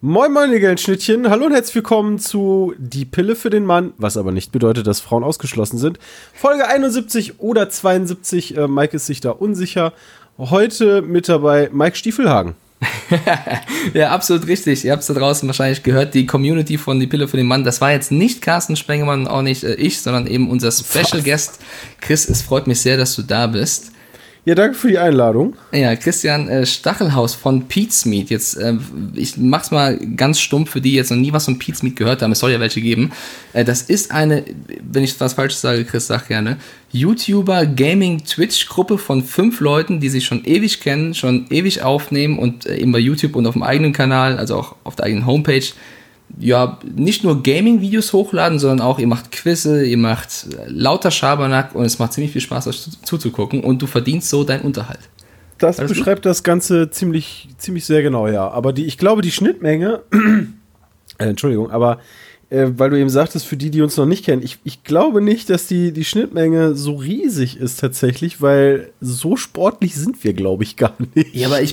Moin moin, ihr geilen Schnittchen. Hallo und herzlich willkommen zu Die Pille für den Mann, was aber nicht bedeutet, dass Frauen ausgeschlossen sind. Folge 71 oder 72, Mike ist sich da unsicher. Heute mit dabei Mike Stiefelhagen. Ja, absolut richtig. Ihr habt es da draußen wahrscheinlich gehört, die Community von Die Pille für den Mann. Das war jetzt nicht Carsten Spengemann, auch nicht ich, sondern eben unser Special Guest. Chris, es freut mich sehr, dass du da bist. Ja, danke für die Einladung. Ja, Christian Stachelhaus von Pete's Meat. Jetzt, ich mach's mal ganz stumpf für die, die jetzt noch nie was von Pete's Meat gehört haben. Es soll ja welche geben. Das ist eine, wenn ich was Falsches sage, Chris, sag gerne, YouTuber-Gaming-Twitch-Gruppe von 5 Leuten, die sich schon ewig kennen, schon ewig aufnehmen und eben bei YouTube und auf dem eigenen Kanal, also auch auf der eigenen Homepage, ja, nicht nur Gaming-Videos hochladen, sondern auch, ihr macht Quizze, ihr macht lauter Schabernack und es macht ziemlich viel Spaß, euch zuzugucken und du verdienst so deinen Unterhalt. Das beschreibt das Ganze ziemlich sehr genau, ja. Aber ich glaube, die Schnittmenge, Entschuldigung, aber weil du eben sagtest, für die uns noch nicht kennen, ich glaube nicht, dass die Schnittmenge so riesig ist tatsächlich, weil so sportlich sind wir, glaube ich, gar nicht. Ja, aber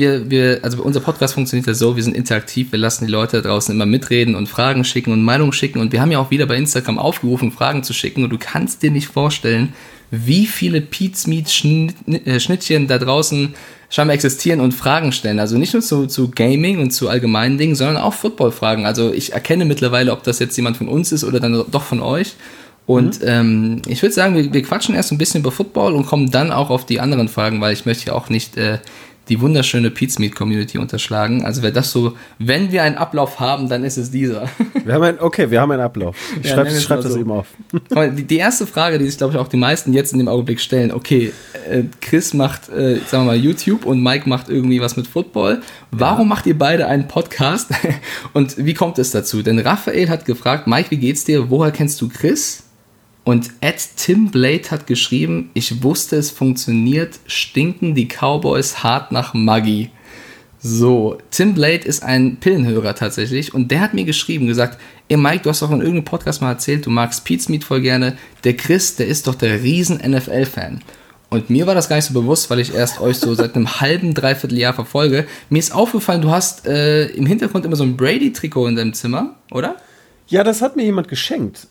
unser Podcast funktioniert ja so, wir sind interaktiv, wir lassen die Leute da draußen immer mitreden und Fragen schicken und Meinungen schicken und wir haben ja auch wieder bei Instagram aufgerufen, Fragen zu schicken und du kannst dir nicht vorstellen, wie viele Pete's Meat Schnittchen da draußen scheinbar existieren und Fragen stellen. Also nicht nur zu Gaming und zu allgemeinen Dingen, sondern auch Football-Fragen. Also ich erkenne mittlerweile, ob das jetzt jemand von uns ist oder dann doch von euch. Und ich würde sagen, wir quatschen erst ein bisschen über Football und kommen dann auch auf die anderen Fragen, weil ich möchte ja auch nicht die wunderschöne Pete's Meat Community unterschlagen. Also wenn wir einen Ablauf haben, dann ist es dieser. Wir haben einen Ablauf. Ich schreib das eben auf. Aber die erste Frage, die sich, glaube ich, auch die meisten jetzt in dem Augenblick stellen, okay, Chris macht, sagen wir mal, YouTube und Mike macht irgendwie was mit Football. Warum macht ihr beide einen Podcast? Und wie kommt es dazu? Denn Raphael hat gefragt, Mike, wie geht's dir? Woher kennst du Chris? Und @TimBlade hat geschrieben, ich wusste, es funktioniert, stinken die Cowboys hart nach Maggi. So, Tim Blade ist ein Pillenhörer tatsächlich und der hat mir geschrieben, gesagt, ey Mike, du hast doch in irgendeinem Podcast mal erzählt, du magst Pete's Meat voll gerne, der Chris, der ist doch der riesen NFL-Fan. Und mir war das gar nicht so bewusst, weil ich erst euch so seit einem halben, dreiviertel Jahr verfolge. Mir ist aufgefallen, du hast im Hintergrund immer so ein Brady-Trikot in deinem Zimmer, oder? Ja, das hat mir jemand geschenkt.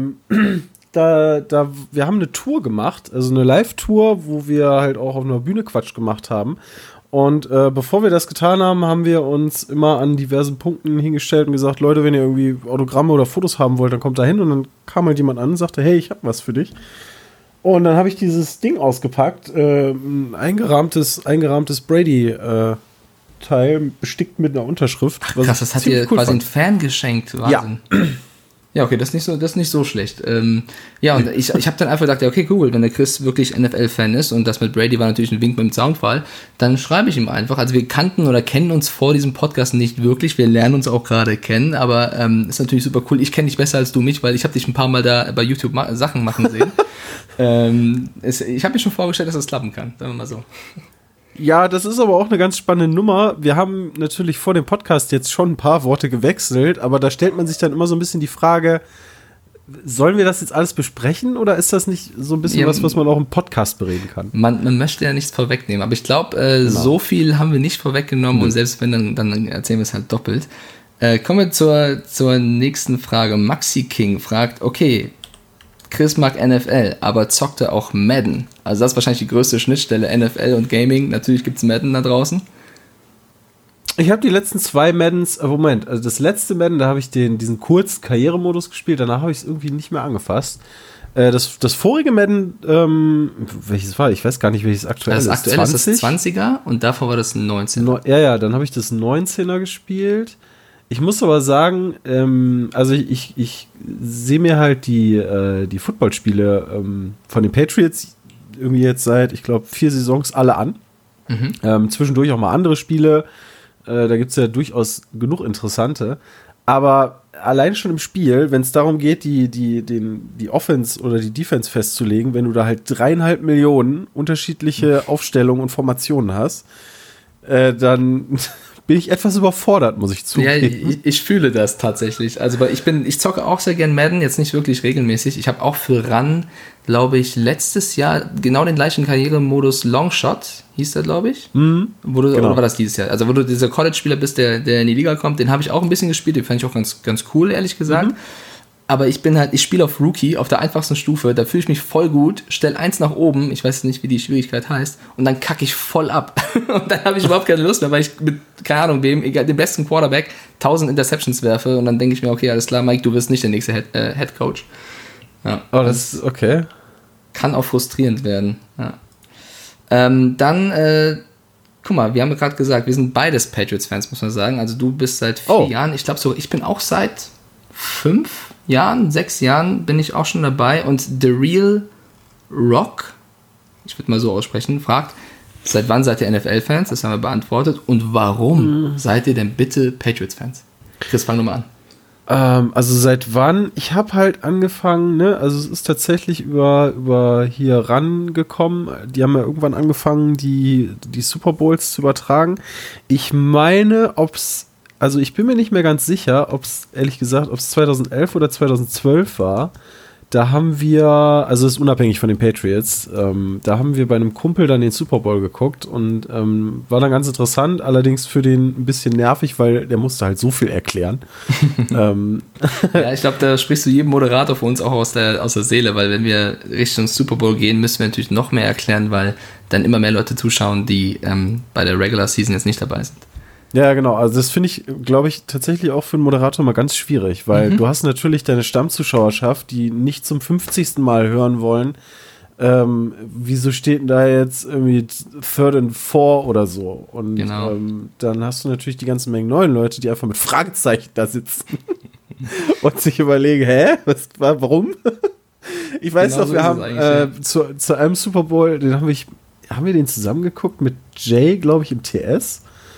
Wir haben eine Tour gemacht, also eine Live-Tour, wo wir halt auch auf einer Bühne Quatsch gemacht haben. Und bevor wir das getan haben, haben wir uns immer an diversen Punkten hingestellt und gesagt, Leute, wenn ihr irgendwie Autogramme oder Fotos haben wollt, dann kommt da hin. Und dann kam halt jemand an und sagte, hey, ich hab was für dich. Und dann habe ich dieses Ding ausgepackt, ein eingerahmtes Brady-Teil, bestickt mit einer Unterschrift. Ach, krass, das hat dir quasi ein Fan geschenkt, Wahnsinn. Ja. Ja, okay, das ist nicht so schlecht. Ja, und ich habe dann einfach gedacht, ja, okay, cool, wenn der Chris wirklich NFL-Fan ist und das mit Brady war natürlich ein Wink mit dem Zaunpfahl, dann schreibe ich ihm einfach. Also wir kannten oder kennen uns vor diesem Podcast nicht wirklich, wir lernen uns auch gerade kennen, aber ist natürlich super cool. Ich kenne dich besser als du mich, weil ich habe dich ein paar Mal da bei YouTube Sachen machen sehen. Ich habe mir schon vorgestellt, dass das klappen kann, sagen wir mal so. Ja, das ist aber auch eine ganz spannende Nummer. Wir haben natürlich vor dem Podcast jetzt schon ein paar Worte gewechselt, aber da stellt man sich dann immer so ein bisschen die Frage, sollen wir das jetzt alles besprechen oder ist das nicht so ein bisschen ja, was man auch im Podcast bereden kann? Man möchte ja nichts vorwegnehmen, aber ich glaube, genau. So viel haben wir nicht vorweggenommen und selbst wenn, dann erzählen wir es halt doppelt. Kommen wir zur nächsten Frage. Maxi King fragt, okay, Chris mag NFL, aber zockt er auch Madden? Also das ist wahrscheinlich die größte Schnittstelle, NFL und Gaming. Natürlich gibt es Madden da draußen. Ich habe die letzten 2 Maddens, also das letzte Madden, da habe ich diesen kurzen Karrieremodus gespielt, danach habe ich es irgendwie nicht mehr angefasst. Das vorige Madden, welches war? Ich weiß gar nicht, welches aktuell ist. Das aktuelle ist das 20er und davor war das ein 19er. Ja, dann habe ich das 19er gespielt. Ich muss aber sagen, also ich sehe mir halt die Footballspiele von den Patriots irgendwie jetzt seit, ich glaube, 4 Saisons alle an. Zwischendurch auch mal andere Spiele. Da gibt es ja durchaus genug interessante. Aber allein schon im Spiel, wenn es darum geht, die Offense oder die Defense festzulegen, wenn du da halt 3,5 Millionen unterschiedliche Aufstellungen und Formationen hast, dann bin ich etwas überfordert, muss ich zugeben. Ja, ich fühle das tatsächlich. Also, weil ich zocke auch sehr gern Madden, jetzt nicht wirklich regelmäßig. Ich habe auch für Run, glaube ich, letztes Jahr genau den gleichen Karrieremodus Longshot, hieß der, glaube ich. Genau. Oder war das dieses Jahr? Also, wo du dieser College-Spieler bist, der in die Liga kommt, den habe ich auch ein bisschen gespielt, den fand ich auch ganz cool, ehrlich gesagt. Aber ich spiele auf Rookie, auf der einfachsten Stufe, da fühle ich mich voll gut, stelle 1 nach oben, ich weiß nicht, wie die Schwierigkeit heißt, und dann kacke ich voll ab. Und dann habe ich überhaupt keine Lust mehr, weil ich mit, keine Ahnung wem, egal, dem besten Quarterback 1000 Interceptions werfe und dann denke ich mir, okay, alles klar, Mike, du wirst nicht der nächste Head Coach. Ja. Oh, das ist okay. Kann auch frustrierend werden. Ja. Guck mal, wir haben ja gerade gesagt, wir sind beides Patriots-Fans, muss man sagen. Also du bist seit 4 Jahren, ich glaube so, ich bin auch seit 5 Jahren, 6 Jahren bin ich auch schon dabei und The Real Rock, ich würde mal so aussprechen, fragt, seit wann seid ihr NFL-Fans? Das haben wir beantwortet. Und warum seid ihr denn bitte Patriots-Fans? Chris, fang nochmal an. Also seit wann? Ich habe halt angefangen, ne, also es ist tatsächlich über hier rangekommen. Die haben ja irgendwann angefangen, die Super Bowls zu übertragen. Ich meine, also ich bin mir nicht mehr ganz sicher, ob es 2011 oder 2012 war. Da haben wir, also es ist unabhängig von den Patriots, da haben wir bei einem Kumpel dann den Super Bowl geguckt und war dann ganz interessant, allerdings für den ein bisschen nervig, weil der musste halt so viel erklären. Ja, ich glaube, da sprichst du jedem Moderator für uns auch aus der Seele, weil wenn wir Richtung Super Bowl gehen, müssen wir natürlich noch mehr erklären, weil dann immer mehr Leute zuschauen, die bei der Regular Season jetzt nicht dabei sind. Ja, genau. Also das finde ich, glaube ich, tatsächlich auch für einen Moderator mal ganz schwierig, weil du hast natürlich deine Stammzuschauerschaft, die nicht zum 50. Mal hören wollen, wieso steht denn da jetzt irgendwie 3rd and 4 oder so? Und genau. Dann hast du natürlich die ganzen Mengen neuen Leute, die einfach mit Fragezeichen da sitzen und sich überlegen, warum? Ich weiß genau noch, wir haben zu einem Super Bowl, haben wir den zusammengeguckt mit Jay, glaube ich, im TS.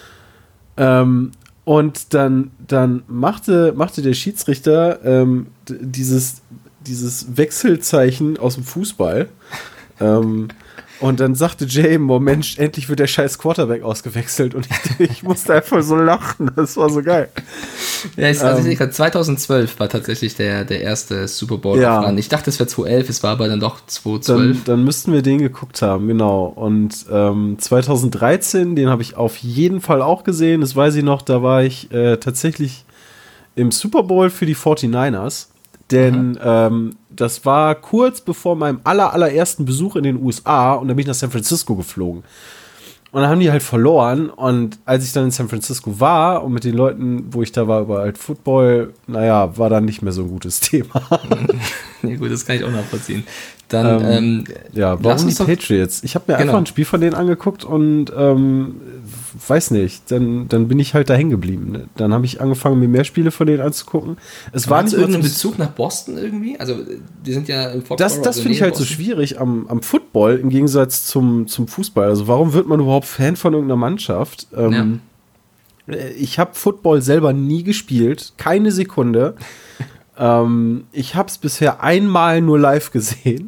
Und dann machte der Schiedsrichter dieses Wechselzeichen aus dem Fußball. Und dann sagte Jay, Mensch, endlich wird der scheiß Quarterback ausgewechselt. Und ich musste einfach so lachen. Das war so geil. Ja, ich sehe gerade, 2012 war tatsächlich der erste Super Bowl. Ja. Ich dachte, es wäre 2011, es war aber dann doch 2012. Dann müssten wir den geguckt haben, genau. Und 2013, den habe ich auf jeden Fall auch gesehen. Das weiß ich noch, da war ich tatsächlich im Super Bowl für die 49ers. Denn das war kurz bevor meinem allerersten Besuch in den USA und da bin ich nach San Francisco geflogen. Und dann haben die halt verloren und als ich dann in San Francisco war und mit den Leuten, wo ich da war, über halt Football, naja, war dann nicht mehr so ein gutes Thema. Ja gut, das kann ich auch nachvollziehen. Dann, ja, warum die Patriots? Ich habe mir einfach ein Spiel von denen angeguckt und weiß nicht, dann bin ich halt da hängen geblieben. Ne? Dann habe ich angefangen, mir mehr Spiele von denen anzugucken. Es war nicht irgendeinen Bezug nach Boston irgendwie? Also, die sind ja im Foxborough. Das finde ich halt so schwierig am Football im Gegensatz zum Fußball. Also, warum wird man überhaupt Fan von irgendeiner Mannschaft? Ich habe Football selber nie gespielt, keine Sekunde. Ich habe es bisher einmal nur live gesehen.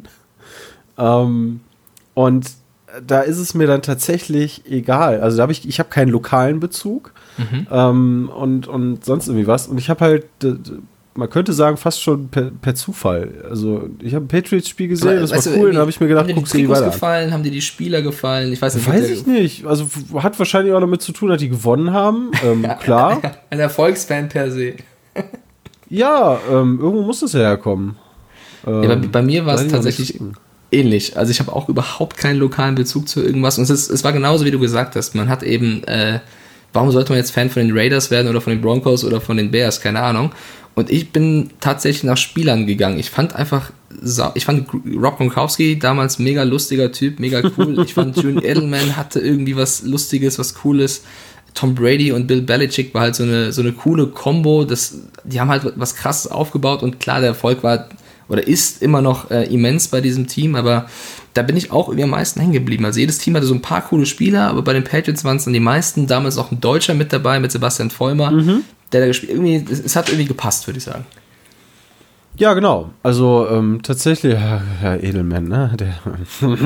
Und da ist es mir dann tatsächlich egal. Also ich habe keinen lokalen Bezug und sonst irgendwie was. Und ich habe halt, man könnte sagen, fast schon per Zufall. Also ich habe ein Patriots-Spiel gesehen, das war cool. Dann habe ich mir gedacht, guckst du die weiter gefallen? Haben dir die Spieler gefallen? Ich weiß nicht. Weiß ich nicht. Also hat wahrscheinlich auch damit zu tun, dass die gewonnen haben. Klar. Ein Erfolgsfan per se. Ja, irgendwo muss das ja herkommen. Ja, bei mir war es tatsächlich ähnlich. Also ich habe auch überhaupt keinen lokalen Bezug zu irgendwas. Und es war genauso, wie du gesagt hast. Man hat eben, warum sollte man jetzt Fan von den Raiders werden oder von den Broncos oder von den Bears? Keine Ahnung. Und ich bin tatsächlich nach Spielern gegangen. Ich fand Rob Gronkowski damals mega lustiger Typ, mega cool. Ich fand Julian Edelman hatte irgendwie was Lustiges, was Cooles. Tom Brady und Bill Belichick war halt so eine coole Kombo. Die haben halt was Krasses aufgebaut und klar, der Erfolg war oder ist immer noch immens bei diesem Team, aber da bin ich auch irgendwie am meisten hängen geblieben. Also jedes Team hatte so ein paar coole Spieler, aber bei den Patriots waren es dann die meisten. Damals auch ein Deutscher mit dabei, mit Sebastian Vollmer, der da gespielt. Irgendwie, es hat irgendwie gepasst, würde ich sagen. Ja, genau. Also tatsächlich, Herr Edelman, ne?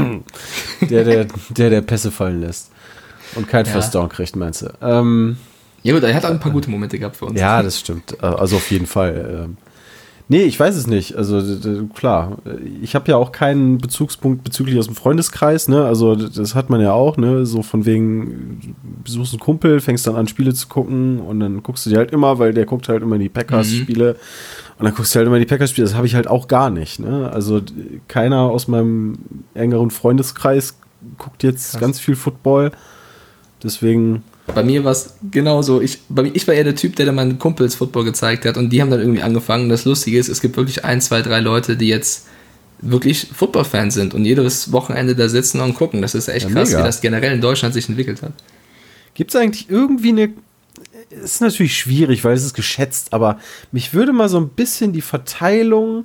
Der Pässe fallen lässt und kein First Down kriegt, meinst du? Ja gut, er hat auch ein paar gute Momente gehabt für uns. Ja, das stimmt. Also auf jeden Fall. Nee, ich weiß es nicht. Also klar, ich habe ja auch keinen Bezugspunkt bezüglich aus dem Freundeskreis, ne? Also das hat man ja auch, ne? So von wegen, besuchst einen Kumpel, fängst dann an, Spiele zu gucken und dann guckst du die halt immer, weil der guckt halt immer die Packers-Spiele und dann guckst du halt immer die Packers-Spiele. Das habe ich halt auch gar nicht, ne? Also keiner aus meinem engeren Freundeskreis guckt jetzt ganz viel Football. Deswegen... Bei mir war es genauso. Ich war eher der Typ, der meinen Kumpels Football gezeigt hat und die haben dann irgendwie angefangen. Das Lustige ist, es gibt wirklich 1, 2, 3 Leute, die jetzt wirklich Football-Fans sind und jedes Wochenende da sitzen und gucken. Das ist echt krass, mega, wie das generell in Deutschland sich entwickelt hat. Gibt es eigentlich irgendwie eine... Ist natürlich schwierig, weil es ist geschätzt, aber mich würde mal so ein bisschen die Verteilung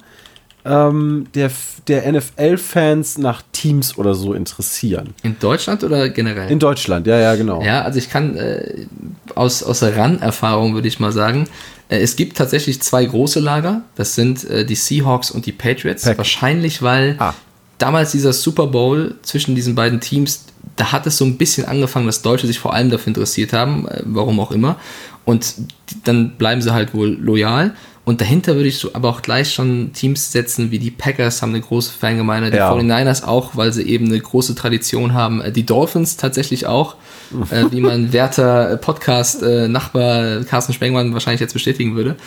der NFL-Fans nach Teams oder so interessieren. In Deutschland oder generell? In Deutschland, ja, genau. Ja, also ich kann aus der RAN-Erfahrung würde ich mal sagen, es gibt tatsächlich 2 große Lager. Das sind die Seahawks und die Patriots. Wahrscheinlich, weil damals dieser Super Bowl zwischen diesen beiden Teams, da hat es so ein bisschen angefangen, dass Deutsche sich vor allem dafür interessiert haben, warum auch immer. Und dann bleiben sie halt wohl loyal. Und dahinter würde ich so aber auch gleich schon Teams setzen, wie die Packers haben eine große Fangemeinde, die 49ers auch, weil sie eben eine große Tradition haben. Die Dolphins tatsächlich auch, wie mein werter Podcast-Nachbar Carsten Spengmann wahrscheinlich jetzt bestätigen würde.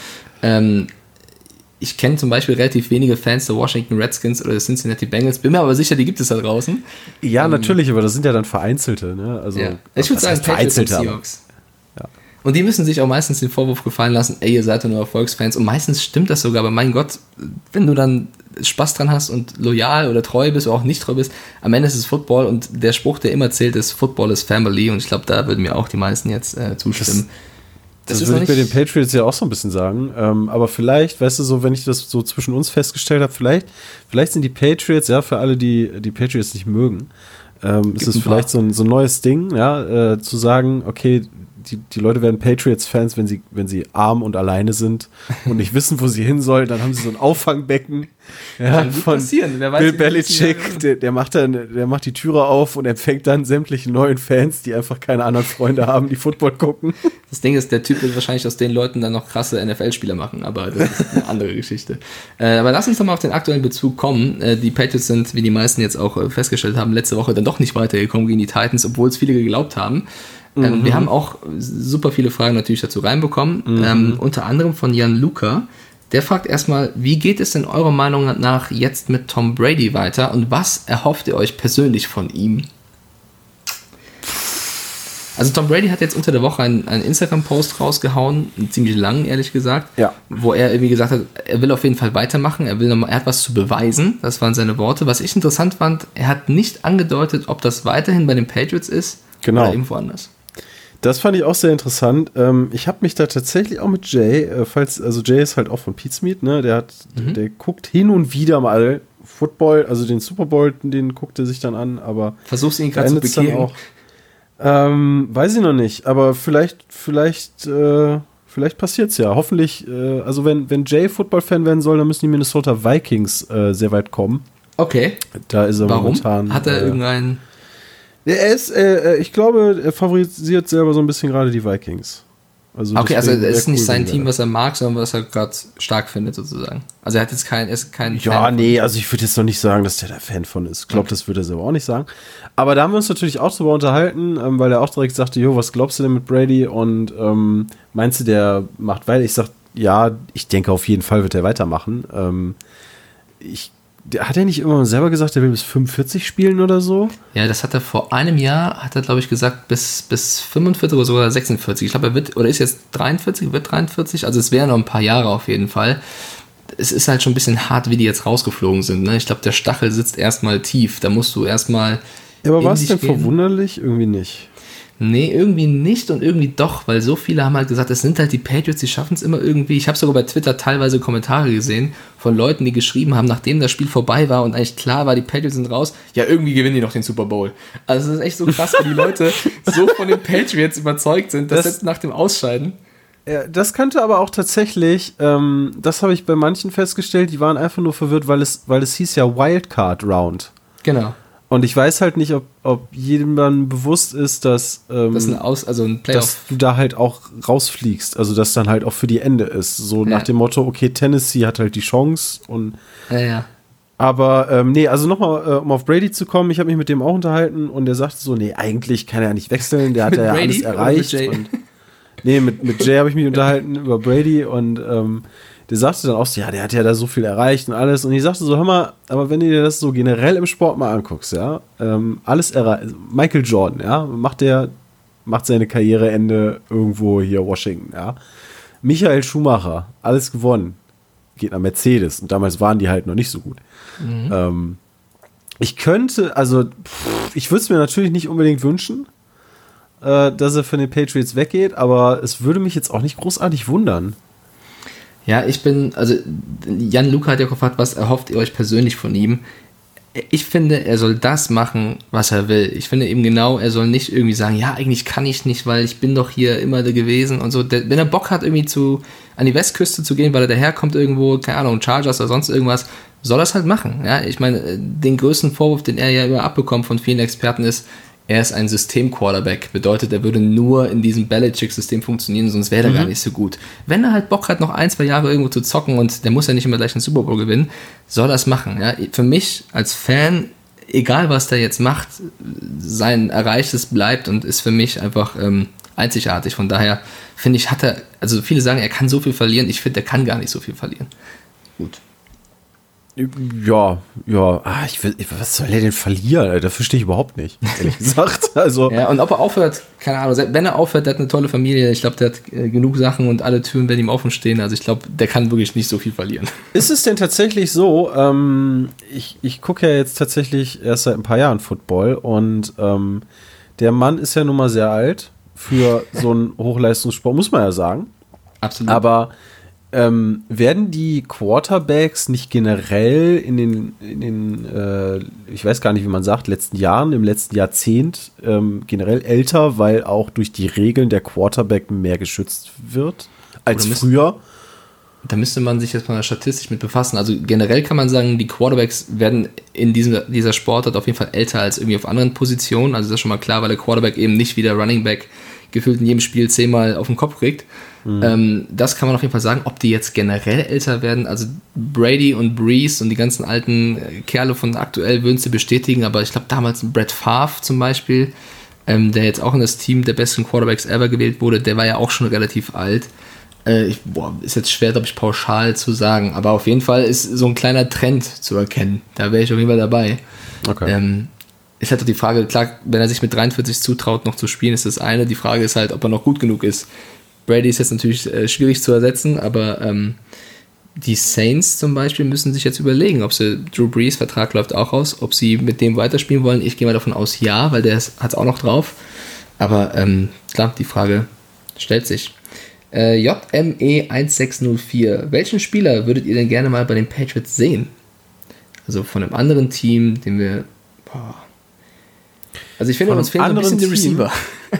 Ich kenne zum Beispiel relativ wenige Fans der Washington Redskins oder der Cincinnati Bengals, bin mir aber sicher, die gibt es da draußen. Ja, natürlich, aber das sind ja dann Vereinzelte. Ne? Also, ja. Ich würde sagen Patriots und Seahawks. Und die müssen sich auch meistens den Vorwurf gefallen lassen, ey, ihr seid ja nur Erfolgsfans. Und meistens stimmt das sogar, aber mein Gott, wenn du dann Spaß dran hast und loyal oder treu bist oder auch nicht treu bist, am Ende ist es Football und der Spruch, der immer zählt, ist Football is Family und ich glaube, da würden mir auch die meisten jetzt zustimmen. Das würde ich bei den Patriots ja auch so ein bisschen sagen, aber vielleicht, weißt du, so, wenn ich das so zwischen uns festgestellt habe, vielleicht sind die Patriots, ja, für alle, die Patriots nicht mögen, ist es vielleicht so ein neues Ding, ja, zu sagen, okay, die Leute werden Patriots-Fans, wenn sie arm und alleine sind und nicht wissen, wo sie hin sollen. Dann haben sie so ein Auffangbecken von Bill Belichick. Der macht die Türe auf und empfängt dann sämtliche neuen Fans, die einfach keine anderen Freunde haben, die Football gucken. Das Ding ist, der Typ wird wahrscheinlich aus den Leuten dann noch krasse NFL-Spieler machen, aber das ist eine andere Geschichte. Aber lass uns doch mal auf den aktuellen Bezug kommen. Die Patriots sind, wie die meisten jetzt auch festgestellt haben, letzte Woche dann doch nicht weitergekommen gegen die Titans, obwohl es viele geglaubt haben. Wir haben auch super viele Fragen natürlich dazu reinbekommen, unter anderem von Jan Luca. Der fragt erstmal, wie geht es denn eurer Meinung nach jetzt mit Tom Brady weiter und was erhofft ihr euch persönlich von ihm? Also Tom Brady hat jetzt unter der Woche einen Instagram-Post rausgehauen, einen ziemlich langen, ehrlich gesagt, wo er irgendwie gesagt hat, er will auf jeden Fall weitermachen, er hat was zu beweisen, das waren seine Worte. Was ich interessant fand, er hat nicht angedeutet, ob das weiterhin bei den Patriots ist oder irgendwo anders. Das fand ich auch sehr interessant. Ich habe mich da tatsächlich auch mit Jay, Jay ist halt auch von Pete's Meat, ne? Der guckt hin und wieder mal Football, also den Super Bowl, den guckt er sich dann an, aber versuchst ihn gerade zu bekehren. Weiß ich noch nicht, aber vielleicht passiert's ja. Hoffentlich, also wenn Jay Football-Fan werden soll, dann müssen die Minnesota Vikings sehr weit kommen. Okay. Da ist er momentan. Hat er irgendeinen... Ich glaube, er favorisiert selber so ein bisschen gerade die Vikings. Also okay, also es ist nicht sein Team, was er mag, sondern was er gerade stark findet, sozusagen. Also er hat jetzt kein Ja, nee, also ich würde jetzt noch nicht sagen, dass der Fan von ist. Ich glaube, das würde er selber auch nicht sagen. Aber da haben wir uns natürlich auch drüber unterhalten, weil er auch direkt sagte, jo, was glaubst du denn mit Brady? Und meinst du, der macht weiter? Ich sag, ja, ich denke, auf jeden Fall wird er weitermachen. Hat er nicht immer selber gesagt, er will bis 45 spielen oder so? Ja, das hat er vor einem Jahr, glaube ich, gesagt, bis 45 oder sogar 46. Ich glaube, ist jetzt 43, wird 43, also es wären noch ein paar Jahre auf jeden Fall. Es ist halt schon ein bisschen hart, wie die jetzt rausgeflogen sind. Ne? Ich glaube, der Stachel sitzt erstmal tief, da musst du erstmal... Ja, aber war es denn verwunderlich? Irgendwie nicht. Nee, irgendwie nicht und irgendwie doch, weil so viele haben halt gesagt, es sind halt die Patriots, die schaffen es immer irgendwie. Ich habe sogar bei Twitter teilweise Kommentare gesehen von Leuten, die geschrieben haben, nachdem das Spiel vorbei war und eigentlich klar war, die Patriots sind raus, ja, irgendwie gewinnen die noch den Super Bowl. Also es ist echt so krass, wie die Leute so von den Patriots überzeugt sind, dass jetzt nach dem Ausscheiden. Ja, das könnte aber auch tatsächlich, das habe ich bei manchen festgestellt, die waren einfach nur verwirrt, weil es hieß ja Wildcard Round. Genau. Und ich weiß halt nicht, ob jedem dann bewusst ist, dass, das ist ein Playoff. Dass du da halt auch rausfliegst. Also, dass dann halt auch für die Ende ist. So nach dem Motto, okay, Tennessee hat halt die Chance. Und Ja. Aber, nee, also nochmal, um auf Brady zu kommen, ich habe mich mit dem auch unterhalten und der sagte so, nee, eigentlich kann er ja nicht wechseln, der hat ja alles erreicht. Mit Jay habe ich mich unterhalten über Brady und der sagte dann auch so, ja, der hat ja da so viel erreicht und alles. Und ich sagte so, hör mal, aber wenn du dir das so generell im Sport mal anguckst, ja, alles erreicht, Michael Jordan, ja, macht seine Karriereende irgendwo hier Washington, ja. Michael Schumacher, alles gewonnen, geht nach Mercedes und damals waren die halt noch nicht so gut. Ich könnte, also ich würde es mir natürlich nicht unbedingt wünschen, dass er von den Patriots weggeht, aber es würde mich jetzt auch nicht großartig wundern. Ja, Jan Luca hat ja gefragt, was erhofft ihr euch persönlich von ihm? Ich finde, er soll das machen, was er will. Ich finde eben genau, er soll nicht irgendwie sagen, ja, eigentlich kann ich nicht, weil ich bin doch hier immer da gewesen und so. Wenn er Bock hat, irgendwie an die Westküste zu gehen, weil er daherkommt irgendwo, keine Ahnung, Chargers oder sonst irgendwas, soll er es halt machen. Ja, ich meine, den größten Vorwurf, den er ja immer abbekommt von vielen Experten ist, er ist ein System-Quarterback. Bedeutet, er würde nur in diesem Belichick-System funktionieren, sonst wäre er gar nicht so gut. Wenn er halt Bock hat, noch 1-2 Jahre irgendwo zu zocken und der muss ja nicht immer gleich einen Super Bowl gewinnen, soll er es machen. Ja? Für mich als Fan, egal was der jetzt macht, sein Erreichtes bleibt und ist für mich einfach einzigartig. Von daher finde ich, also viele sagen, er kann so viel verlieren. Ich finde, er kann gar nicht so viel verlieren. Gut. Ja, was soll er denn verlieren? Dafür stehe ich überhaupt nicht, ehrlich gesagt. Also. Ja, und ob er aufhört, keine Ahnung, wenn er aufhört, der hat eine tolle Familie, ich glaube, der hat genug Sachen und alle Türen werden ihm offen stehen, also ich glaube, der kann wirklich nicht so viel verlieren. Ist es denn tatsächlich so, ich gucke ja jetzt tatsächlich erst seit ein paar Jahren Football und der Mann ist ja nun mal sehr alt für so einen Hochleistungssport, muss man ja sagen. Absolut. Aber werden die Quarterbacks nicht generell in den ich weiß gar nicht, wie man sagt, im letzten Jahrzehnt generell älter, weil auch durch die Regeln der Quarterback mehr geschützt wird als früher? Da müsste man sich jetzt mal statistisch mit befassen. Also generell kann man sagen, die Quarterbacks werden in dieser Sportart auf jeden Fall älter als irgendwie auf anderen Positionen. Also das ist schon mal klar, weil der Quarterback eben nicht wie der Running Back gefühlt in jedem Spiel 10-mal auf den Kopf kriegt. Das kann man auf jeden Fall sagen. Ob die jetzt generell älter werden, also Brady und Brees und die ganzen alten Kerle von aktuell würden sie bestätigen, aber ich glaube damals Brett Favre zum Beispiel, der jetzt auch in das Team der besten Quarterbacks ever gewählt wurde, der war ja auch schon relativ alt. Ist jetzt schwer, glaube ich, pauschal zu sagen, aber auf jeden Fall ist so ein kleiner Trend zu erkennen. Da wäre ich auf jeden Fall dabei. Okay. Ist halt doch die Frage, klar, wenn er sich mit 43 zutraut, noch zu spielen, ist das eine. Die Frage ist halt, ob er noch gut genug ist. Brady ist jetzt natürlich schwierig zu ersetzen, aber die Saints zum Beispiel müssen sich jetzt überlegen, ob sie, Drew Brees Vertrag läuft auch aus, ob sie mit dem weiterspielen wollen. Ich gehe mal davon aus, ja, weil der hat es auch noch drauf. Aber klar, die Frage stellt sich. JME1604. Welchen Spieler würdet ihr denn gerne mal bei den Patriots sehen? Also von einem anderen Team, den wir... Also ich finde, uns fehlen so ein bisschen die Receiver.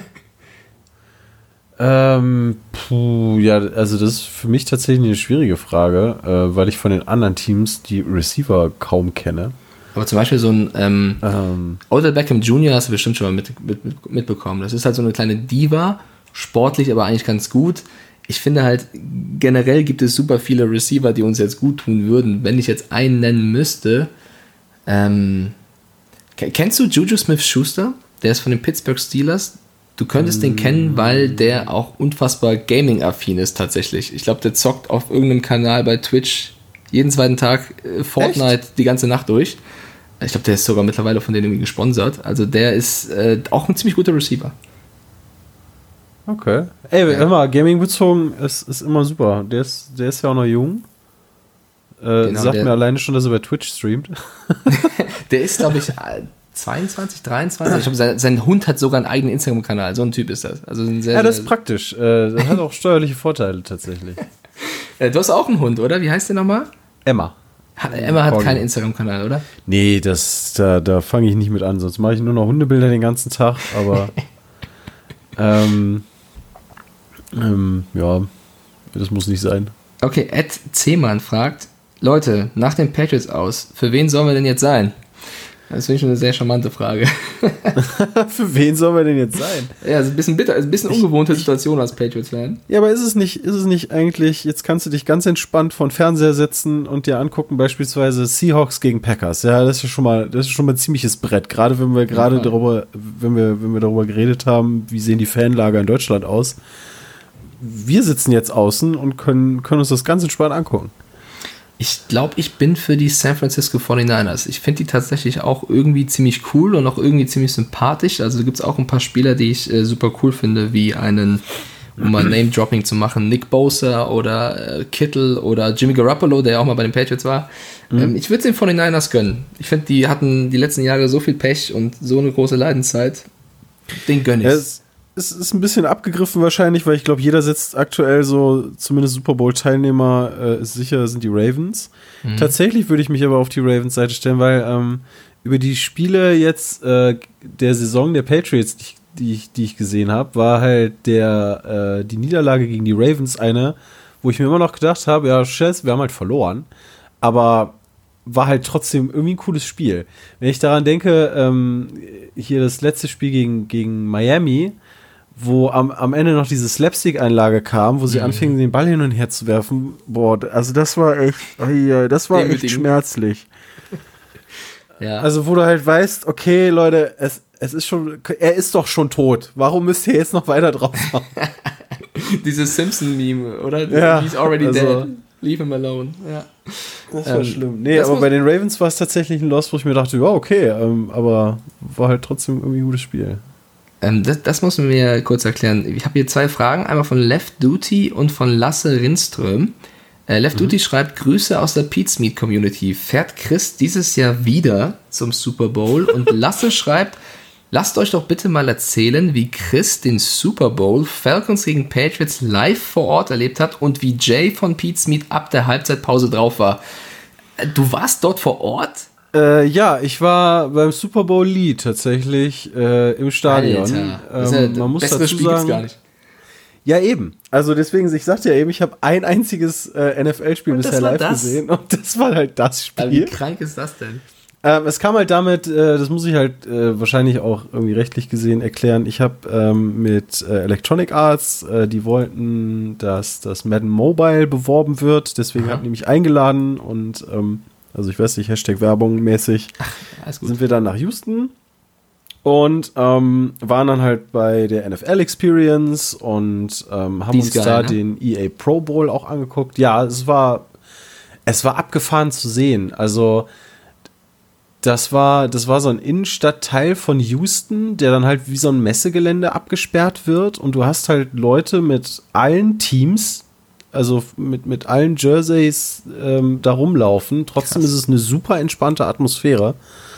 Ja, also das ist für mich tatsächlich eine schwierige Frage, weil ich von den anderen Teams die Receiver kaum kenne. Aber zum Beispiel so ein Odell Beckham Jr. hast du bestimmt schon mal mitbekommen. Das ist halt so eine kleine Diva, sportlich aber eigentlich ganz gut. Ich finde halt, generell gibt es super viele Receiver, die uns jetzt gut tun würden. Wenn ich jetzt einen nennen müsste, kennst du Juju Smith-Schuster? Der ist von den Pittsburgh Steelers. Du könntest den kennen, weil der auch unfassbar Gaming-affin ist tatsächlich. Ich glaube, der zockt auf irgendeinem Kanal bei Twitch jeden zweiten Tag Fortnite Echt? Die ganze Nacht durch. Ich glaube, der ist sogar mittlerweile von denen irgendwie gesponsert. Also der ist auch ein ziemlich guter Receiver. Okay. Ey, immer Gaming bezogen ist immer super. Der ist ja auch noch jung. Genau, sagt mir alleine schon, dass er bei Twitch streamt. Der ist, glaube ich, 22, 23. Ich glaube, sein Hund hat sogar einen eigenen Instagram-Kanal. So ein Typ ist das. Also das ist praktisch. Das hat auch steuerliche Vorteile tatsächlich. Du hast auch einen Hund, oder? Wie heißt der nochmal? Emma. Emma hat keinen Instagram-Kanal, oder? Nee, da fange ich nicht mit an. Sonst mache ich nur noch Hundebilder den ganzen Tag. Aber ja, das muss nicht sein. Okay, Ed Zehmann fragt, Leute, nach den Patriots aus, für wen sollen wir denn jetzt sein? Das finde ich schon eine sehr charmante Frage. Für wen soll man denn jetzt sein? Ja, also ein bisschen bitter, ein bisschen ungewohnte Situation als Patriots-Fan. Ja, aber ist es nicht eigentlich, jetzt kannst du dich ganz entspannt vor den Fernseher setzen und dir angucken, beispielsweise Seahawks gegen Packers. Ja, das ist schon mal ein ziemliches Brett. Gerade wenn wir wenn wir darüber geredet haben, wie sehen die Fanlager in Deutschland aus. Wir sitzen jetzt außen und können uns das ganz entspannt angucken. Ich glaube, ich bin für die San Francisco 49ers. Ich finde die tatsächlich auch irgendwie ziemlich cool und auch irgendwie ziemlich sympathisch. Also gibt es auch ein paar Spieler, die ich super cool finde, wie einen, um mal Name-Dropping zu machen, Nick Bosa oder Kittle oder Jimmy Garoppolo, der ja auch mal bei den Patriots war. Ich würde es den 49ers gönnen. Ich finde, die hatten die letzten Jahre so viel Pech und so eine große Leidenszeit. Den gönne ich. Es ist ein bisschen abgegriffen wahrscheinlich, weil ich glaube, jeder setzt aktuell so, zumindest Super Bowl-Teilnehmer, ist sicher, sind die Ravens. Tatsächlich würde ich mich aber auf die Ravens-Seite stellen, weil über die Spiele jetzt der Saison der Patriots, die ich gesehen habe, war halt die Niederlage gegen die Ravens eine, wo ich mir immer noch gedacht habe, ja, Scheiße, wir haben halt verloren, aber war halt trotzdem irgendwie ein cooles Spiel. Wenn ich daran denke, hier das letzte Spiel gegen Miami, wo am Ende noch diese Slapstick-Einlage kam, wo sie anfingen, den Ball hin und her zu werfen. Boah, also das war echt schmerzlich. Ja. Also wo du halt weißt, okay, Leute, er ist doch schon tot. Warum müsst ihr jetzt noch weiter drauf machen? Dieses Simpson-Meme, oder? Ja, He's already dead. Leave him alone. Ja. Das war schlimm. Nee, aber bei den Ravens war es tatsächlich ein Loss, wo ich mir dachte, ja, okay, aber war halt trotzdem irgendwie ein gutes Spiel. Das musst du mir kurz erklären. Ich habe hier 2 Fragen, einmal von Left Duty und von Lasse Rindström. Left Duty schreibt, Grüße aus der Pete's Meat Community. Fährt Chris dieses Jahr wieder zum Super Bowl? Und Lasse schreibt, lasst euch doch bitte mal erzählen, wie Chris den Super Bowl Falcons gegen Patriots live vor Ort erlebt hat und wie Jay von Pete's Meat ab der Halbzeitpause drauf war. Du warst dort vor Ort? Ja, ich war beim Super Bowl Lead tatsächlich im Stadion. Alter, man muss dazu Spiel sagen, gar nicht. Ja, eben. Also deswegen, ich sagte ja eben, ich habe ein einziges NFL-Spiel bisher live gesehen und das war halt das Spiel. Aber wie krank ist das denn? Es kam halt damit, das muss ich halt wahrscheinlich auch irgendwie rechtlich gesehen erklären, ich habe mit Electronic Arts, die wollten, dass das Madden Mobile beworben wird, deswegen hatten die mich eingeladen und also ich weiß nicht, Hashtag Werbung mäßig, sind wir dann nach Houston und waren dann halt bei der NFL Experience und haben uns geil, da den EA Pro Bowl auch angeguckt. Ja, es war abgefahren zu sehen. Also das war so ein Innenstadtteil von Houston, der dann halt wie so ein Messegelände abgesperrt wird und du hast halt Leute mit allen Teams, also mit allen Jerseys da rumlaufen. Trotzdem ist es eine super entspannte Atmosphäre.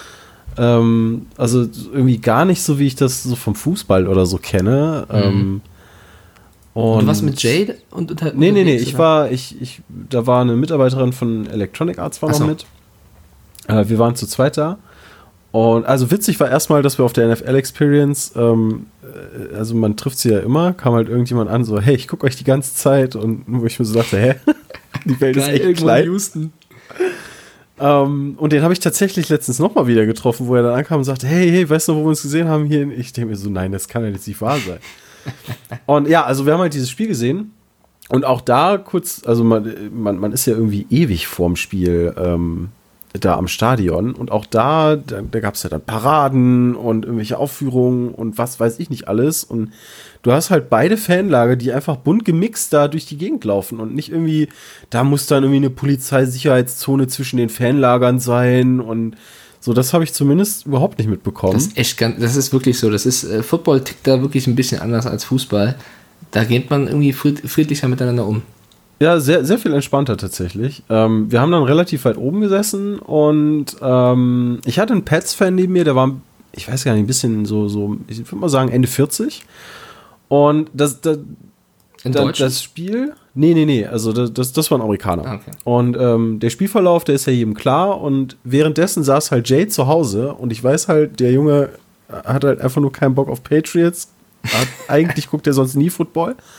Also irgendwie gar nicht so, wie ich das so vom Fußball oder so kenne. Und du warst mit Jade? Nee, da war eine Mitarbeiterin von Electronic Arts noch mit. Wir waren zu zweit da. Und also witzig war erstmal, dass wir auf der NFL Experience, also man trifft sie ja immer, kam halt irgendjemand an, so, hey, ich gucke euch die ganze Zeit und wo ich mir so dachte, hä? Die Welt ist echt klein. Houston. Und den habe ich tatsächlich letztens nochmal wieder getroffen, wo er dann ankam und sagte, hey, weißt du, wo wir uns gesehen haben hier? Ich denke mir so, nein, das kann ja jetzt nicht wahr sein. Und ja, also wir haben halt dieses Spiel gesehen und auch da kurz, also man ist ja irgendwie ewig vorm Spiel da am Stadion und auch da gab es ja dann Paraden und irgendwelche Aufführungen und was weiß ich nicht alles und du hast halt beide Fanlager, die einfach bunt gemixt da durch die Gegend laufen und nicht irgendwie, da muss dann irgendwie eine Polizeisicherheitszone zwischen den Fanlagern sein und so, das habe ich zumindest überhaupt nicht mitbekommen. Das ist wirklich so, Football tickt da wirklich ein bisschen anders als Fußball, da geht man irgendwie friedlicher miteinander um. Ja, sehr, sehr viel entspannter tatsächlich. Wir haben dann relativ weit oben gesessen und ich hatte einen Pats-Fan neben mir, der war, ich weiß gar nicht, ein bisschen so ich würde mal sagen Ende 40. Und das Spiel, nee, also das war ein Amerikaner. Okay. Und der Spielverlauf, der ist ja jedem klar und währenddessen saß halt Jade zu Hause und ich weiß halt, der Junge hat halt einfach nur keinen Bock auf Patriots. Eigentlich guckt er sonst nie Football.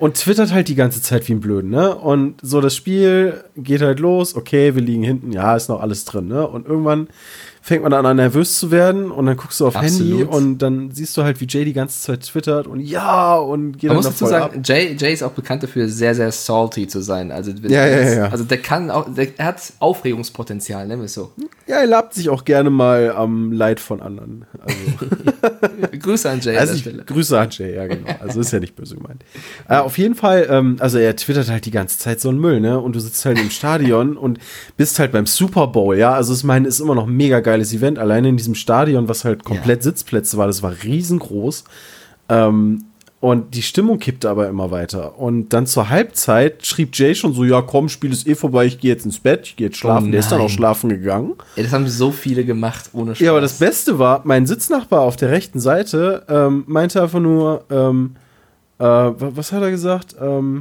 und twittert halt die ganze Zeit wie ein Blöden, ne? Und so das Spiel geht halt los, okay, wir liegen hinten, ja, ist noch alles drin, ne? Und irgendwann fängt man an nervös zu werden und dann guckst du auf Handy und dann siehst du halt, wie Jay die ganze Zeit twittert und ja und geht man dann muss dazu sagen, Jay ist auch bekannt dafür, sehr, sehr salty zu sein. Also, also der hat Aufregungspotenzial, nennen wir es so. Ja, er labt sich auch gerne mal am Leid von anderen. Also. Grüße an Jay. Grüße an Jay, ja genau. Also ist ja nicht böse gemeint. Auf jeden Fall, also er twittert halt die ganze Zeit so einen Müll, ne? Und du sitzt halt im Stadion und bist halt beim Super Bowl, ja? Also ich meine, ist immer noch ein mega geiles Event. Alleine in diesem Stadion, was halt komplett Sitzplätze war, das war riesengroß. Und die Stimmung kippte aber immer weiter. Und dann zur Halbzeit schrieb Jay schon so, ja komm, Spiel ist vorbei, ich gehe jetzt ins Bett, ich gehe jetzt schlafen. Der ist dann auch schlafen gegangen. Ja, das haben so viele gemacht, ohne Spaß. Ja, aber das Beste war, mein Sitznachbar auf der rechten Seite meinte einfach nur, was hat er gesagt?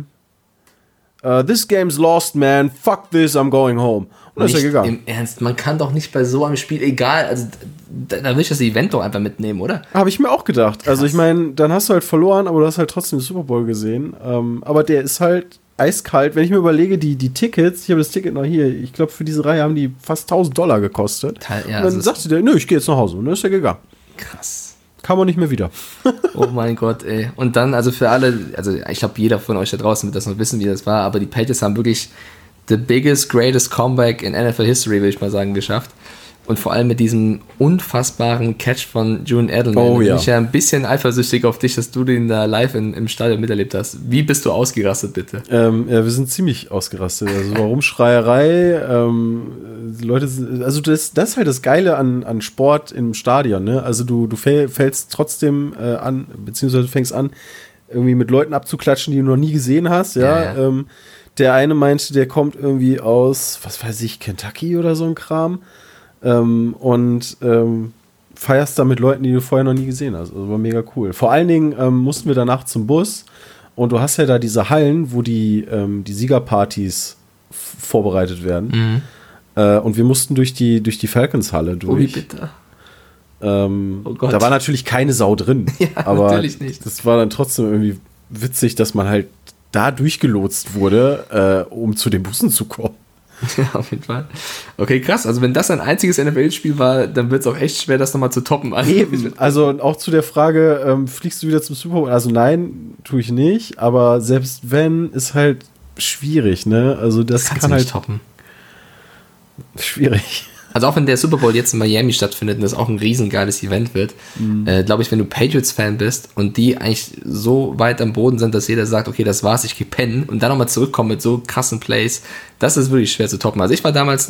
This game's lost, man. Fuck this, I'm going home. Und dann ist er gegangen. Im Ernst, man kann doch nicht bei so einem Spiel, egal, also da will ich das Event doch einfach mitnehmen, oder? Habe ich mir auch gedacht. Krass. Also ich meine, dann hast du halt verloren, aber du hast halt trotzdem den Super Bowl gesehen. Aber der ist halt eiskalt. Wenn ich mir überlege, die Tickets, ich habe das Ticket noch hier, ich glaube für diese Reihe haben die fast $1000 gekostet. Ja, und dann sagte der, nö, ich gehe jetzt nach Hause. Und dann ist er gegangen. Krass. Kam man nicht mehr wieder. Oh mein Gott, ey. Und dann, also für alle, also ich glaube, jeder von euch da draußen wird das noch wissen, wie das war, aber die Patriots haben wirklich the biggest, greatest comeback in NFL History, würde ich mal sagen, geschafft. Und vor allem mit diesem unfassbaren Catch von Julian Edelman. Oh, ja. Ich bin ja ein bisschen eifersüchtig auf dich, dass du den da live im Stadion miterlebt hast. Wie bist du ausgerastet, bitte? Ja, wir sind ziemlich ausgerastet. Also warum Schreierei? Leute sind, also das ist halt das Geile an Sport im Stadion, ne? Also du fällst trotzdem an, beziehungsweise fängst an, irgendwie mit Leuten abzuklatschen, die du noch nie gesehen hast, ja. Der eine meinte, der kommt irgendwie aus, was weiß ich, Kentucky oder so ein Kram. Und feierst da mit Leuten, die du vorher noch nie gesehen hast. Also war mega cool. Vor allen Dingen mussten wir danach zum Bus und du hast ja da diese Hallen, wo die Siegerpartys vorbereitet werden. Und wir mussten durch die Falcons-Halle durch. Oh, wie bitter. Oh Gott. Da war natürlich keine Sau drin. Ja, aber natürlich nicht. Das war dann trotzdem irgendwie witzig, dass man halt da durchgelotst wurde, um zu den Bussen zu kommen. Ja, auf jeden Fall. Okay, krass. Also wenn das ein einziges NFL-Spiel war, dann wird es auch echt schwer, das nochmal zu toppen. Also auch zu der Frage, fliegst du wieder zum Super Bowl? Also nein, tue ich nicht. Aber selbst wenn, ist halt schwierig, ne? Also das kann halt toppen. Schwierig. Also auch wenn der Super Bowl jetzt in Miami stattfindet und das auch ein riesengeiles Event wird, glaube ich, wenn du Patriots-Fan bist und die eigentlich so weit am Boden sind, dass jeder sagt, okay, das war's, ich geh pennen und dann nochmal zurückkommen mit so krassen Plays, das ist wirklich schwer zu toppen. Also ich war damals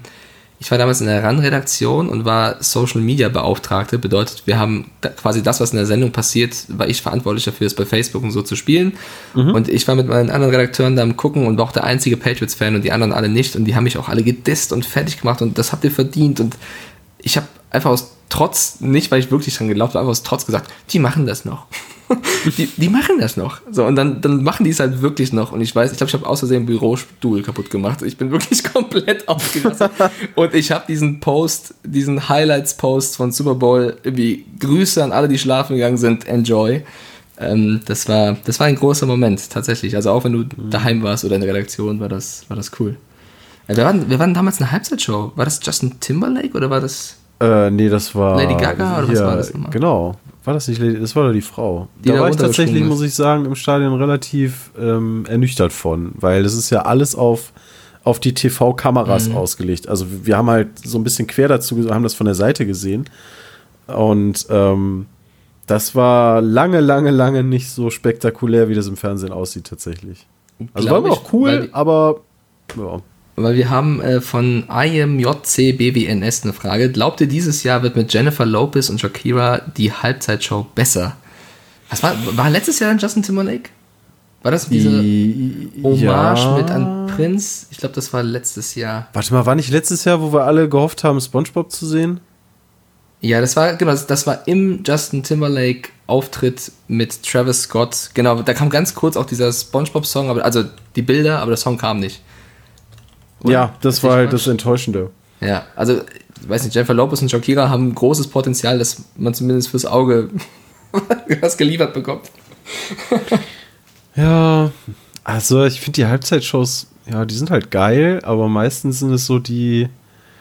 in der RAN-Redaktion und war Social-Media-Beauftragte. Bedeutet, wir haben quasi das, was in der Sendung passiert, war ich verantwortlich dafür, es bei Facebook und so zu spielen. Und ich war mit meinen anderen Redakteuren da am Gucken und war auch der einzige Patriots-Fan und die anderen alle nicht. Und die haben mich auch alle gedisst und fertig gemacht und das habt ihr verdient. Und ich habe einfach aus Trotz, nicht weil ich wirklich dran geglaubt habe, einfach aus Trotz gesagt, die machen das noch. die machen das noch. So, und dann machen die es halt wirklich noch. Und ich glaube, ich habe aus Versehen einen Bürostuhl kaputt gemacht. Ich bin wirklich komplett aufgerastet. Und ich habe diesen Highlights-Post von Super Bowl, irgendwie Grüße an alle, die schlafen gegangen sind, enjoy. Das war ein großer Moment, tatsächlich. Also auch wenn du daheim warst oder in der Redaktion, war das cool. Wir waren damals eine Halbzeitshow. War das Justin Timberlake oder war das... Nee, das war... Lady Gaga oder was war das nochmal? Genau. War das nicht Lady? Das war doch die Frau. Die da war ich tatsächlich, muss ich sagen, im Stadion relativ ernüchtert von, weil das ist ja alles auf die TV-Kameras ausgelegt. Also wir haben halt so ein bisschen quer dazu, haben das von der Seite gesehen und das war lange nicht so spektakulär, wie das im Fernsehen aussieht tatsächlich. Also war immer auch cool, aber ja. Weil wir haben von IMJCBWNS eine Frage. Glaubt ihr, dieses Jahr wird mit Jennifer Lopez und Shakira die Halbzeitshow besser? Was war letztes Jahr dann Justin Timberlake? War das diese Hommage mit an Prince? Ich glaube, das war letztes Jahr. Warte mal, war nicht letztes Jahr, wo wir alle gehofft haben, SpongeBob zu sehen? Ja, das war im Justin Timberlake Auftritt mit Travis Scott. Genau, da kam ganz kurz auch dieser SpongeBob-Song, also die Bilder, aber der Song kam nicht. Oder? Ja, das war halt das Enttäuschende. Ja, also, ich weiß nicht, Jennifer Lopez und Shakira haben großes Potenzial, dass man zumindest fürs Auge was geliefert bekommt. Ja, also ich finde die Halbzeitshows, ja, die sind halt geil, aber meistens ist es so die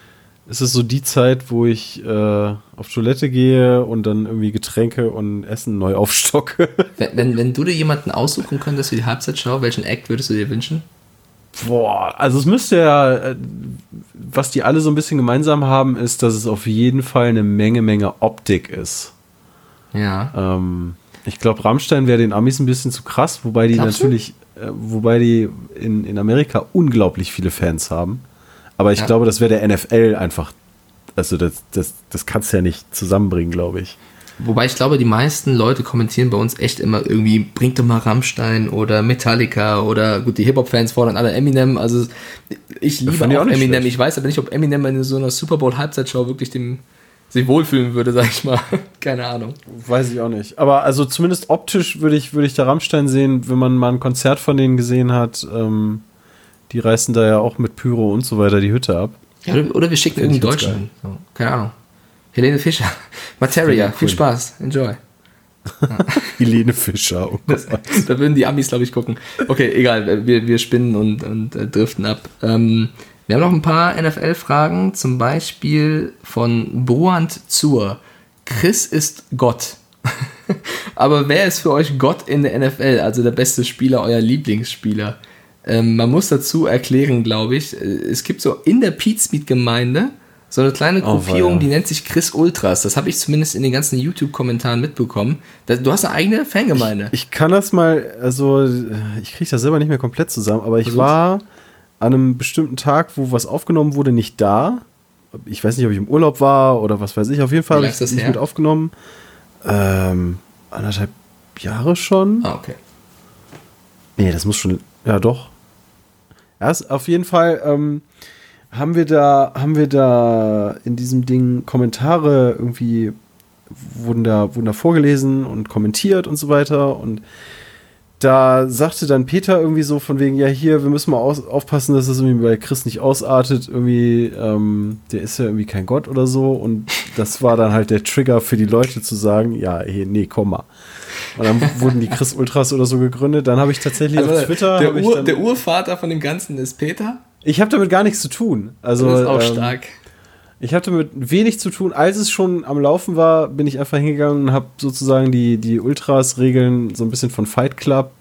Zeit, wo ich auf Toilette gehe und dann irgendwie Getränke und Essen neu aufstocke. Wenn du dir jemanden aussuchen könntest für die Halbzeitshow, welchen Act würdest du dir wünschen? Boah, also es müsste ja, was die alle so ein bisschen gemeinsam haben, ist, dass es auf jeden Fall eine Menge Optik ist. Ja. Ich glaube, Rammstein wäre den Amis ein bisschen zu krass, wobei die natürlich, wobei die in Amerika unglaublich viele Fans haben. Aber ich glaube, das wäre der NFL einfach, also das kannst du ja nicht zusammenbringen, glaube ich. Wobei ich glaube, die meisten Leute kommentieren bei uns echt immer irgendwie, bringt doch mal Rammstein oder Metallica oder gut, die Hip-Hop-Fans fordern alle Eminem. Also ich liebe auch Eminem. Schlecht. Ich weiß aber nicht, ob Eminem in so einer Super Bowl-Halbzeitshow wirklich sich wohlfühlen würde, sag ich mal. Keine Ahnung. Weiß ich auch nicht. Aber also zumindest optisch würde ich da Rammstein sehen, wenn man mal ein Konzert von denen gesehen hat. Die reißen da ja auch mit Pyro und so weiter die Hütte ab. Ja, oder wir schicken irgendwie Deutschen. So, keine Ahnung. Helene Fischer. Materia, viel Spaß. Enjoy. Ja. Helene Fischer. Oh Gott. Da würden die Amis, glaube ich, gucken. Okay, egal. Wir spinnen und driften ab. Wir haben noch ein paar NFL-Fragen. Zum Beispiel von Bruant zur. Chris ist Gott. Aber wer ist für euch Gott in der NFL? Also der beste Spieler, euer Lieblingsspieler? Man muss dazu erklären, glaube ich, es gibt so in der Pizmeet-Gemeinde so eine kleine Gruppierung, die nennt sich Chris Ultras. Das habe ich zumindest in den ganzen YouTube-Kommentaren mitbekommen. Du hast eine eigene Fangemeinde. Ich kann das mal, also ich kriege das selber nicht mehr komplett zusammen, aber ich war an einem bestimmten Tag, wo was aufgenommen wurde, nicht da. Ich weiß nicht, ob ich im Urlaub war oder was weiß ich. Auf jeden Fall habe ich das nicht mit aufgenommen. 1,5 Jahre schon. Ah, okay. Nee, das muss schon, ja doch. Ja, auf jeden Fall haben wir da in diesem Ding Kommentare irgendwie wurden da vorgelesen und kommentiert und so weiter und da sagte dann Peter irgendwie so von wegen, ja hier, wir müssen mal aufpassen, dass das irgendwie bei Chris nicht ausartet, irgendwie, der ist ja irgendwie kein Gott oder so und das war dann halt der Trigger für die Leute zu sagen, ja, hey, nee, komm mal. Und dann wurden die Chris Ultras oder so gegründet, dann habe ich tatsächlich auf Twitter... Der Urvater von dem Ganzen ist Peter? Ich habe damit gar nichts zu tun. Also, das ist auch stark. Ich habe damit wenig zu tun. Als es schon am Laufen war, bin ich einfach hingegangen und habe sozusagen die Ultras-Regeln so ein bisschen von Fight Club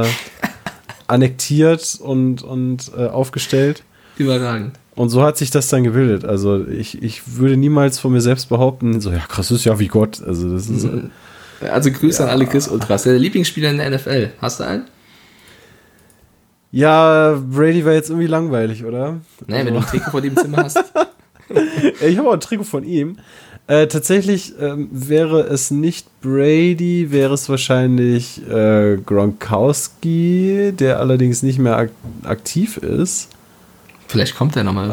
annektiert und aufgestellt. Überragend. Und so hat sich das dann gebildet. Also ich würde niemals von mir selbst behaupten, so ja, krass ist ja wie Gott. Also das ist... Also Grüße an alle Chris Ultras. Der Lieblingsspieler in der NFL. Hast du einen? Ja, Brady war jetzt irgendwie langweilig, oder? Naja, wenn du ein Trikot vor dem Zimmer hast. Ich habe auch ein Trikot von ihm. Tatsächlich wäre es nicht Brady, wäre es wahrscheinlich Gronkowski, der allerdings nicht mehr aktiv ist. Vielleicht kommt er nochmal.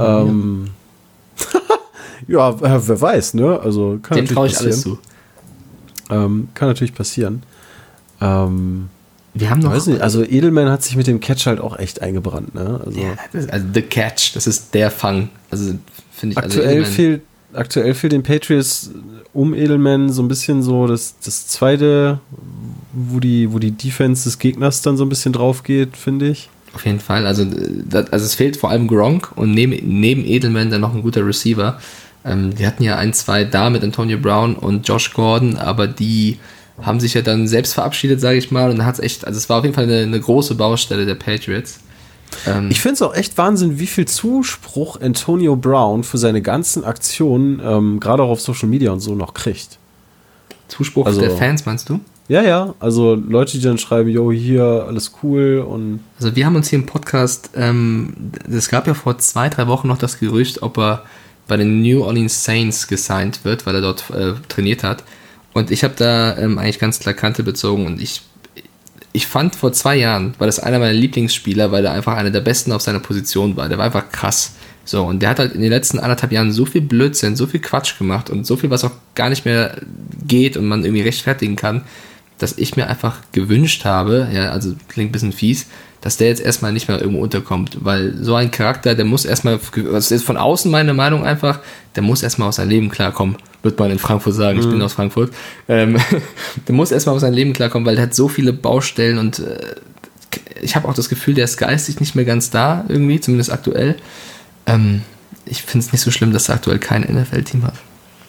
Ja, wer weiß, ne? Also kann dem traue ich alles zu. Kann natürlich passieren. Wir haben noch. Weiß nicht, also Edelman hat sich mit dem Catch halt auch echt eingebrannt, ne? Also, ja, also The Catch, das ist der Fang. Also finde ich. Aktuell fehlt den Patriots um Edelman so ein bisschen so das zweite, wo die Defense des Gegners dann so ein bisschen drauf geht, finde ich. Auf jeden Fall. Also es fehlt vor allem Gronk und neben Edelman dann noch ein guter Receiver. Die hatten ja 1-2 da mit Antonio Brown und Josh Gordon, aber die haben sich ja dann selbst verabschiedet, sage ich mal. Und dann hat es echt, also es war auf jeden Fall eine große Baustelle der Patriots. Ich finde es auch echt Wahnsinn, wie viel Zuspruch Antonio Brown für seine ganzen Aktionen, gerade auch auf Social Media und so, noch kriegt. Zuspruch der Fans, meinst du? Ja, also Leute, die dann schreiben, yo, hier, alles cool und... Also wir haben uns hier im Podcast, es gab ja vor 2-3 Wochen noch das Gerücht, ob er bei den New Orleans Saints gesigned wird, weil er dort trainiert hat. Und ich habe da eigentlich ganz klar Kante bezogen und ich fand vor 2 Jahren, war das einer meiner Lieblingsspieler, weil er einfach einer der Besten auf seiner Position war. Der war einfach krass. So, und der hat halt in den letzten 1,5 Jahren so viel Blödsinn, so viel Quatsch gemacht und so viel, was auch gar nicht mehr geht und man irgendwie rechtfertigen kann, dass ich mir einfach gewünscht habe, ja, also klingt ein bisschen fies, dass der jetzt erstmal nicht mehr irgendwo unterkommt, weil so ein Charakter, der muss erstmal, das ist von außen meine Meinung einfach, der muss erstmal aus seinem Leben klarkommen, wird man in Frankfurt sagen, ich bin aus Frankfurt, der muss erstmal aus seinem Leben klarkommen, weil der hat so viele Baustellen und ich habe auch das Gefühl, der ist geistig nicht mehr ganz da, irgendwie, zumindest aktuell. Ich finde es nicht so schlimm, dass er aktuell kein NFL-Team hat.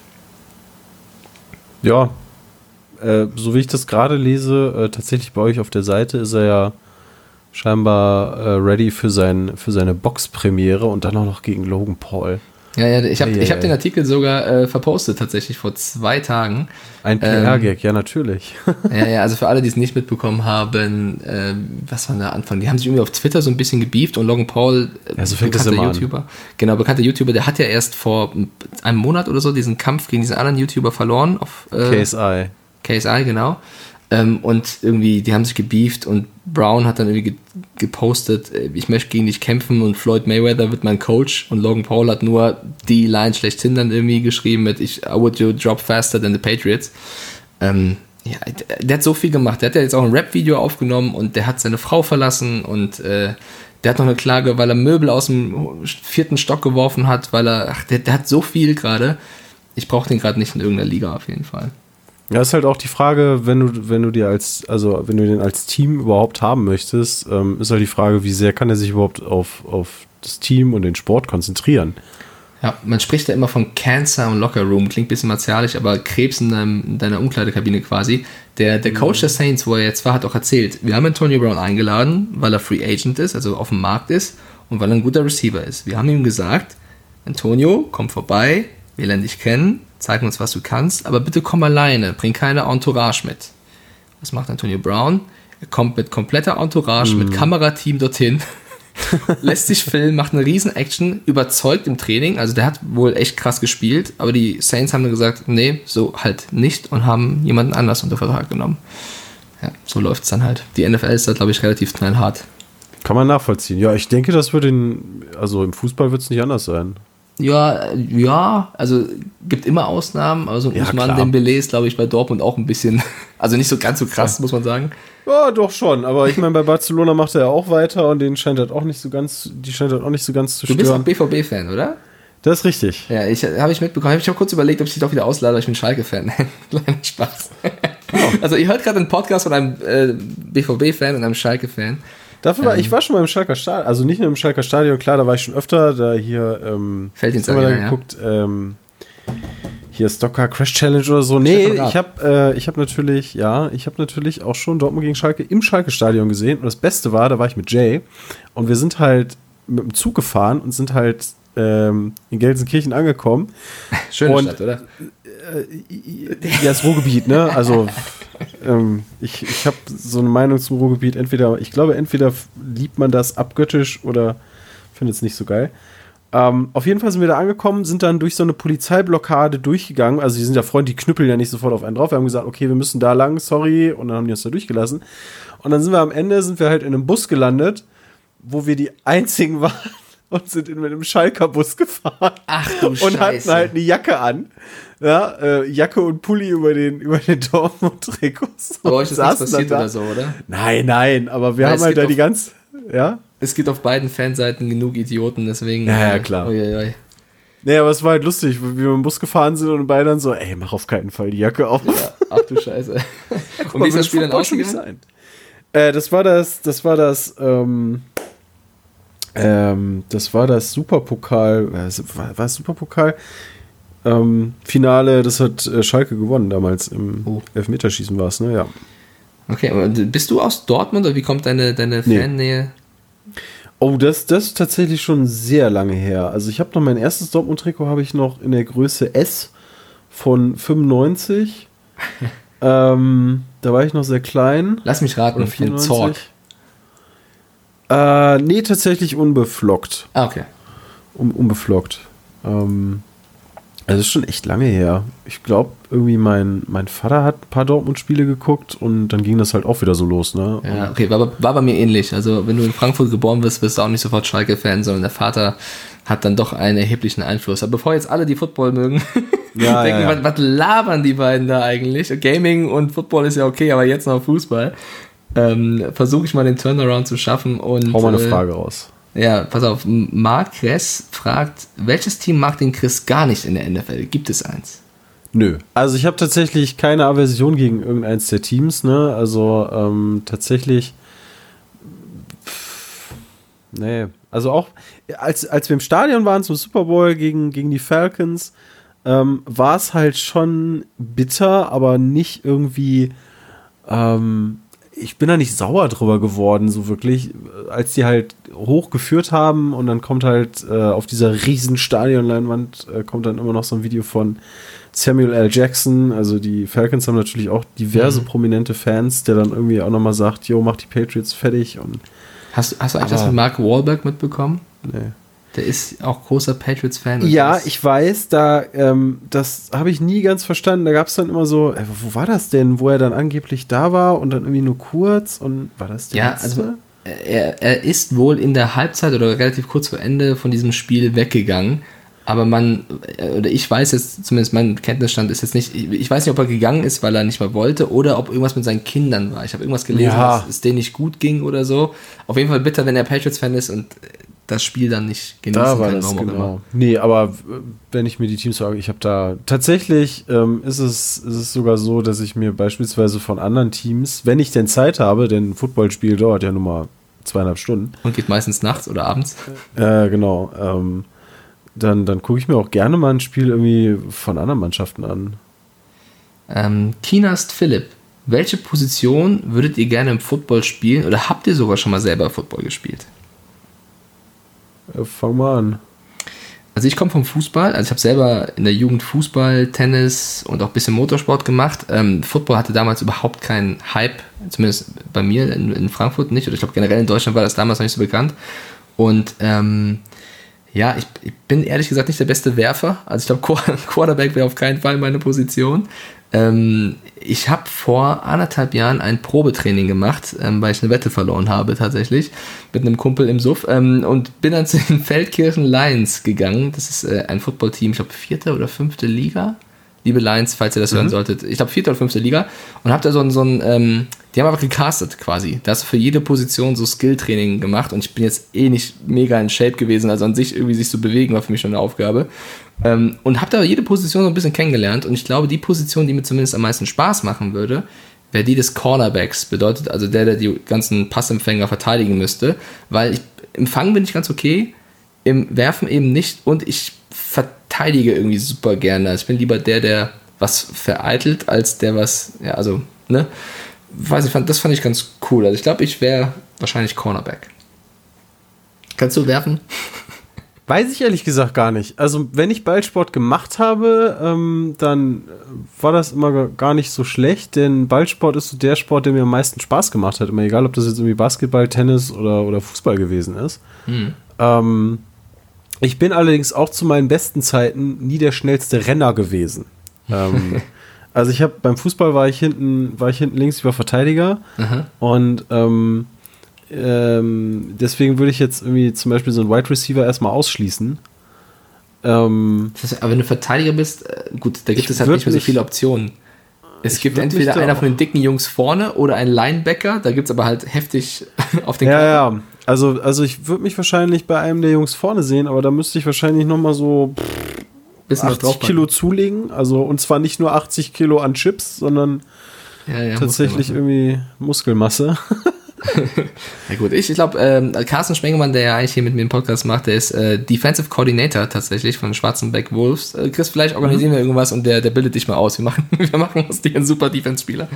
Ja, so wie ich das gerade lese, tatsächlich bei euch auf der Seite ist er ja scheinbar ready für seine Boxpremiere und dann auch noch gegen Logan Paul. Ja, ich hab den Artikel sogar verpostet, tatsächlich vor 2 Tagen. Ein PR-Gag, ja, natürlich. Ja, also für alle, die es nicht mitbekommen haben, was war der Anfang? Die haben sich irgendwie auf Twitter so ein bisschen gebieft und Logan Paul, so fängt das immer YouTuber, bekannter YouTuber, der hat ja erst vor einem Monat oder so diesen Kampf gegen diesen anderen YouTuber verloren. Auf KSI, genau. Und irgendwie, die haben sich gebieft und Brown hat dann irgendwie gepostet, ich möchte gegen dich kämpfen und Floyd Mayweather wird mein Coach und Logan Paul hat nur die Line schlechthin dann irgendwie geschrieben mit I would you drop faster than the Patriots. Der hat so viel gemacht. Der hat ja jetzt auch ein Rap-Video aufgenommen und der hat seine Frau verlassen und der hat noch eine Klage, weil er Möbel aus dem 4. Stock geworfen hat, weil der hat so viel gerade. Ich brauche den gerade nicht in irgendeiner Liga auf jeden Fall. Ja, ist halt auch die Frage, wenn du den als Team überhaupt haben möchtest, ist halt die Frage, wie sehr kann er sich überhaupt auf das Team und den Sport konzentrieren. Ja, man spricht ja immer von Cancer und Locker Room, klingt ein bisschen martialisch, aber Krebs in deiner Umkleidekabine quasi. Der Coach der Saints, wo er jetzt war, hat auch erzählt, wir haben Antonio Brown eingeladen, weil er Free Agent ist, also auf dem Markt ist und weil er ein guter Receiver ist. Wir haben ihm gesagt, Antonio, komm vorbei, wir lernen dich kennen, zeig uns, was du kannst, aber bitte komm alleine, bring keine Entourage mit. Was macht Antonio Brown? Er kommt mit kompletter Entourage, mit Kamerateam dorthin, lässt sich filmen, macht eine riesen Action, überzeugt im Training, also der hat wohl echt krass gespielt, aber die Saints haben dann gesagt, nee, so halt nicht und haben jemanden anders unter Vertrag genommen. Ja, so läuft es dann halt. Die NFL ist da, glaube ich, relativ knallhart. Kann man nachvollziehen. Ja, ich denke, das wird also im Fußball wird es nicht anders sein. Ja, also gibt immer Ausnahmen, also Ousmane Dembélé ist, glaube ich, bei Dortmund auch ein bisschen, also nicht so ganz so krass, muss man sagen. Ja, doch schon, aber ich meine, bei Barcelona macht er ja auch weiter und die scheint halt auch nicht so ganz zu stören. Du bist auch BVB-Fan, oder? Das ist richtig. Ja, habe ich mitbekommen. Ich habe kurz überlegt, ob ich dich doch wieder auslade, aber ich bin Schalke-Fan. Kleiner Spaß. Oh. Also ihr hört gerade einen Podcast von einem BVB-Fan und einem Schalke-Fan. Ich war schon mal im Schalker Stadion, also nicht nur im Schalker Stadion, klar, da war ich schon öfter, da hier geguckt, hier Stocker Crash Challenge oder so. Nee, ich habe natürlich auch schon Dortmund gegen Schalke im Schalke Stadion gesehen und das Beste war, da war ich mit Jay und wir sind halt mit dem Zug gefahren und sind halt in Gelsenkirchen angekommen. Schöne Stadt, oder? Ja, das Ruhrgebiet, ne? Also ich habe so eine Meinung zum Ruhrgebiet. Entweder liebt man das abgöttisch oder findet es nicht so geil. Auf jeden Fall sind wir da angekommen, sind dann durch so eine Polizeiblockade durchgegangen. Also die sind ja Freunde, die knüppeln ja nicht sofort auf einen drauf. Wir haben gesagt, okay, wir müssen da lang, sorry. Und dann haben die uns da durchgelassen. Und dann sind wir halt in einem Bus gelandet, wo wir die einzigen waren. Und sind mit einem Schalker Bus gefahren. Ach du Scheiße. Und hatten halt eine Jacke an. Ja, Jacke und Pulli über den Dortmund-Trikots. Aber euch ist nichts passiert oder so, oder? Nein, aber wir haben halt da die ganze... Ja? Es gibt auf beiden Fanseiten genug Idioten, deswegen... Ja, klar. Nee, aber es war halt lustig, wie wir mit dem Bus gefahren sind und beide dann so, ey, mach auf keinen Fall die Jacke auf. Ja, ach du Scheiße. Und wie ist das Spiel dann ausgegangen? Das war das Superpokal, war es Superpokal? Finale, das hat Schalke gewonnen damals, im Elfmeterschießen war es, ne? Ja. Okay, aber bist du aus Dortmund oder wie kommt deine Fannähe? Oh, das ist tatsächlich schon sehr lange her. Also ich habe noch mein erstes Dortmund-Trikot habe ich noch in der Größe S von 95. Da war ich noch sehr klein. Lass mich raten, von Zorg. Nee, tatsächlich unbeflockt. Ah, okay. Unbeflockt. Also das ist schon echt lange her. Ich glaube, irgendwie mein Vater hat ein paar Dortmund-Spiele geguckt und dann ging das halt auch wieder so los, ne? Ja, okay, war bei mir ähnlich. Also wenn du in Frankfurt geboren wirst, wirst du auch nicht sofort Schalke-Fan, sondern der Vater hat dann doch einen erheblichen Einfluss. Aber bevor jetzt alle die Football mögen, denken, was labern die beiden da eigentlich? Gaming und Football ist ja okay, aber jetzt noch Fußball. Versuche ich mal den Turnaround zu schaffen und... Hau mal eine Frage raus. Ja, pass auf. Mark Kress fragt, welches Team mag den Chris gar nicht in der NFL? Gibt es eins? Nö. Also ich habe tatsächlich keine Aversion gegen irgendeins der Teams, ne? Also tatsächlich Nee. Also auch, als wir im Stadion waren zum Super Bowl gegen die Falcons, war es halt schon bitter, aber nicht irgendwie, ich bin da nicht sauer drüber geworden, so wirklich, als die halt hochgeführt haben und dann kommt halt auf dieser riesen Stadionleinwand kommt dann immer noch so ein Video von Samuel L. Jackson, also die Falcons haben natürlich auch diverse prominente Fans, der dann irgendwie auch nochmal sagt, jo, mach die Patriots fertig. Und Hast du eigentlich das mit Mark Wahlberg mitbekommen? Nee. Der ist auch großer Patriots-Fan. Ja, ich weiß, das habe ich nie ganz verstanden. Da gab es dann immer so, wo war das denn, wo er dann angeblich da war und dann irgendwie nur kurz und war das der letzte? Also er ist wohl in der Halbzeit oder relativ kurz vor Ende von diesem Spiel weggegangen. Aber ich weiß jetzt, zumindest mein Kenntnisstand ist jetzt nicht, ich weiß nicht, ob er gegangen ist, weil er nicht mehr wollte oder ob irgendwas mit seinen Kindern war. Ich habe irgendwas gelesen, dass es denen nicht gut ging oder so. Auf jeden Fall bitter, wenn er Patriots-Fan ist und das Spiel dann nicht genießen da war kann. Das genau. Nee, aber wenn ich mir die Teams sage, ich habe da tatsächlich ist es sogar so, dass ich mir beispielsweise von anderen Teams, wenn ich denn Zeit habe, denn ein Footballspiel dauert ja nun mal 2,5 Stunden. Und geht meistens nachts oder abends. Genau. Dann gucke ich mir auch gerne mal ein Spiel irgendwie von anderen Mannschaften an. Kinast Philipp, welche Position würdet ihr gerne im Football spielen oder habt ihr sogar schon mal selber Football gespielt? Fang mal an. Also ich komme vom Fußball, also ich habe selber in der Jugend Fußball, Tennis und auch ein bisschen Motorsport gemacht. Football hatte damals überhaupt keinen Hype, zumindest bei mir in Frankfurt nicht, oder ich glaube generell in Deutschland war das damals noch nicht so bekannt. Und ja, ich bin ehrlich gesagt nicht der beste Werfer. Also ich glaube, Quarterback wäre auf keinen Fall meine Position. Ich habe vor 1,5 Jahren ein Probetraining gemacht, weil ich eine Wette verloren habe tatsächlich, mit einem Kumpel im Suff und bin dann zu den Feldkirchen Lions gegangen. Das ist ein Footballteam, ich glaube 4. oder 5. Liga. Liebe Lions, falls ihr das hören solltet. Ich glaube 4. oder 5. Liga. Und habe da so ein die haben einfach gecastet quasi. Da hast du für jede Position so Skill-Training gemacht und ich bin jetzt nicht mega in Shape gewesen, also an sich irgendwie sich zu bewegen war für mich schon eine Aufgabe. Und habe da jede Position so ein bisschen kennengelernt und ich glaube, die Position, die mir zumindest am meisten Spaß machen würde, wäre die des Cornerbacks. Bedeutet also der die ganzen Passempfänger verteidigen müsste, weil im Fangen bin ich ganz okay, im Werfen eben nicht und ich verteidige irgendwie super gerne. Also ich bin lieber der was vereitelt, als der was, ja, also, ne? Weiß ich, das fand ich ganz cool. Also ich glaube, ich wäre wahrscheinlich Cornerback. Kannst du werfen? Weiß ich ehrlich gesagt gar nicht. Also wenn ich Ballsport gemacht habe, dann war das immer gar nicht so schlecht, denn Ballsport ist so der Sport, der mir am meisten Spaß gemacht hat. Immer egal, ob das jetzt irgendwie Basketball, Tennis oder Fußball gewesen ist. Ich bin allerdings auch zu meinen besten Zeiten nie der schnellste Renner gewesen. Also ich habe beim Fußball war ich hinten links, ich war Verteidiger. Aha. Und deswegen würde ich jetzt irgendwie zum Beispiel so einen Wide Receiver erstmal ausschließen. Das heißt, aber wenn du Verteidiger bist, gut, da gibt es halt nicht mehr so viele Optionen. Es gibt entweder einer von den dicken Jungs vorne oder einen Linebacker, da gibt es aber halt heftig auf den Kopf. Ja, also ich würde mich wahrscheinlich bei einem der Jungs vorne sehen, aber da müsste ich wahrscheinlich nochmal so 80 Kilo zulegen, also und zwar nicht nur 80 Kilo an Chips, sondern tatsächlich irgendwie Muskelmasse. Ja gut, ich glaube, Carsten Spengemann, der ja eigentlich hier mit mir einen Podcast macht, der ist Defensive Coordinator tatsächlich von Schwarzenbeck Wolves. Chris, vielleicht organisieren wir irgendwas und der bildet dich mal aus. Wir machen aus dir einen super Defense-Spieler.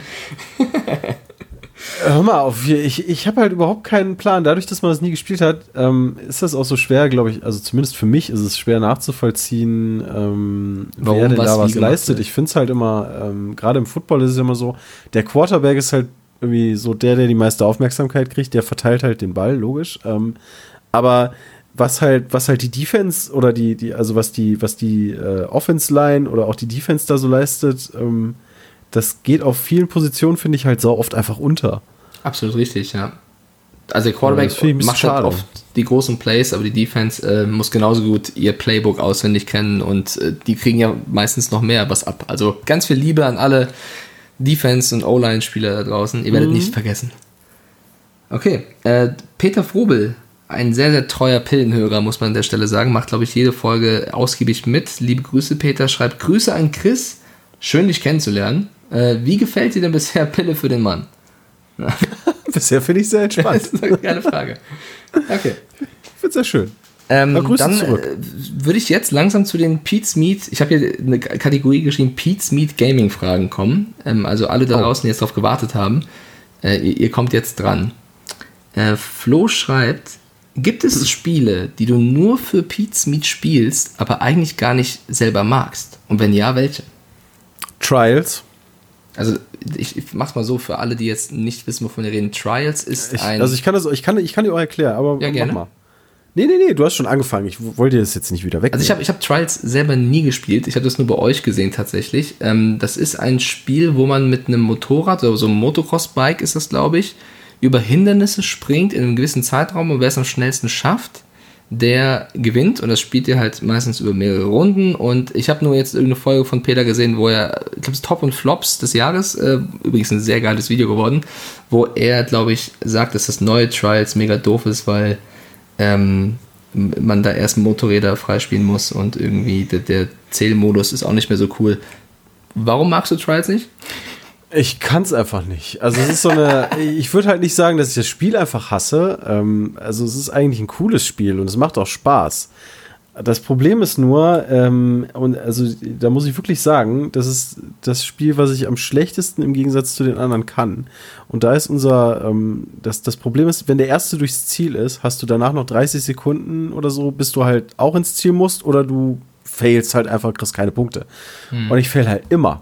Hör mal auf, ich habe halt überhaupt keinen Plan. Dadurch, dass man das nie gespielt hat, ist das auch so schwer, glaube ich, also zumindest für mich ist es schwer nachzuvollziehen, wer denn da was leistet. Ich finde es halt immer, gerade im Football ist es immer so, der Quarterback ist halt irgendwie so der die meiste Aufmerksamkeit kriegt, der verteilt halt den Ball, logisch. Aber was halt die Defense oder was die Offense-Line oder auch die Defense da so leistet, das geht auf vielen Positionen, finde ich, halt so oft einfach unter. Absolut richtig, ja. Also der Quarterback macht halt oft die großen Plays, aber die Defense muss genauso gut ihr Playbook auswendig kennen und die kriegen ja meistens noch mehr was ab. Also ganz viel Liebe an alle Defense- und O-Line-Spieler da draußen. Ihr werdet nicht vergessen. Okay, Peter Frobel, ein sehr, sehr treuer Pillenhörer, muss man an der Stelle sagen, macht, glaube ich, jede Folge ausgiebig mit. Liebe Grüße, Peter, schreibt Grüße an Chris. Schön, dich kennenzulernen. Wie gefällt dir denn bisher Pille für den Mann? Bisher finde ich sehr entspannt. Das ist eine geile Frage. Okay. Ich find's sehr schön. Dann würde ich jetzt langsam zu den Pete's Meat, ich habe hier eine Kategorie geschrieben, Pete's Meat Gaming Fragen kommen. Also alle da draußen, die jetzt darauf gewartet haben, ihr kommt jetzt dran. Flo schreibt, gibt es Spiele, die du nur für Pete's Meat spielst, aber eigentlich gar nicht selber magst? Und wenn ja, welche? Trials. Also ich mach's mal so für alle, die jetzt nicht wissen, wovon wir reden. Trials ist ich kann dir auch erklären, aber ja, gerne. Mach mal. Nee, du hast schon angefangen. Ich wollte das jetzt nicht wieder weg. Also ich hab Trials selber nie gespielt. Ich habe das nur bei euch gesehen tatsächlich. Das ist ein Spiel, wo man mit einem Motorrad, oder so einem Motocross-Bike ist das, glaube ich, über Hindernisse springt in einem gewissen Zeitraum und wer es am schnellsten schafft, der gewinnt. Und das spielt ihr halt meistens über mehrere Runden. Und ich habe nur jetzt irgendeine Folge von Peter gesehen, wo er, ich glaube, es Top und Flops des Jahres, übrigens ein sehr geiles Video geworden, wo er, glaube ich, sagt, dass das neue Trials mega doof ist, weil man da erst Motorräder freispielen muss und irgendwie der Zählmodus ist auch nicht mehr so cool. Warum magst du Trials nicht? Ich kann es einfach nicht. Also es ist so ich würde halt nicht sagen, dass ich das Spiel einfach hasse. Also es ist eigentlich ein cooles Spiel und es macht auch Spaß. Das Problem ist nur, und also da muss ich wirklich sagen, das ist das Spiel, was ich am schlechtesten im Gegensatz zu den anderen kann. Und da ist das Problem ist, wenn der Erste durchs Ziel ist, hast du danach noch 30 Sekunden oder so, bis du halt auch ins Ziel musst oder du failst halt einfach, kriegst keine Punkte. Und ich fail halt immer.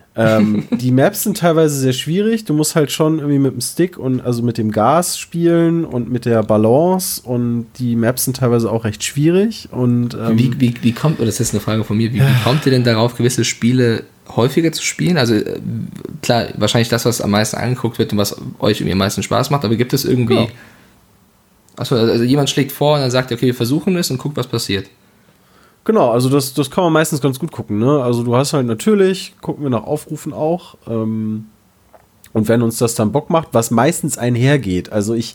Die Maps sind teilweise sehr schwierig. Du musst halt schon irgendwie mit dem Stick und also mit dem Gas spielen und mit der Balance und die Maps sind teilweise auch recht schwierig. Und wie kommt, oder das ist eine Frage von mir, wie kommt ihr denn darauf, gewisse Spiele häufiger zu spielen? Also klar, wahrscheinlich das, was am meisten angeguckt wird und was euch irgendwie am meisten Spaß macht, aber gibt es irgendwie, ja. Achso, also jemand schlägt vor und dann sagt, okay, wir versuchen es und guckt, was passiert. Genau, also das kann man meistens ganz gut gucken, ne? Also du hast halt natürlich, gucken wir nach Aufrufen auch, und wenn uns das dann Bock macht, was meistens einhergeht, also ich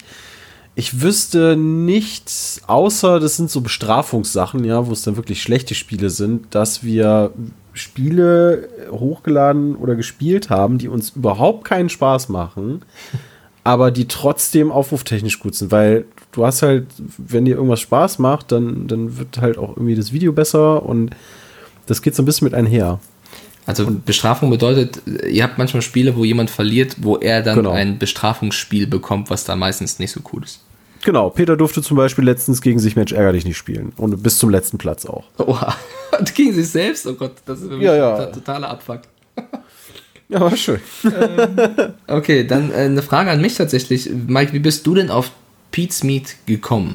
wüsste nichts, außer das sind so Bestrafungssachen, ja, wo es dann wirklich schlechte Spiele sind, dass wir Spiele hochgeladen oder gespielt haben, die uns überhaupt keinen Spaß machen, aber die trotzdem aufruftechnisch gut sind, weil du hast halt, wenn dir irgendwas Spaß macht, dann wird halt auch irgendwie das Video besser und das geht so ein bisschen mit einher. Also Bestrafung bedeutet, ihr habt manchmal Spiele, wo jemand verliert, wo er dann ein Bestrafungsspiel bekommt, was dann meistens nicht so cool ist. Genau, Peter durfte zum Beispiel letztens gegen sich Mensch ärger dich nicht spielen und bis zum letzten Platz auch. Oha, und gegen sich selbst? Oh Gott, das ist für mich ein totaler Abfuck. Ja, war schön. Okay, dann eine Frage an mich tatsächlich. Mike, wie bist du denn auf Pete's Meat gekommen?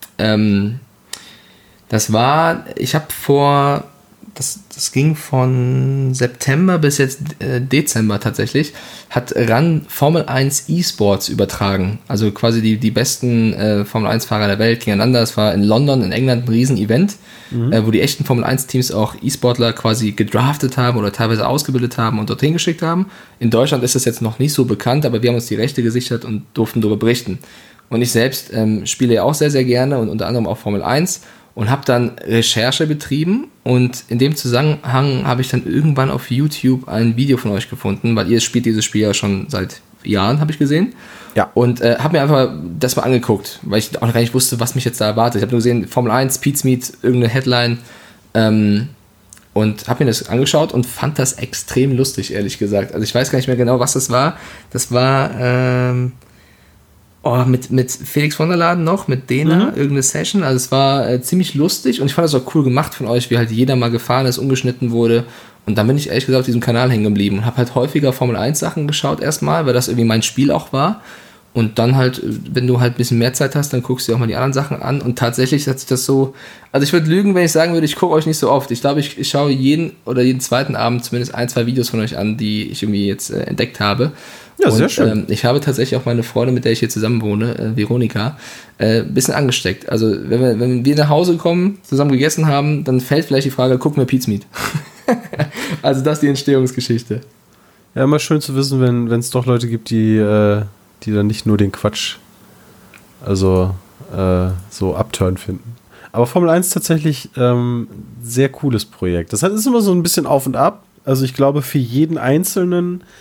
Das ging von September bis jetzt Dezember tatsächlich, hat RAN Formel 1 E-Sports übertragen. Also quasi die besten Formel 1 Fahrer der Welt gegeneinander. Es war in London, in England, ein Riesen-Event, wo die echten Formel 1 Teams auch E-Sportler quasi gedraftet haben oder teilweise ausgebildet haben und dorthin geschickt haben. In Deutschland ist das jetzt noch nicht so bekannt, aber wir haben uns die Rechte gesichert und durften darüber berichten. Und ich selbst spiele ja auch sehr, sehr gerne und unter anderem auch Formel 1 und habe dann Recherche betrieben und in dem Zusammenhang habe ich dann irgendwann auf YouTube ein Video von euch gefunden, weil ihr spielt dieses Spiel ja schon seit Jahren, habe ich gesehen. Ja. Und habe mir einfach das mal angeguckt, weil ich auch gar nicht wusste, was mich jetzt da erwartet. Ich habe nur gesehen, Formel 1, Pete's Meat, irgendeine Headline und habe mir das angeschaut und fand das extrem lustig, ehrlich gesagt. Also ich weiß gar nicht mehr genau, was das war. Das war mit Felix von der Laden noch, mit Dena, irgendeine Session. Also es war ziemlich lustig und ich fand das auch cool gemacht von euch, wie halt jeder mal gefahren ist, umgeschnitten wurde. Und dann bin ich ehrlich gesagt auf diesem Kanal hängen geblieben und habe halt häufiger Formel 1 Sachen geschaut erstmal, weil das irgendwie mein Spiel auch war. Und dann halt, wenn du halt ein bisschen mehr Zeit hast, dann guckst du dir auch mal die anderen Sachen an. Und tatsächlich hat sich das so, also ich würde lügen, wenn ich sagen würde, ich gucke euch nicht so oft. Ich glaube, ich schaue jeden zweiten Abend zumindest 1-2 Videos von euch an, die ich irgendwie jetzt entdeckt habe. Ja, sehr schön. Ich habe tatsächlich auch meine Freundin, mit der ich hier zusammen wohne, Veronika, ein bisschen angesteckt. Also wenn wir nach Hause kommen, zusammen gegessen haben, dann fällt vielleicht die Frage, gucken wir Pete's Meat. Also das ist die Entstehungsgeschichte. Ja, immer schön zu wissen, wenn es doch Leute gibt, die dann nicht nur den Quatsch so Upturn finden. Aber Formel 1 tatsächlich sehr cooles Projekt. Das ist immer so ein bisschen auf und ab. Also ich glaube, für jeden Einzelnen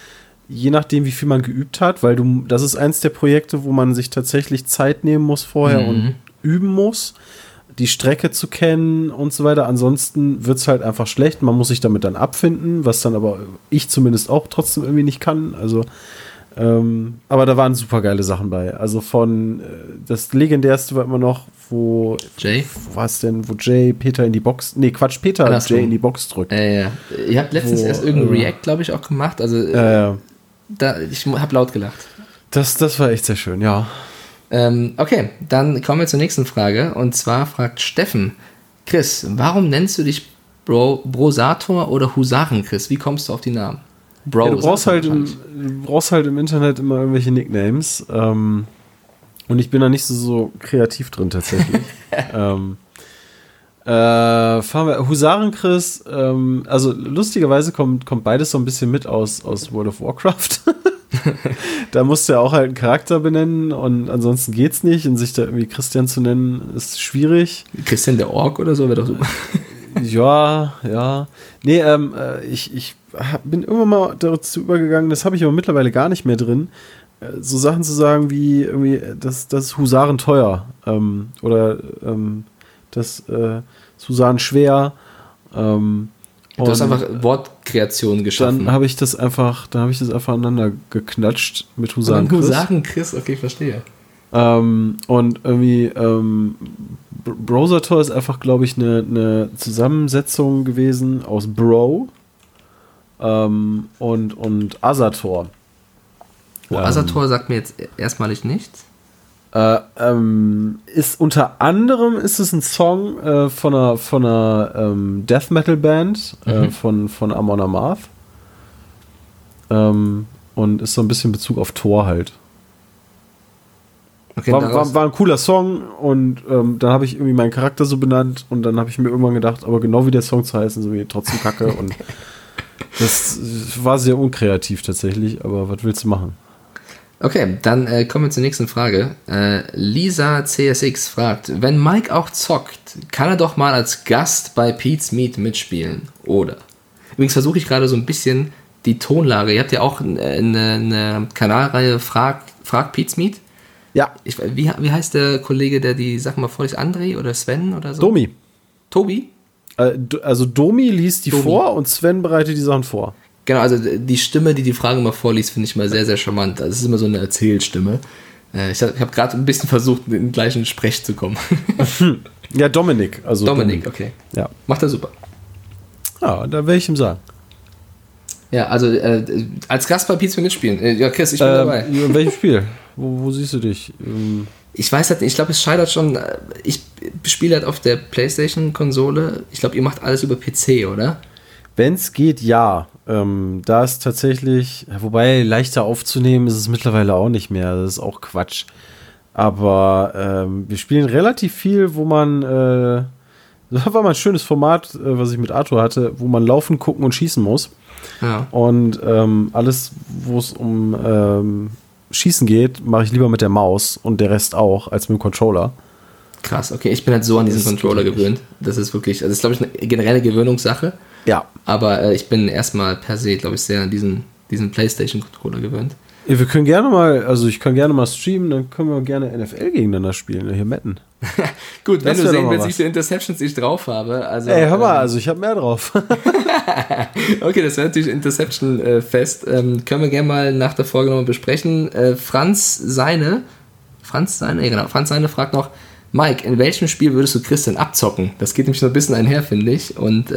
je nachdem, wie viel man geübt hat, weil das ist eins der Projekte, wo man sich tatsächlich Zeit nehmen muss vorher und üben muss, die Strecke zu kennen und so weiter. Ansonsten wird es halt einfach schlecht. Man muss sich damit dann abfinden, was dann aber ich zumindest auch trotzdem irgendwie nicht kann. Also, aber da waren super geile Sachen bei. Also von das legendärste war immer noch, wo Jay? Wo war es denn, wo Jay Peter in die Box, Peter Jay in die Box drückt. Ihr habt letztens erst irgendein React, glaube ich, auch gemacht. Also ich habe laut gelacht. Das war echt sehr schön, ja. Okay, dann kommen wir zur nächsten Frage. Und zwar fragt Steffen: Chris, warum nennst du dich Brosator oder Husaren-Chris? Wie kommst du auf die Namen? Bro, ja, du brauchst halt im Internet immer irgendwelche Nicknames. Und ich bin da nicht so kreativ drin tatsächlich. Fahren wir Husaren-Chris. Also lustigerweise kommt beides so ein bisschen mit aus World of Warcraft. Da musst du ja auch halt einen Charakter benennen und ansonsten geht's nicht. Und sich da irgendwie Christian zu nennen, ist schwierig. Christian der Ork oder so wäre doch super. Ja. Nee, ich bin irgendwann mal dazu übergegangen, das habe ich aber mittlerweile gar nicht mehr drin, so Sachen zu sagen wie irgendwie, das ist Husaren teuer oder das ist Husaren schwer. Du hast einfach Wortkreationen geschaffen. Dann habe ich das einfach aneinander geklatscht mit Husaren Chris. Husaren Chris, okay, verstehe. Und irgendwie Brosator ist einfach, glaube ich, eine Zusammensetzung gewesen aus Bro und Asator. Asator sagt mir jetzt erstmalig nichts. Ist unter anderem ist es ein Song von einer Death Metal Band von Amon Amarth und ist so ein bisschen Bezug auf Thor halt. Okay, war ein cooler Song und dann habe ich irgendwie meinen Charakter so benannt und dann habe ich mir irgendwann gedacht, aber genau wie der Song zu heißen, so wie trotzdem Kacke und das war sehr unkreativ tatsächlich, aber was willst du machen? Okay, dann kommen wir zur nächsten Frage. Lisa CSX fragt: Wenn Mike auch zockt, kann er doch mal als Gast bei Pete's Meat mitspielen, oder? Übrigens versuche ich gerade so ein bisschen die Tonlage. Ihr habt ja auch eine Kanalreihe Frag Pete's Meat. Ja. Wie heißt der Kollege, der die Sachen mal vorliest? André oder Sven oder so? Domi. Tobi? Also Domi liest die vor und Sven bereitet die Sachen vor. Genau, also die Stimme, die Fragen mal vorliest, finde ich mal sehr, sehr charmant. Also es ist immer so eine Erzählstimme. Ich hab gerade ein bisschen versucht, in den gleichen Sprech zu kommen. Ja, Dominik. Dominik, okay. Ja. Macht er super. Ja, da werde ich ihm sagen. Ja, also als Gast bei Pizza mitspielen. Ja, Chris, ich bin dabei. In welchem Spiel? Wo siehst du dich? Ich weiß halt nicht, ich glaube, es scheitert schon. Ich spiele halt auf der PlayStation-Konsole. Ich glaube, ihr macht alles über PC, oder? Wenn es geht, ja. Da ist tatsächlich, wobei leichter aufzunehmen ist es mittlerweile auch nicht mehr. Das ist auch Quatsch. Aber wir spielen relativ viel, wo man, das war mal ein schönes Format, was ich mit Arthur hatte, wo man laufen, gucken und schießen muss. Ja. Und alles, wo es um Schießen geht, mache ich lieber mit der Maus und der Rest auch, als mit dem Controller. Krass, okay, ich bin halt so an diesen Controller gewöhnt. Das ist wirklich, also das ist, glaube ich, eine generelle Gewöhnungssache. Ja. Aber ich bin erstmal per se, glaube ich, sehr an diesen PlayStation-Controller gewöhnt. Ja, wir können gerne mal, also ich kann gerne mal streamen, dann können wir gerne NFL gegeneinander spielen, hier metten. Gut, wenn du sehen willst, wie viele Interceptions ich drauf habe. Also, ey, hör mal, also ich habe mehr drauf. Okay, das wäre natürlich Interception-fest. Können wir gerne mal nach der Folge nochmal besprechen. Franz Seine fragt noch: Mike, in welchem Spiel würdest du Christian abzocken? Das geht nämlich so ein bisschen einher, finde ich. Und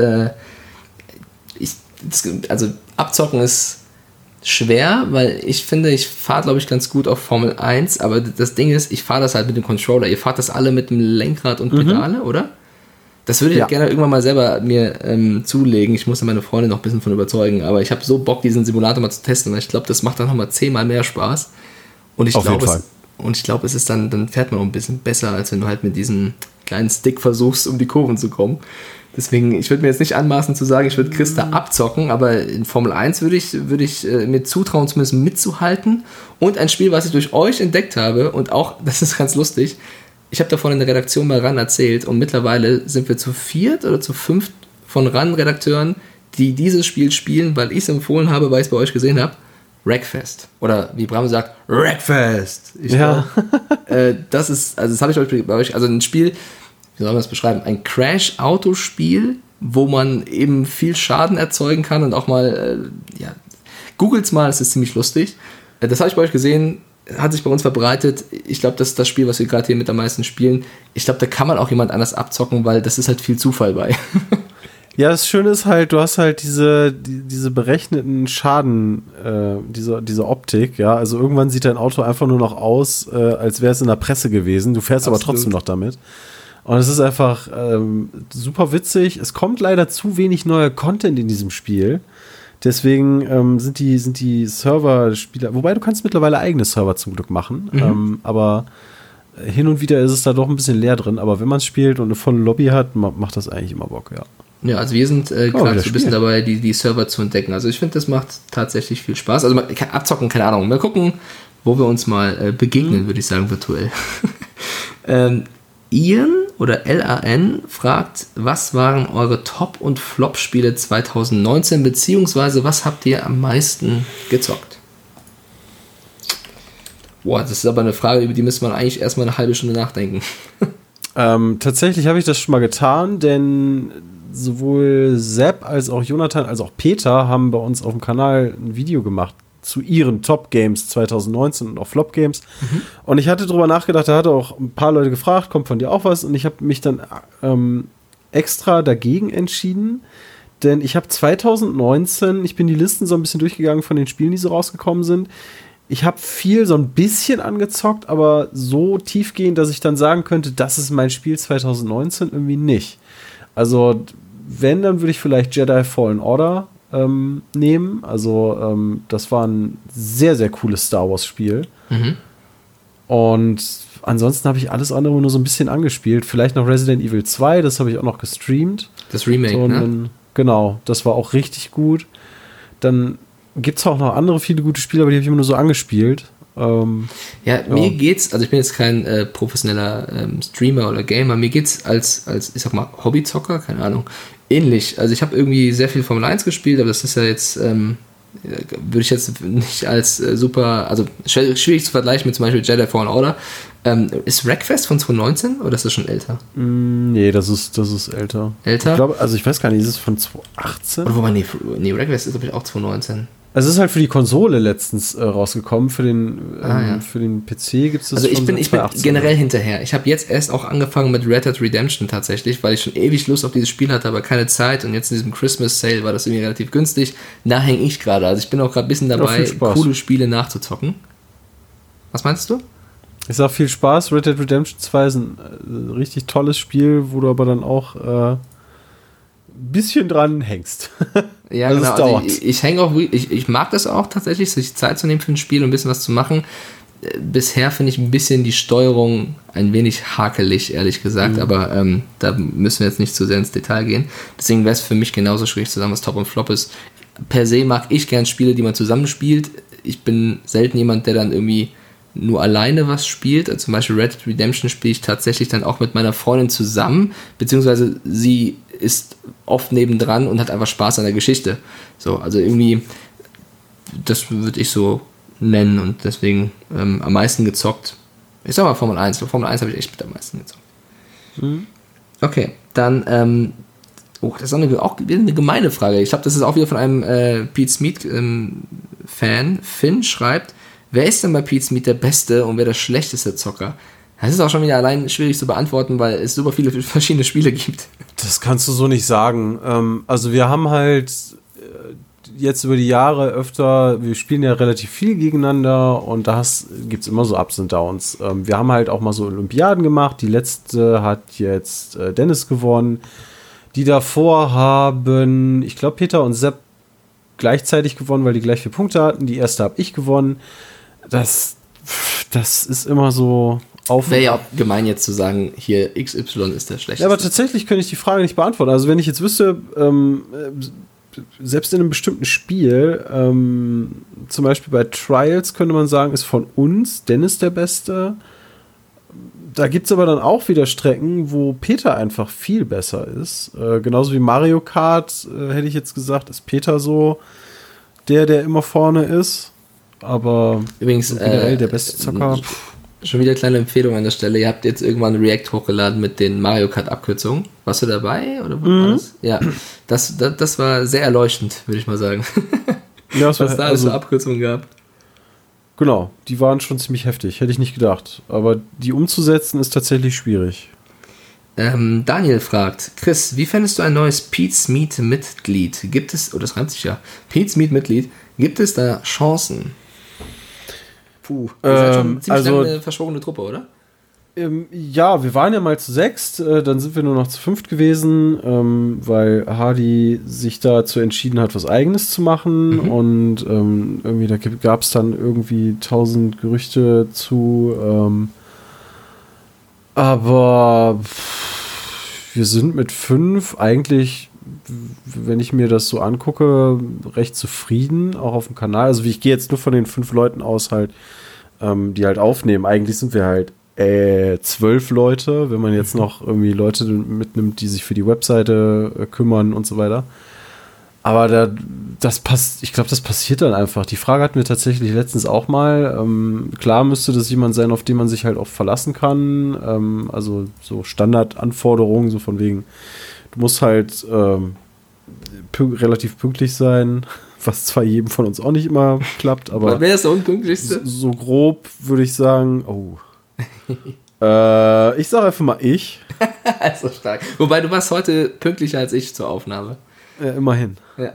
also abzocken ist schwer, weil ich finde, ich fahre, glaube ich, ganz gut auf Formel 1, aber das Ding ist, ich fahre das halt mit dem Controller. Ihr fahrt das alle mit dem Lenkrad und Pedale, oder? Das würde ich gerne irgendwann mal selber mir zulegen. Ich muss meine Freundin noch ein bisschen von überzeugen, aber ich habe so Bock, diesen Simulator mal zu testen, weil ich glaube, das macht dann nochmal 10-mal mehr Spaß. Und ich glaube, es ist dann fährt man auch ein bisschen besser, als wenn du halt mit diesem kleinen Stick versuchst, um die Kurven zu kommen. Deswegen, ich würde mir jetzt nicht anmaßen zu sagen, ich würde Chris da abzocken, aber in Formel 1 würde ich mir zutrauen, zumindest mitzuhalten. Und ein Spiel, was ich durch euch entdeckt habe, und auch, das ist ganz lustig, ich habe davon in der Redaktion mal RAN erzählt und mittlerweile sind wir zu 4 oder zu 5 von RAN-Redakteuren, die dieses Spiel spielen, weil ich es empfohlen habe, weil ich es bei euch gesehen habe. Wreckfest. Oder wie Bram sagt, Wreckfest. Das habe ich euch bei euch, also ein Spiel, wie soll man das beschreiben? Ein Crash-Autospiel, wo man eben viel Schaden erzeugen kann und auch mal, googelt's mal, es ist ziemlich lustig. Das habe ich bei euch gesehen, hat sich bei uns verbreitet. Ich glaube, das ist das Spiel, was wir gerade hier mit am meisten spielen. Ich glaube, da kann man auch jemand anders abzocken, weil das ist halt viel Zufall bei. Ja, das Schöne ist halt, du hast halt diese berechneten Schaden, diese Optik, ja. Also irgendwann sieht dein Auto einfach nur noch aus, als wäre es in der Presse gewesen. Du fährst aber trotzdem noch damit. Und es ist einfach super witzig. Es kommt leider zu wenig neuer Content in diesem Spiel. Deswegen sind die Server-Spieler, wobei du kannst mittlerweile eigene Server zum Glück machen, aber hin und wieder ist es da doch ein bisschen leer drin. Aber wenn man es spielt und eine volle Lobby hat, macht das eigentlich immer Bock, ja. Ja, also wir sind gerade so ein bisschen dabei, die Server zu entdecken. Also ich finde, das macht tatsächlich viel Spaß. Also man kann abzocken, keine Ahnung. Mal gucken, wo wir uns mal begegnen, würde ich sagen, virtuell. Ian oder LAN fragt, was waren eure Top- und Flop-Spiele 2019, beziehungsweise was habt ihr am meisten gezockt? Boah, das ist aber eine Frage, über die müsste man eigentlich erstmal eine halbe Stunde nachdenken. Tatsächlich habe ich das schon mal getan, denn sowohl Sepp als auch Jonathan als auch Peter haben bei uns auf dem Kanal ein Video gemacht zu ihren Top-Games 2019 und auch Flop-Games. Und ich hatte drüber nachgedacht, da hatte auch ein paar Leute gefragt, kommt von dir auch was? Und ich habe mich dann extra dagegen entschieden, denn ich habe 2019, ich bin die Listen so ein bisschen durchgegangen von den Spielen, die so rausgekommen sind. Ich habe viel so ein bisschen angezockt, aber so tiefgehend, dass ich dann sagen könnte, das ist mein Spiel 2019 irgendwie nicht. Also wenn, dann würde ich vielleicht Jedi Fallen Order nehmen. Also das war ein sehr, sehr cooles Star Wars Spiel. Und ansonsten habe ich alles andere nur so ein bisschen angespielt. Vielleicht noch Resident Evil 2, das habe ich auch noch gestreamt. Das Remake, so, ne? Genau, das war auch richtig gut. Dann gibt es auch noch andere viele gute Spiele, aber die habe ich immer nur so angespielt. Mir geht's, also ich bin jetzt kein professioneller Streamer oder Gamer, mir geht's als ich sag mal, Hobbyzocker, keine Ahnung, ähnlich. Also ich habe irgendwie sehr viel Formel 1 gespielt, aber das ist ja jetzt, würde ich jetzt nicht als super, also schwierig zu vergleichen mit zum Beispiel Jedi Fallen Order. Ist Wreckfest von 2019 oder ist das schon älter? Nee, das ist älter. Älter? Ich glaube, also ich weiß gar nicht, ist es von 2018? Oder wobei, nee, Wreckfest ist glaube ich auch 2019. Es ist halt für die Konsole letztens rausgekommen, für den PC gibt es das. Also ich bin generell hinterher. Ich habe jetzt erst auch angefangen mit Red Dead Redemption tatsächlich, weil ich schon ewig Lust auf dieses Spiel hatte, aber keine Zeit, und jetzt in diesem Christmas Sale war das irgendwie relativ günstig. Da hänge ich gerade. Also ich bin auch gerade ein bisschen dabei, coole Spiele nachzuzocken. Was meinst du? Ich sag viel Spaß. Red Dead Redemption 2 ist ein richtig tolles Spiel, wo du aber dann auch ein bisschen dran hängst. Ja, genau. Also ich hänge auch, ich mag das auch tatsächlich, sich Zeit zu nehmen für ein Spiel und ein bisschen was zu machen. Bisher finde ich ein bisschen die Steuerung ein wenig hakelig, ehrlich gesagt, aber da müssen wir jetzt nicht zu sehr ins Detail gehen. Deswegen wäre es für mich genauso schwierig zu sagen, was Top und Flop ist. Per se mag ich gern Spiele, die man zusammenspielt. Ich bin selten jemand, der dann irgendwie nur alleine was spielt. Also zum Beispiel Red Dead Redemption spiele ich tatsächlich dann auch mit meiner Freundin zusammen, beziehungsweise sie ist oft nebendran und hat einfach Spaß an der Geschichte. So, also irgendwie, das würde ich so nennen, und deswegen am meisten gezockt. Ich sag mal Formel 1. Formel 1 habe ich echt mit am meisten gezockt. Okay, dann das ist auch eine gemeine Frage. Ich glaube, das ist auch wieder von einem Pete Smith Fan. Finn schreibt, wer ist denn bei Pete Smith der beste und wer der schlechteste Zocker? Das ist auch schon wieder allein schwierig zu beantworten, weil es super viele verschiedene Spiele gibt. Das kannst du so nicht sagen. Also wir haben halt jetzt über die Jahre öfter, wir spielen ja relativ viel gegeneinander, und da gibt es immer so Ups und Downs. Wir haben halt auch mal so Olympiaden gemacht. Die letzte hat jetzt Dennis gewonnen. Die davor haben, ich glaube, Peter und Sepp gleichzeitig gewonnen, weil die gleich 4 Punkte hatten. Die erste habe ich gewonnen. Das ist immer so wäre ja auch gemein jetzt zu sagen, hier XY ist der schlechteste. Ja, aber tatsächlich könnte ich die Frage nicht beantworten. Also wenn ich jetzt wüsste, selbst in einem bestimmten Spiel, zum Beispiel bei Trials könnte man sagen, ist von uns Dennis der Beste. Da gibt es aber dann auch wieder Strecken, wo Peter einfach viel besser ist. Genauso wie Mario Kart, hätte ich jetzt gesagt, ist Peter so der immer vorne ist. aber übrigens generell der beste Zocker. Schon wieder kleine Empfehlung an der Stelle. Ihr habt jetzt irgendwann React hochgeladen mit den Mario Kart Abkürzungen. Warst du dabei? Oder war das? Ja, das war sehr erleuchtend, würde ich mal sagen. Ja, was da alles so Abkürzungen gab. Genau, die waren schon ziemlich heftig, hätte ich nicht gedacht. Aber die umzusetzen ist tatsächlich schwierig. Daniel fragt, Chris, wie fändest du ein neues Pete's Meat Mitglied? Gibt es, das reimt sich ja, Pete's Meat Mitglied, gibt es da Chancen? Puh, ihr seid schon ziemlich lange eine verschworene Truppe, oder? Ja, wir waren ja mal zu 6, dann sind wir nur noch zu 5 gewesen, weil Hardy sich dazu entschieden hat, was Eigenes zu machen und irgendwie da gab es dann irgendwie 1000 Gerüchte zu, aber wir sind mit 5 eigentlich, wenn ich mir das so angucke, recht zufrieden, auch auf dem Kanal. Also ich gehe jetzt nur von den 5 Leuten aus halt, die halt aufnehmen. Eigentlich sind wir halt 12 Leute, wenn man jetzt noch irgendwie Leute mitnimmt, die sich für die Webseite kümmern und so weiter. Aber ich glaube, das passiert dann einfach. Die Frage hatten wir tatsächlich letztens auch mal. Klar müsste das jemand sein, auf den man sich halt auch verlassen kann. Also so Standardanforderungen, so von wegen, du musst halt relativ pünktlich sein, was zwar jedem von uns auch nicht immer klappt, aber wer ist der unpünktlichste? So grob würde ich sagen, ich sage einfach mal ich. Also stark. Wobei, du warst heute pünktlicher als ich zur Aufnahme. Ja, immerhin. Ja.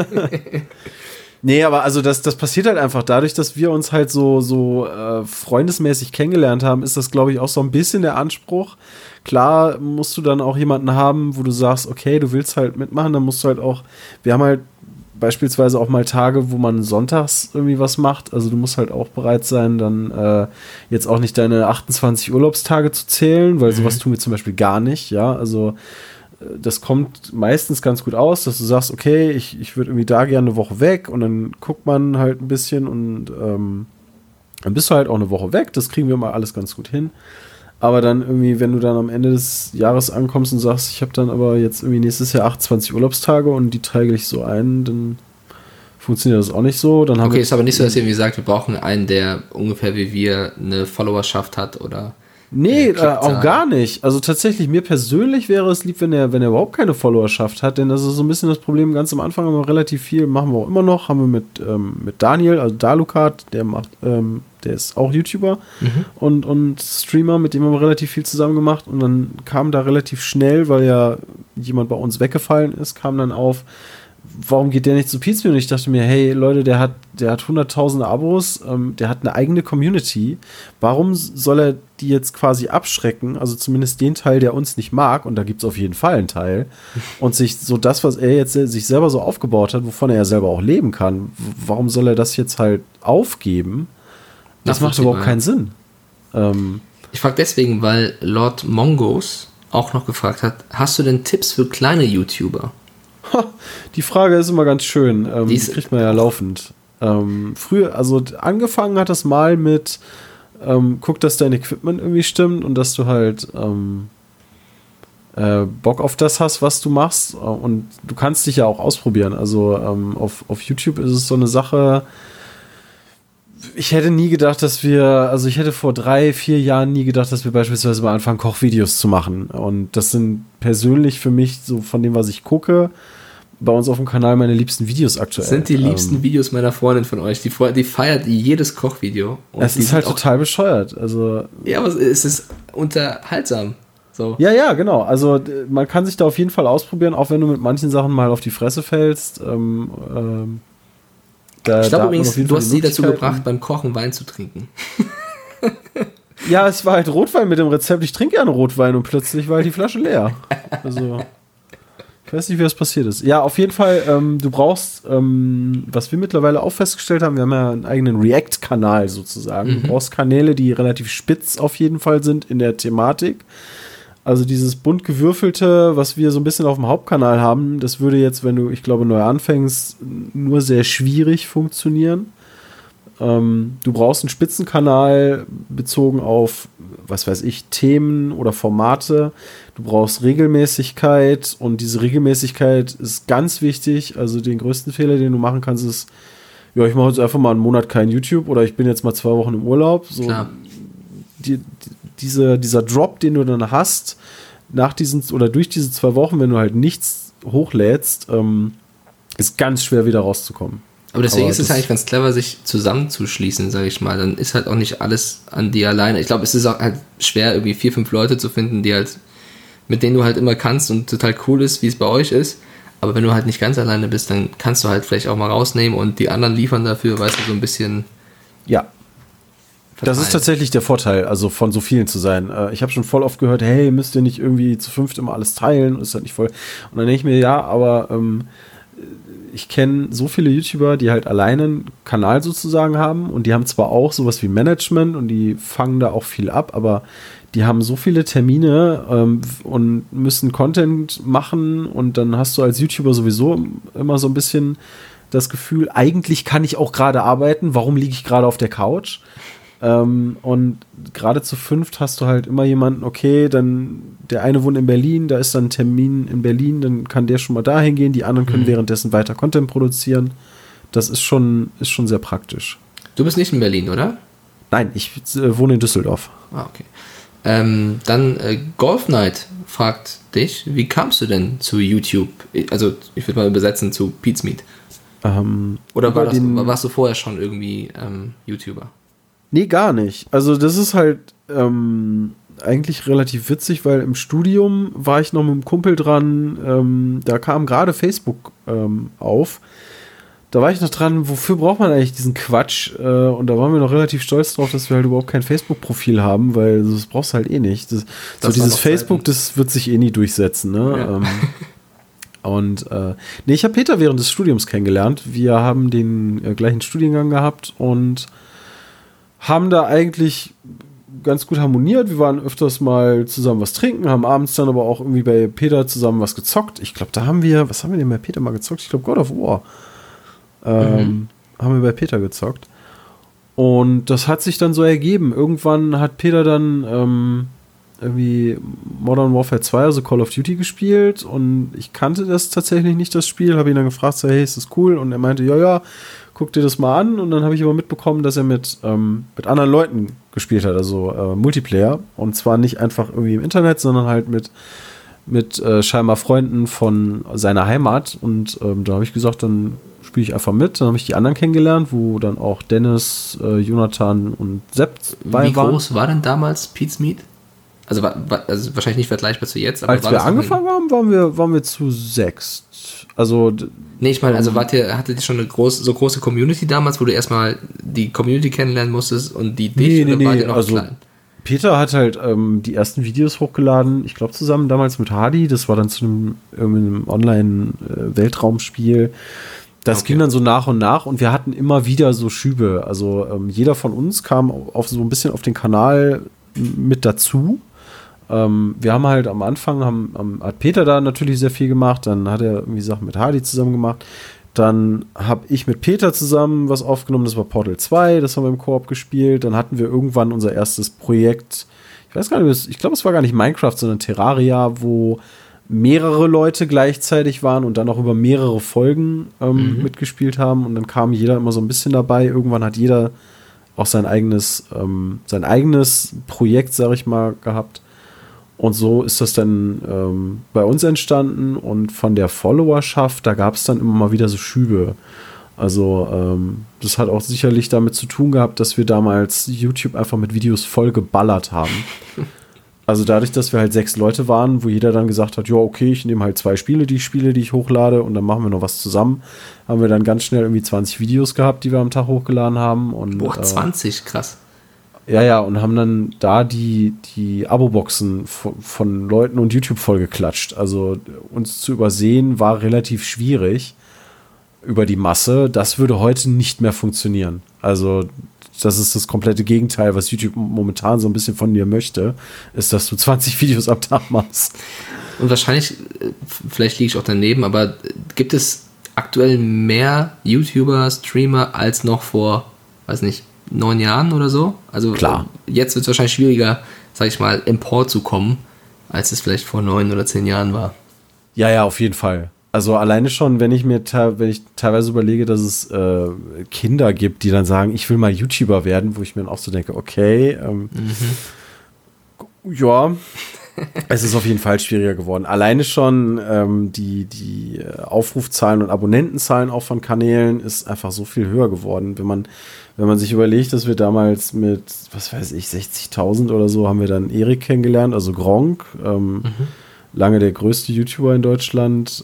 Nee, aber also das passiert halt einfach dadurch, dass wir uns halt so freundesmäßig kennengelernt haben, ist das, glaube ich, auch so ein bisschen der Anspruch. Klar musst du dann auch jemanden haben, wo du sagst, okay, du willst halt mitmachen, dann musst du halt auch, wir haben halt beispielsweise auch mal Tage, wo man sonntags irgendwie was macht, also du musst halt auch bereit sein, dann jetzt auch nicht deine 28 Urlaubstage zu zählen, weil sowas tun wir zum Beispiel gar nicht, ja, also das kommt meistens ganz gut aus, dass du sagst, okay, ich würde irgendwie da gerne eine Woche weg und dann guckt man halt ein bisschen und dann bist du halt auch eine Woche weg, das kriegen wir mal alles ganz gut hin. Aber dann irgendwie, wenn du dann am Ende des Jahres ankommst und sagst, ich habe dann aber jetzt irgendwie nächstes Jahr 28 Urlaubstage und die teile ich so ein, dann funktioniert das auch nicht so. Dann okay, ist aber nicht so, dass ihr irgendwie sagt, wir brauchen einen, der ungefähr wie wir eine Followerschaft hat oder... Nee, auch gar nicht. Also tatsächlich, mir persönlich wäre es lieb, wenn er überhaupt keine Followerschaft hat, denn das ist so ein bisschen das Problem. Ganz am Anfang haben wir relativ viel, machen wir auch immer noch, haben wir mit Daniel, also Dalukat, der ist auch YouTuber und Streamer, mit dem haben wir relativ viel zusammen gemacht und dann kam da relativ schnell, weil ja jemand bei uns weggefallen ist, kam dann auf, warum geht der nicht zu Pizza? Und ich dachte mir, hey Leute, der hat 100.000 Abos, der hat eine eigene Community. Warum soll er die jetzt quasi abschrecken? Also zumindest den Teil, der uns nicht mag, und da gibt es auf jeden Fall einen Teil. Und sich so das, was er jetzt sich selber so aufgebaut hat, wovon er ja selber auch leben kann, warum soll er das jetzt halt aufgeben? Das macht überhaupt keinen Sinn. Ich frage deswegen, weil Lord Mongos auch noch gefragt hat, hast du denn Tipps für kleine YouTuber? Die Frage ist immer ganz schön. Die kriegt man ja laufend. Früher, also angefangen hat das mal mit guck, dass dein Equipment irgendwie stimmt und dass du halt Bock auf das hast, was du machst. Und du kannst dich ja auch ausprobieren. Also auf YouTube ist es so eine Sache. Ich hätte nie gedacht, ich hätte vor 3-4 Jahren nie gedacht, dass wir beispielsweise mal anfangen, Kochvideos zu machen. Und das sind persönlich für mich, so von dem, was ich gucke, bei uns auf dem Kanal meine liebsten Videos aktuell. Das sind die liebsten Videos meiner Freundin von euch. Die feiert jedes Kochvideo. Es ist halt total bescheuert. Also, ja, aber es ist unterhaltsam. So. Ja, genau. Also man kann sich da auf jeden Fall ausprobieren, auch wenn du mit manchen Sachen mal auf die Fresse fällst. Ich glaube übrigens, du hast sie dazu gebracht, beim Kochen Wein zu trinken. Ja, es war halt Rotwein mit dem Rezept. Ich trinke gerne Rotwein und plötzlich war halt die Flasche leer. Also, ich weiß nicht, wie das passiert ist. Ja, auf jeden Fall, du brauchst, was wir mittlerweile auch festgestellt haben, wir haben ja einen eigenen React-Kanal sozusagen. Du brauchst Kanäle, die relativ spitz auf jeden Fall sind in der Thematik. Also dieses bunt gewürfelte, was wir so ein bisschen auf dem Hauptkanal haben, das würde jetzt, wenn du, ich glaube, neu anfängst, nur sehr schwierig funktionieren. Du brauchst einen Spitzenkanal bezogen auf, was weiß ich, Themen oder Formate. Du brauchst Regelmäßigkeit und diese Regelmäßigkeit ist ganz wichtig. Also den größten Fehler, den du machen kannst, ist ja, ich mache jetzt einfach mal einen Monat kein YouTube oder ich bin jetzt mal 2 Wochen im Urlaub. So, Klar. dieser Drop, den du dann hast, durch diese 2 Wochen, wenn du halt nichts hochlädst, ist ganz schwer wieder rauszukommen. Aber deswegen ist es eigentlich ganz clever, sich zusammenzuschließen, sage ich mal. Dann ist halt auch nicht alles an dir alleine. Ich glaube, es ist auch halt schwer, irgendwie 4, 5 Leute zu finden, mit denen du halt immer kannst und total cool ist, wie es bei euch ist. Aber wenn du halt nicht ganz alleine bist, dann kannst du halt vielleicht auch mal rausnehmen und die anderen liefern dafür, weißt du, so ein bisschen. Ja. Das ist tatsächlich der Vorteil, also von so vielen zu sein. Ich habe schon voll oft gehört, hey, müsst ihr nicht irgendwie zu 5 immer alles teilen? Ist halt nicht voll. Und dann denke ich mir, ja, aber ich kenne so viele YouTuber, die halt alleine einen Kanal sozusagen haben und die haben zwar auch sowas wie Management und die fangen da auch viel ab, aber die haben so viele Termine und müssen Content machen und dann hast du als YouTuber sowieso immer so ein bisschen das Gefühl, eigentlich kann ich auch gerade arbeiten, warum liege ich gerade auf der Couch? Und gerade zu 5 hast du halt immer jemanden, okay, dann der eine wohnt in Berlin, da ist dann ein Termin in Berlin, dann kann der schon mal dahin gehen, die anderen können währenddessen weiter Content produzieren. Das ist schon sehr praktisch. Du bist nicht in Berlin, oder? Nein, ich wohne in Düsseldorf. Ah, okay. Dann Golf Night fragt dich, wie kamst du denn zu YouTube? Also ich würde mal übersetzen zu Pete's Meat. Oder warst du vorher schon irgendwie YouTuber? Nee, gar nicht. Also das ist halt eigentlich relativ witzig, weil im Studium war ich noch mit einem Kumpel dran, da kam gerade Facebook auf. Da war ich noch dran, wofür braucht man eigentlich diesen Quatsch? Und da waren wir noch relativ stolz drauf, dass wir halt überhaupt kein Facebook-Profil haben, weil das brauchst du halt eh nicht. So dieses Facebook, das wird sich eh nie durchsetzen. Ne? Ja. Ich habe Peter während des Studiums kennengelernt. Wir haben den gleichen Studiengang gehabt und haben da eigentlich ganz gut harmoniert. Wir waren öfters mal zusammen was trinken, haben abends dann aber auch irgendwie bei Peter zusammen was gezockt. Ich glaube, was haben wir denn bei Peter mal gezockt? Ich glaube, God of War. Haben wir bei Peter gezockt. Und das hat sich dann so ergeben. Irgendwann hat Peter dann irgendwie Modern Warfare 2, also Call of Duty gespielt und ich kannte das tatsächlich nicht, das Spiel. Habe ihn dann gefragt, so, hey, ist das cool? Und er meinte, ja, guck dir das mal an. Und dann habe ich aber mitbekommen, dass er mit anderen Leuten gespielt hat, also Multiplayer. Und zwar nicht einfach irgendwie im Internet, sondern halt mit scheinbar Freunden von seiner Heimat. Und da habe ich gesagt, dann spiele ich einfach mit. Dann habe ich die anderen kennengelernt, wo dann auch Dennis, Jonathan und Sepp bei waren. Wie groß war denn damals Pete's Meat? Also wahrscheinlich nicht vergleichbar zu jetzt. Aber als wir angefangen haben, waren wir zu 6. Also nee, ich meine, also hattet ihr schon eine große Community damals, wo du erstmal die Community kennenlernen musstest und die dich oder war die noch klein? Peter hat halt die ersten Videos hochgeladen, ich glaube zusammen damals mit Hardy, das war dann zu einem Online-Weltraumspiel. Das ging dann so nach und nach und wir hatten immer wieder so Schübe. Also jeder von uns kam so ein bisschen auf den Kanal mit dazu. Wir haben halt am Anfang, hat Peter da natürlich sehr viel gemacht, dann hat er irgendwie Sachen mit Hardy zusammen gemacht. Dann habe ich mit Peter zusammen was aufgenommen, das war Portal 2, das haben wir im Koop gespielt. Dann hatten wir irgendwann unser erstes Projekt, ich weiß gar nicht, ich glaube, es war gar nicht Minecraft, sondern Terraria, wo mehrere Leute gleichzeitig waren und dann auch über mehrere Folgen mitgespielt haben. Und dann kam jeder immer so ein bisschen dabei. Irgendwann hat jeder auch sein eigenes Projekt, sag ich mal, gehabt. Und so ist das dann bei uns entstanden. Und von der Followerschaft, da gab es dann immer mal wieder so Schübe. Also das hat auch sicherlich damit zu tun gehabt, dass wir damals YouTube einfach mit Videos voll geballert haben. Also dadurch, dass wir halt 6 Leute waren, wo jeder dann gesagt hat, ja, okay, ich nehme halt 2 Spiele, die ich hochlade und dann machen wir noch was zusammen, haben wir dann ganz schnell irgendwie 20 Videos gehabt, die wir am Tag hochgeladen haben. Und, 20, krass. Ja, und haben dann da die Abo-Boxen von Leuten und YouTube vollgeklatscht. Also uns zu übersehen war relativ schwierig über die Masse. Das würde heute nicht mehr funktionieren. Also das ist das komplette Gegenteil, was YouTube momentan so ein bisschen von dir möchte, ist, dass du 20 Videos am Tag machst. Und wahrscheinlich, vielleicht liege ich auch daneben, aber gibt es aktuell mehr YouTuber, Streamer als noch vor, weiß nicht, 9 Jahren oder so? Also klar. Jetzt wird es wahrscheinlich schwieriger, sag ich mal, empor zu kommen, als es vielleicht vor 9 oder 10 Jahren war. Ja, auf jeden Fall. Also alleine schon, wenn ich teilweise überlege, dass es Kinder gibt, die dann sagen, ich will mal YouTuber werden, wo ich mir dann auch so denke, okay, ja, es ist auf jeden Fall schwieriger geworden. Alleine schon die Aufrufzahlen und Abonnentenzahlen auch von Kanälen ist einfach so viel höher geworden. Wenn man sich überlegt, dass wir damals mit, was weiß ich, 60.000 oder so, haben wir dann Erik kennengelernt, also Gronkh, lange der größte YouTuber in Deutschland,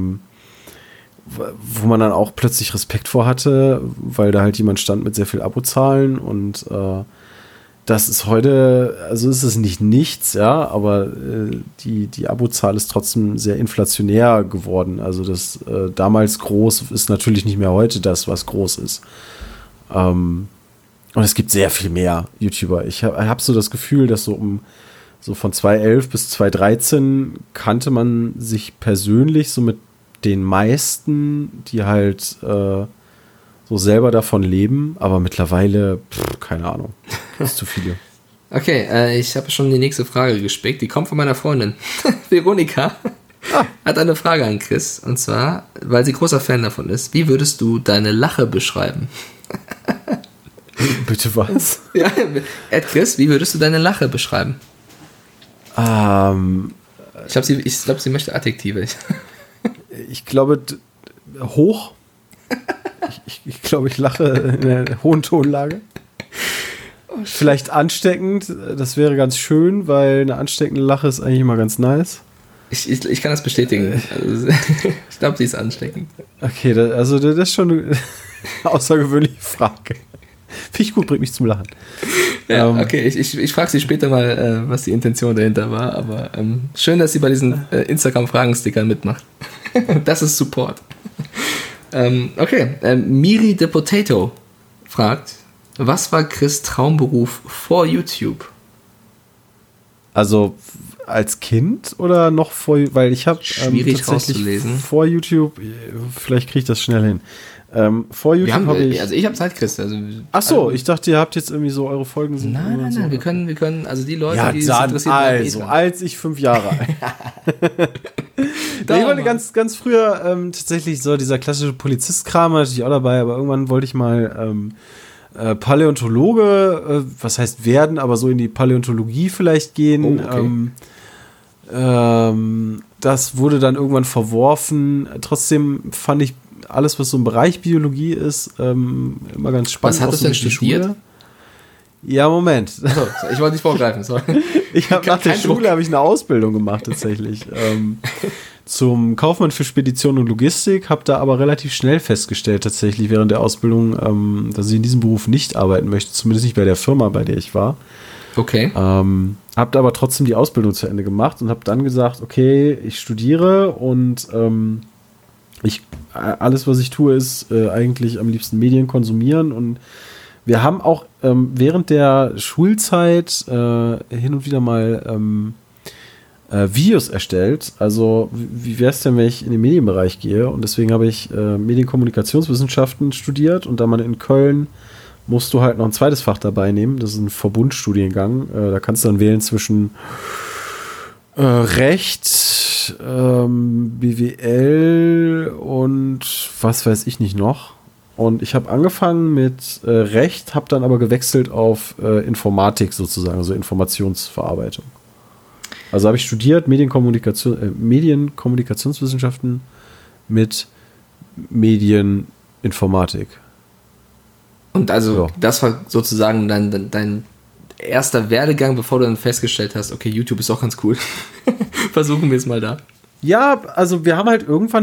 wo man dann auch plötzlich Respekt vor hatte, weil da halt jemand stand mit sehr viel Abozahlen und das ist heute, also ist es nicht nichts, ja, aber die Abozahl ist trotzdem sehr inflationär geworden. Also das damals groß ist natürlich nicht mehr heute das, was groß ist. Und es gibt sehr viel mehr YouTuber. Ich hab so das Gefühl, dass so von 2011 bis 2013 kannte man sich persönlich so mit den meisten, die halt so selber davon leben, aber mittlerweile, keine Ahnung, ist zu viele. Okay, ich habe schon die nächste Frage gespickt. Die kommt von meiner Freundin. Veronika hat eine Frage an Chris. Und zwar, weil sie großer Fan davon ist. Wie würdest du deine Lache beschreiben? Bitte was? Ja, Chris, wie würdest du deine Lache beschreiben? Ich glaube, sie möchte Adjektive. Ich glaube, hoch. Ich glaube, ich lache in einer hohen Tonlage. Oh, vielleicht ansteckend. Das wäre ganz schön, weil eine ansteckende Lache ist eigentlich immer ganz nice. Ich kann das bestätigen. Also, ich glaube, sie ist ansteckend. Okay, das ist schon eine außergewöhnliche Frage. Finde ich gut, bringt mich zum Lachen. Ja, okay, ich frage sie später mal, was die Intention dahinter war, aber schön, dass sie bei diesen Instagram-Fragen-Stickern mitmacht. Das ist Support. Okay, Miri the Potato fragt, was war Chris' Traumberuf vor YouTube? Also als Kind oder noch vor, weil ich habe schwierig rauszulesen. Vor YouTube, vielleicht kriege ich das schnell hin. Vor YouTube habe ich. Also ich habe Zeit, Chris. Ach so, ich dachte, ihr habt jetzt irgendwie so eure Folgen sind. Nein, so. Wir können, also die Leute, ja, die dann, es interessiert, also als ich 5 Jahre alt. Ich wollte ganz früher tatsächlich so dieser klassische Polizist-Kram hatte ich auch dabei, aber irgendwann wollte ich mal Paläontologe, was heißt werden, aber so in die Paläontologie vielleicht gehen. Oh, okay. Das wurde dann irgendwann verworfen. Trotzdem fand ich alles, was so im Bereich Biologie ist, immer ganz spannend. Was hattest du denn studiert? Schule. Ja, Moment. So, ich wollte nicht vorgreifen, sorry. Nach der Schule habe ich eine Ausbildung gemacht tatsächlich. Zum Kaufmann für Spedition und Logistik, habe da aber relativ schnell festgestellt tatsächlich während der Ausbildung, dass ich in diesem Beruf nicht arbeiten möchte, zumindest nicht bei der Firma, bei der ich war. Okay. Habe aber trotzdem die Ausbildung zu Ende gemacht und habe dann gesagt, okay, ich studiere und alles, was ich tue, ist eigentlich am liebsten Medien konsumieren und wir haben auch während der Schulzeit hin und wieder mal Videos erstellt. Also wie wäre es denn, wenn ich in den Medienbereich gehe? Und deswegen habe ich Medienkommunikationswissenschaften studiert und da man in Köln musst du halt noch ein zweites Fach dabei nehmen. Das ist ein Verbundstudiengang. Da kannst du dann wählen zwischen Recht, BWL und was weiß ich nicht noch. Und ich habe angefangen mit Recht, habe dann aber gewechselt auf Informatik sozusagen, also Informationsverarbeitung. Also habe ich studiert Medienkommunikationswissenschaften mit Medieninformatik. Und also das war sozusagen dein erster Werdegang, bevor du dann festgestellt hast, okay, YouTube ist auch ganz cool. Versuchen wir es mal da. Ja, also wir haben halt irgendwann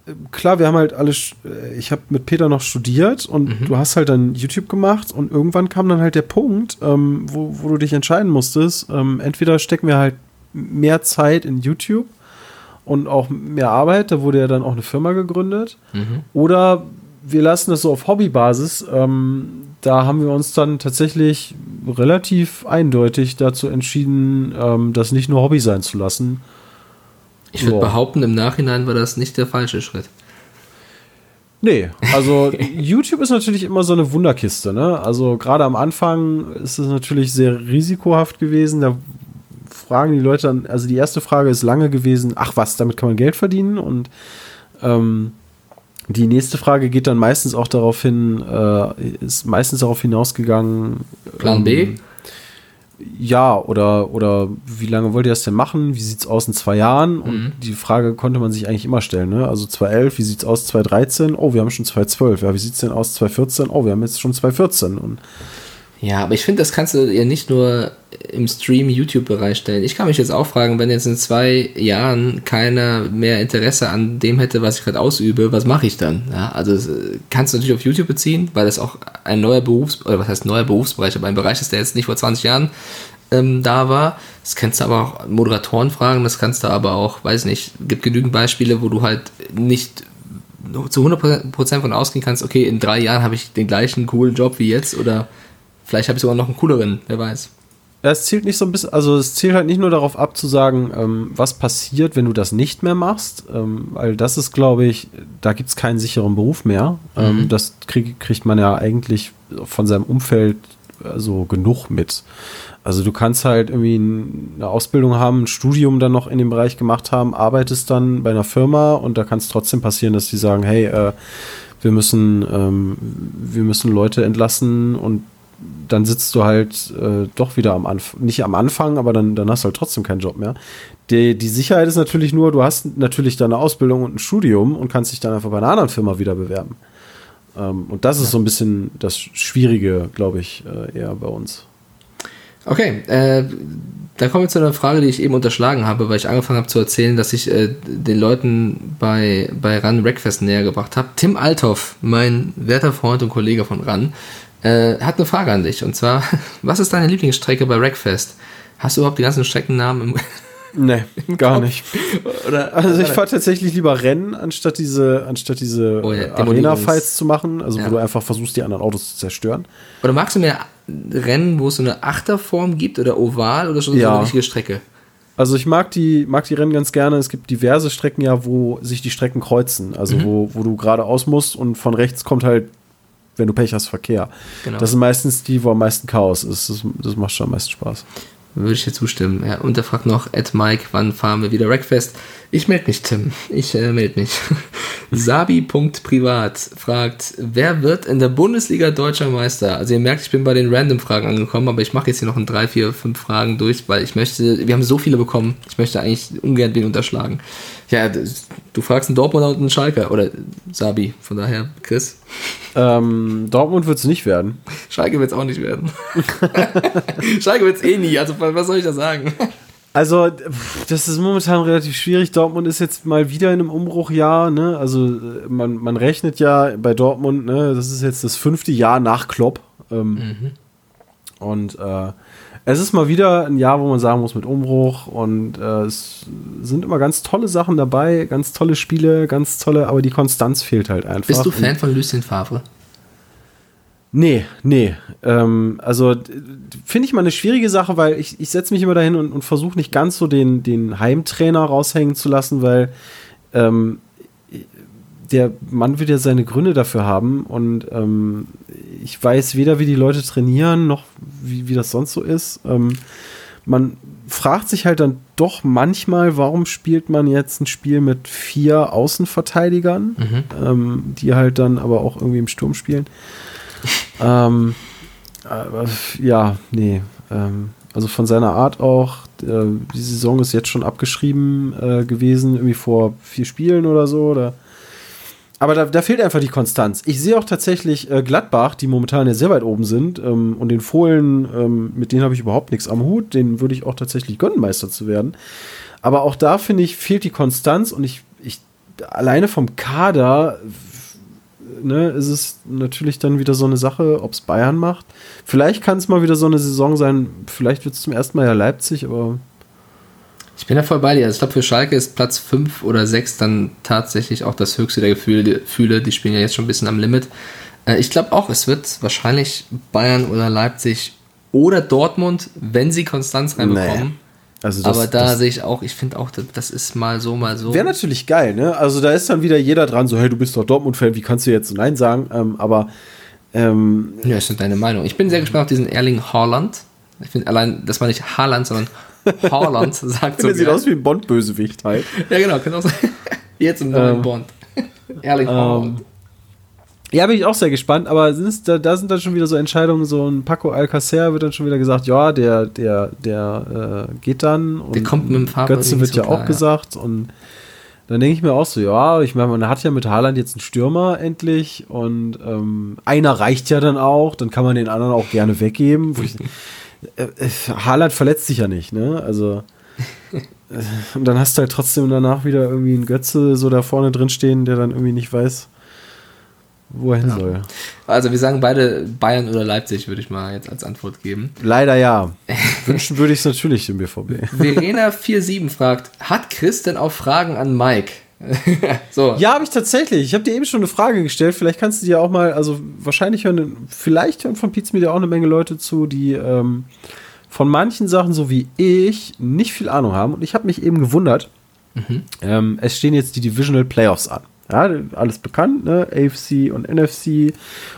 ich habe mit Peter noch studiert und du hast halt dann YouTube gemacht und irgendwann kam dann halt der Punkt, wo du dich entscheiden musstest, entweder stecken wir halt mehr Zeit in YouTube und auch mehr Arbeit, da wurde ja dann auch eine Firma gegründet, oder wir lassen das so auf Hobbybasis, da haben wir uns dann tatsächlich relativ eindeutig dazu entschieden, das nicht nur Hobby sein zu lassen. Ich würde behaupten, im Nachhinein war das nicht der falsche Schritt. Nee, also YouTube ist natürlich immer so eine Wunderkiste, ne? Also gerade am Anfang ist es natürlich sehr risikohaft gewesen. Da fragen die Leute dann, also die erste Frage ist lange gewesen, ach was, damit kann man Geld verdienen? Und Die nächste Frage geht dann meistens auch darauf hin, ist meistens darauf hinausgegangen. Plan B? Ja, oder wie lange wollt ihr das denn machen? Wie sieht's aus in 2 Jahren? Und die Frage konnte man sich eigentlich immer stellen, ne? Also 2011, wie sieht's aus 2013? Oh, wir haben schon 2012. Ja, wie sieht's denn aus 2014? Oh, wir haben jetzt schon 2014. Und ja, aber ich finde, das kannst du ja nicht nur im Stream-YouTube-Bereich stellen. Ich kann mich jetzt auch fragen, wenn jetzt in 2 Jahren keiner mehr Interesse an dem hätte, was ich gerade ausübe, was mache ich dann? Ja, also das kannst du natürlich auf YouTube beziehen, weil das auch ein neuer Berufsbereich, aber ein Bereich ist, der jetzt nicht vor 20 Jahren da war. Das kannst du aber auch Moderatoren fragen, das kannst du aber auch, weiß nicht, gibt genügend Beispiele, wo du halt nicht zu 100% von ausgehen kannst, okay, in 3 Jahren habe ich den gleichen coolen Job wie jetzt oder vielleicht habe ich sogar noch einen cooleren, wer weiß. Ja, es zielt nicht so ein bisschen, also es zielt halt nicht nur darauf ab zu sagen, was passiert, wenn du das nicht mehr machst, weil das ist, glaube ich, da gibt es keinen sicheren Beruf mehr. Das kriegt man ja eigentlich von seinem Umfeld so genug mit. Also du kannst halt irgendwie eine Ausbildung haben, ein Studium dann noch in dem Bereich gemacht haben, arbeitest dann bei einer Firma und da kann es trotzdem passieren, dass die sagen, hey, wir müssen Leute entlassen und dann sitzt du halt doch wieder nicht am Anfang, aber dann hast du halt trotzdem keinen Job mehr. Die Sicherheit ist natürlich nur, du hast natürlich deine Ausbildung und ein Studium und kannst dich dann einfach bei einer anderen Firma wieder bewerben. Und das ist so ein bisschen das Schwierige, glaube ich, eher bei uns. Okay, da kommen wir zu einer Frage, die ich eben unterschlagen habe, weil ich angefangen habe zu erzählen, dass ich den Leuten bei RAN Wreckfest näher gebracht habe. Tim Althoff, mein werter Freund und Kollege von RAN, hat eine Frage an dich. Und zwar, was ist deine Lieblingsstrecke bei Wreckfest? Hast du überhaupt die ganzen Streckennamen Nee, gar nicht. Also ich fahre tatsächlich lieber Rennen, anstatt diese Arena-Fights zu machen, also wo du einfach versuchst, die anderen Autos zu zerstören. Oder magst du mehr Rennen, wo es so eine Achterform gibt oder oval oder schon so eine richtige Strecke? Also ich mag die Rennen ganz gerne. Es gibt diverse Strecken ja, wo sich die Strecken kreuzen. Also wo du geradeaus musst und von rechts kommt halt, wenn du Pech hast, Verkehr. Genau. Das sind meistens die, wo am meisten Chaos ist. Das macht schon am meisten Spaß. Würde ich dir zustimmen. Ja, und er fragt noch, @Mike, wann fahren wir wieder Wreckfest? Ich melde mich, Tim. Ich melde mich. Sabi.privat fragt, wer wird in der Bundesliga deutscher Meister? Also ihr merkt, ich bin bei den Random-Fragen angekommen, aber ich mache jetzt hier noch in 3, 4, 5 Fragen durch, weil wir haben so viele bekommen, ich möchte eigentlich ungern wen unterschlagen. Ja, du fragst einen Dortmunder und einen Schalker, oder Sabi, von daher, Chris? Dortmund wird es nicht werden. Schalke wird es auch nicht werden. Schalke wird es eh nie, also was soll ich da sagen? Also, das ist momentan relativ schwierig. Dortmund ist jetzt mal wieder in einem Umbruchjahr, ne? Also, man rechnet ja bei Dortmund, ne? Das ist jetzt das 5. Jahr nach Klopp. Und es ist mal wieder ein Jahr, wo man sagen muss, mit Umbruch. Und es sind immer ganz tolle Sachen dabei, ganz tolle Spiele, aber die Konstanz fehlt halt einfach. Bist du Fan von Lucien Favre? Nee. Also finde ich mal eine schwierige Sache, weil ich setze mich immer dahin und versuche nicht ganz so den Heimtrainer raushängen zu lassen, weil der Mann wird ja seine Gründe dafür haben und ich weiß weder, wie die Leute trainieren, noch wie das sonst so ist. Man fragt sich halt dann doch manchmal, warum spielt man jetzt ein Spiel mit 4 Außenverteidigern, die halt dann aber auch irgendwie im Sturm spielen. Also von seiner Art auch, die Saison ist jetzt schon abgeschrieben gewesen, irgendwie vor 4 Spielen oder so. Aber da fehlt einfach die Konstanz. Ich sehe auch tatsächlich Gladbach, die momentan ja sehr weit oben sind, und den Fohlen, mit denen habe ich überhaupt nichts am Hut, denen würde ich auch tatsächlich gönnen, Meister zu werden. Aber auch da, finde ich, fehlt die Konstanz und ich alleine vom Kader ist es natürlich dann wieder so eine Sache, ob es Bayern macht. Vielleicht kann es mal wieder so eine Saison sein, vielleicht wird es zum ersten Mal ja Leipzig, aber ich bin da voll bei dir. Also ich glaube, für Schalke ist Platz 5 oder 6 dann tatsächlich auch das höchste der Gefühle. Die spielen ja jetzt schon ein bisschen am Limit. Ich glaube auch, es wird wahrscheinlich Bayern oder Leipzig oder Dortmund, wenn sie Konstanz reinbekommen. Nee. Also aber da sehe ich auch, ich finde auch, das ist mal so, mal so. Wäre natürlich geil, ne? Also da ist dann wieder jeder dran, so, hey, du bist doch Dortmund-Fan, wie kannst du jetzt so Nein sagen? Ja, das ist deine Meinung. Ich bin sehr gespannt auf diesen Erling Haaland. Ich finde allein, dass man nicht Haaland, sondern Haaland sagt so. Der sieht aus wie ein Bond-Bösewicht halt. Ja, genau, kann auch sein. Jetzt im neuen Bond. Erling Haaland. Ja, bin ich auch sehr gespannt, aber da sind dann schon wieder so Entscheidungen, so ein Paco Alcacer wird dann schon wieder gesagt, ja, der geht dann. Und der kommt mit dem Fahrrad. Götze wird ja auch gesagt und dann denke ich mir auch so, ja, ich meine, man hat ja mit Haaland jetzt einen Stürmer endlich und einer reicht ja dann auch, dann kann man den anderen auch gerne weggeben. Haaland verletzt sich ja nicht, ne, also und dann hast du halt trotzdem danach wieder irgendwie einen Götze so da vorne drin stehen, der dann irgendwie nicht weiß, wo er hin soll. Also wir sagen beide Bayern oder Leipzig, würde ich mal jetzt als Antwort geben. Leider ja. Wünschen würde ich es natürlich dem BVB. Verena47 fragt, hat Chris denn auch Fragen an Mike? So. Ja, habe ich tatsächlich. Ich habe dir eben schon eine Frage gestellt. Vielleicht kannst du dir auch mal, also wahrscheinlich hören von Pizza Media auch eine Menge Leute zu, die von manchen Sachen, so wie ich, nicht viel Ahnung haben. Und ich habe mich eben gewundert. Es stehen jetzt die Divisional Playoffs an. Ja, alles bekannt, ne? AFC und NFC.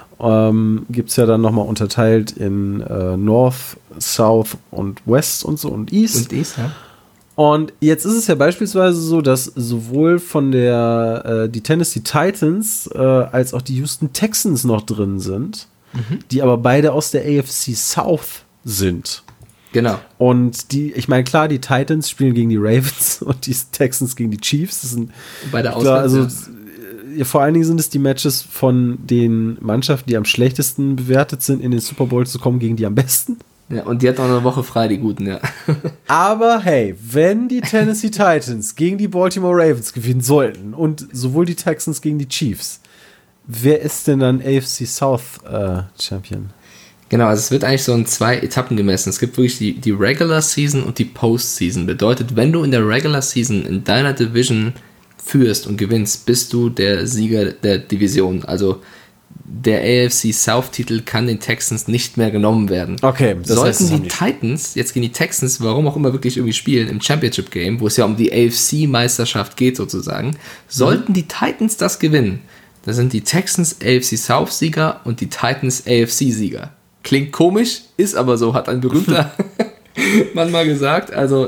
Gibt es ja dann nochmal unterteilt in North, South und West und so und East. Und East, ja. Und jetzt ist es ja beispielsweise so, dass sowohl von die Tennessee Titans als auch die Houston Texans noch drin sind, die aber beide aus der AFC South sind. Genau. Und ich meine, klar, die Titans spielen gegen die Ravens und die Texans gegen die Chiefs. Das sind beide klar, also vor allen Dingen sind es die Matches von den Mannschaften, die am schlechtesten bewertet sind, in den Super Bowl zu kommen, gegen die am besten. Ja, und die hat auch eine Woche frei, die Guten, ja. Aber hey, wenn die Tennessee Titans gegen die Baltimore Ravens gewinnen sollten und sowohl die Texans gegen die Chiefs, wer ist denn dann AFC South Champion? Genau, also es wird eigentlich so in 2 Etappen gemessen. Es gibt wirklich die Regular Season und die Postseason. Bedeutet, wenn du in der Regular Season in deiner Division führst und gewinnst, bist du der Sieger der Division. Also der AFC South-Titel kann den Texans nicht mehr genommen werden. Okay, das sollten die Titans jetzt gegen die Texans, warum auch immer, wirklich irgendwie spielen im Championship-Game, wo es ja um die AFC-Meisterschaft geht sozusagen, sollten die Titans das gewinnen, dann sind die Texans AFC South-Sieger und die Titans AFC-Sieger. Klingt komisch, ist aber so, hat ein berühmter Mann mal gesagt. Also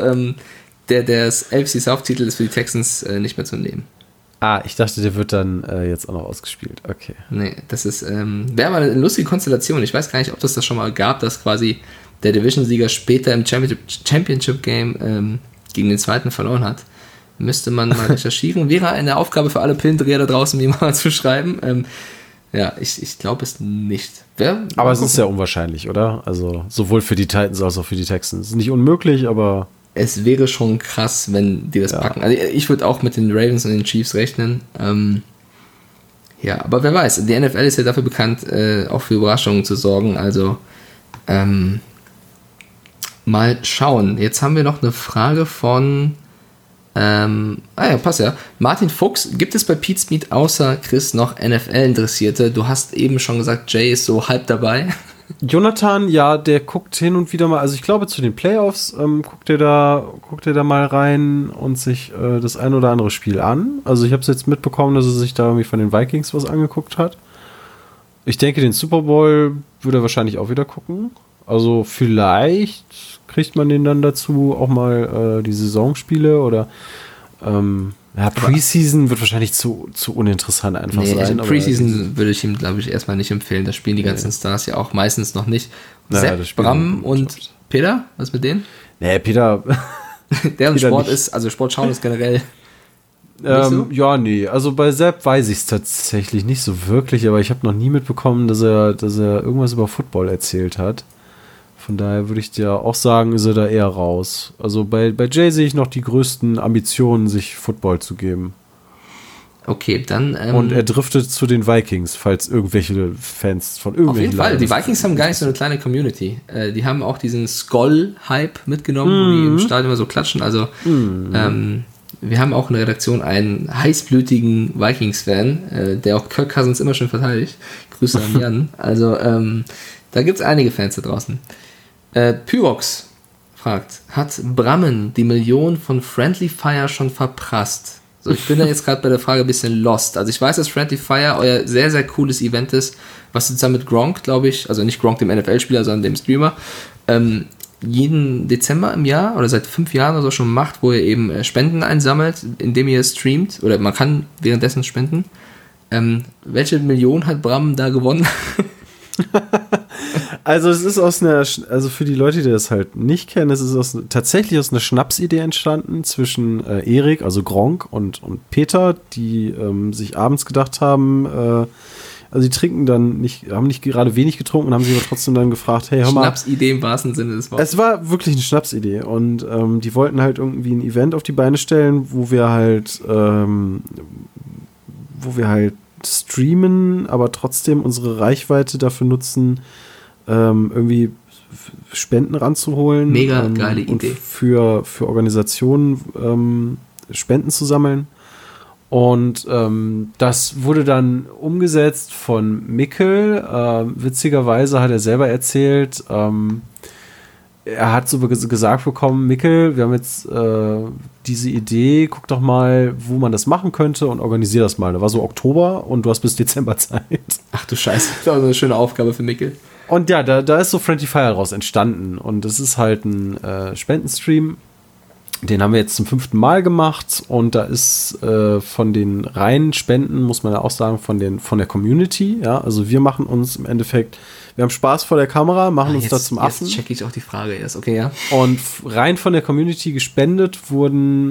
das AFC South-Titel ist für die Texans nicht mehr zu nehmen. Ah, ich dachte, der wird dann jetzt auch noch ausgespielt. Okay. Nee, das ist, wäre mal eine lustige Konstellation. Ich weiß gar nicht, ob das schon mal gab, dass quasi der Division-Sieger später im Championship-Game gegen den zweiten verloren hat. Müsste man mal recherchieren. Wäre eine Aufgabe für alle Pillendreher da draußen, mir mal zu schreiben. Ja, ich glaube es nicht. Aber es ist ja unwahrscheinlich, oder? Also sowohl für die Titans als auch für die Texans. Ist nicht unmöglich, aber es wäre schon krass, wenn die das packen. Also ich würde auch mit den Ravens und den Chiefs rechnen. Ja, aber wer weiß. Die NFL ist ja dafür bekannt, auch für Überraschungen zu sorgen. Also mal schauen. Jetzt haben wir noch eine Frage von passt ja. Martin Fuchs, gibt es bei Pete's Meat außer Chris noch NFL-Interessierte? Du hast eben schon gesagt, Jay ist so halb dabei. Jonathan, ja, der guckt hin und wieder mal, also ich glaube zu den Playoffs guckt er da mal rein und sich das ein oder andere Spiel an. Also ich habe es jetzt mitbekommen, dass er sich da irgendwie von den Vikings was angeguckt hat. Ich denke, den Super Bowl würde er wahrscheinlich auch wieder gucken. Also vielleicht kriegt man den dann dazu auch mal die Saisonspiele oder Preseason wird wahrscheinlich zu uninteressant einfach sein. Also Preseason würde ich ihm, glaube ich, erstmal nicht empfehlen. Da spielen die ganzen Stars ja auch meistens noch nicht. Sepp, Bram und Peter, was mit denen? Nee, Peter. Deren Peter Sport nicht. Ist, also Sport schauen ist generell so? Ja, nee. Also bei Sepp weiß ich es tatsächlich nicht so wirklich, aber ich habe noch nie mitbekommen, dass er irgendwas über Football erzählt hat. Von daher würde ich dir auch sagen, ist er da eher raus. Also bei Jay sehe ich noch die größten Ambitionen, sich Football zu geben. Okay, dann und er driftet zu den Vikings, falls irgendwelche Fans von irgendwelchen... Auf jeden Fall, die Vikings haben gar nicht so eine kleine Community. Die haben auch diesen Skoll-Hype mitgenommen, wo die im Stadion immer so klatschen. Also wir haben auch in der Redaktion einen heißblütigen Vikings-Fan, der auch Kirk Cousins immer schön verteidigt. Grüße an Jan. Also da gibt es einige Fans da draußen. Pyrox fragt, hat Brammen die Million von Friendly Fire schon verprasst? So, ich bin da jetzt gerade bei der Frage ein bisschen lost. Also ich weiß, dass Friendly Fire euer sehr, sehr cooles Event ist, was zusammen mit Gronk, glaube ich, also nicht Gronk, dem NFL-Spieler, sondern dem Streamer, jeden Dezember im Jahr oder seit 5 Jahren oder so schon macht, wo ihr eben Spenden einsammelt, indem ihr streamt, oder man kann währenddessen spenden. Welche Million hat Bram da gewonnen? Also es ist also für die Leute, die das halt nicht kennen, es ist tatsächlich aus einer Schnapsidee entstanden zwischen Erik, also Gronkh und Peter, die sich abends gedacht haben, also die trinken dann nicht, haben nicht gerade wenig getrunken und haben sich aber trotzdem dann gefragt, hey, hör mal. Schnapsidee im wahrsten Sinne des Wortes. Es war wirklich eine Schnapsidee und die wollten halt irgendwie ein Event auf die Beine stellen, wo wir halt streamen, aber trotzdem unsere Reichweite dafür nutzen, irgendwie Spenden ranzuholen. Mega geile Idee. Und für Organisationen Spenden zu sammeln. Und das wurde dann umgesetzt von Mikkel. Witzigerweise hat er selber erzählt, er hat so gesagt bekommen, Mikkel, wir haben jetzt diese Idee, guck doch mal, wo man das machen könnte und organisier das mal. Da war so Oktober und du hast bis Dezember Zeit. Ach du Scheiße, das war eine schöne Aufgabe für Mikkel. Und ja, da ist so Friendly Fire raus entstanden und es ist halt ein Spendenstream. Den haben wir jetzt zum 5. Mal gemacht und da ist von den reinen Spenden, muss man ja auch sagen, von der Community, ja, also wir machen uns im Endeffekt, wir haben Spaß vor der Kamera, machen uns da zum Affen. Jetzt check ich auch die Frage erst, okay, ja. Und rein von der Community gespendet wurden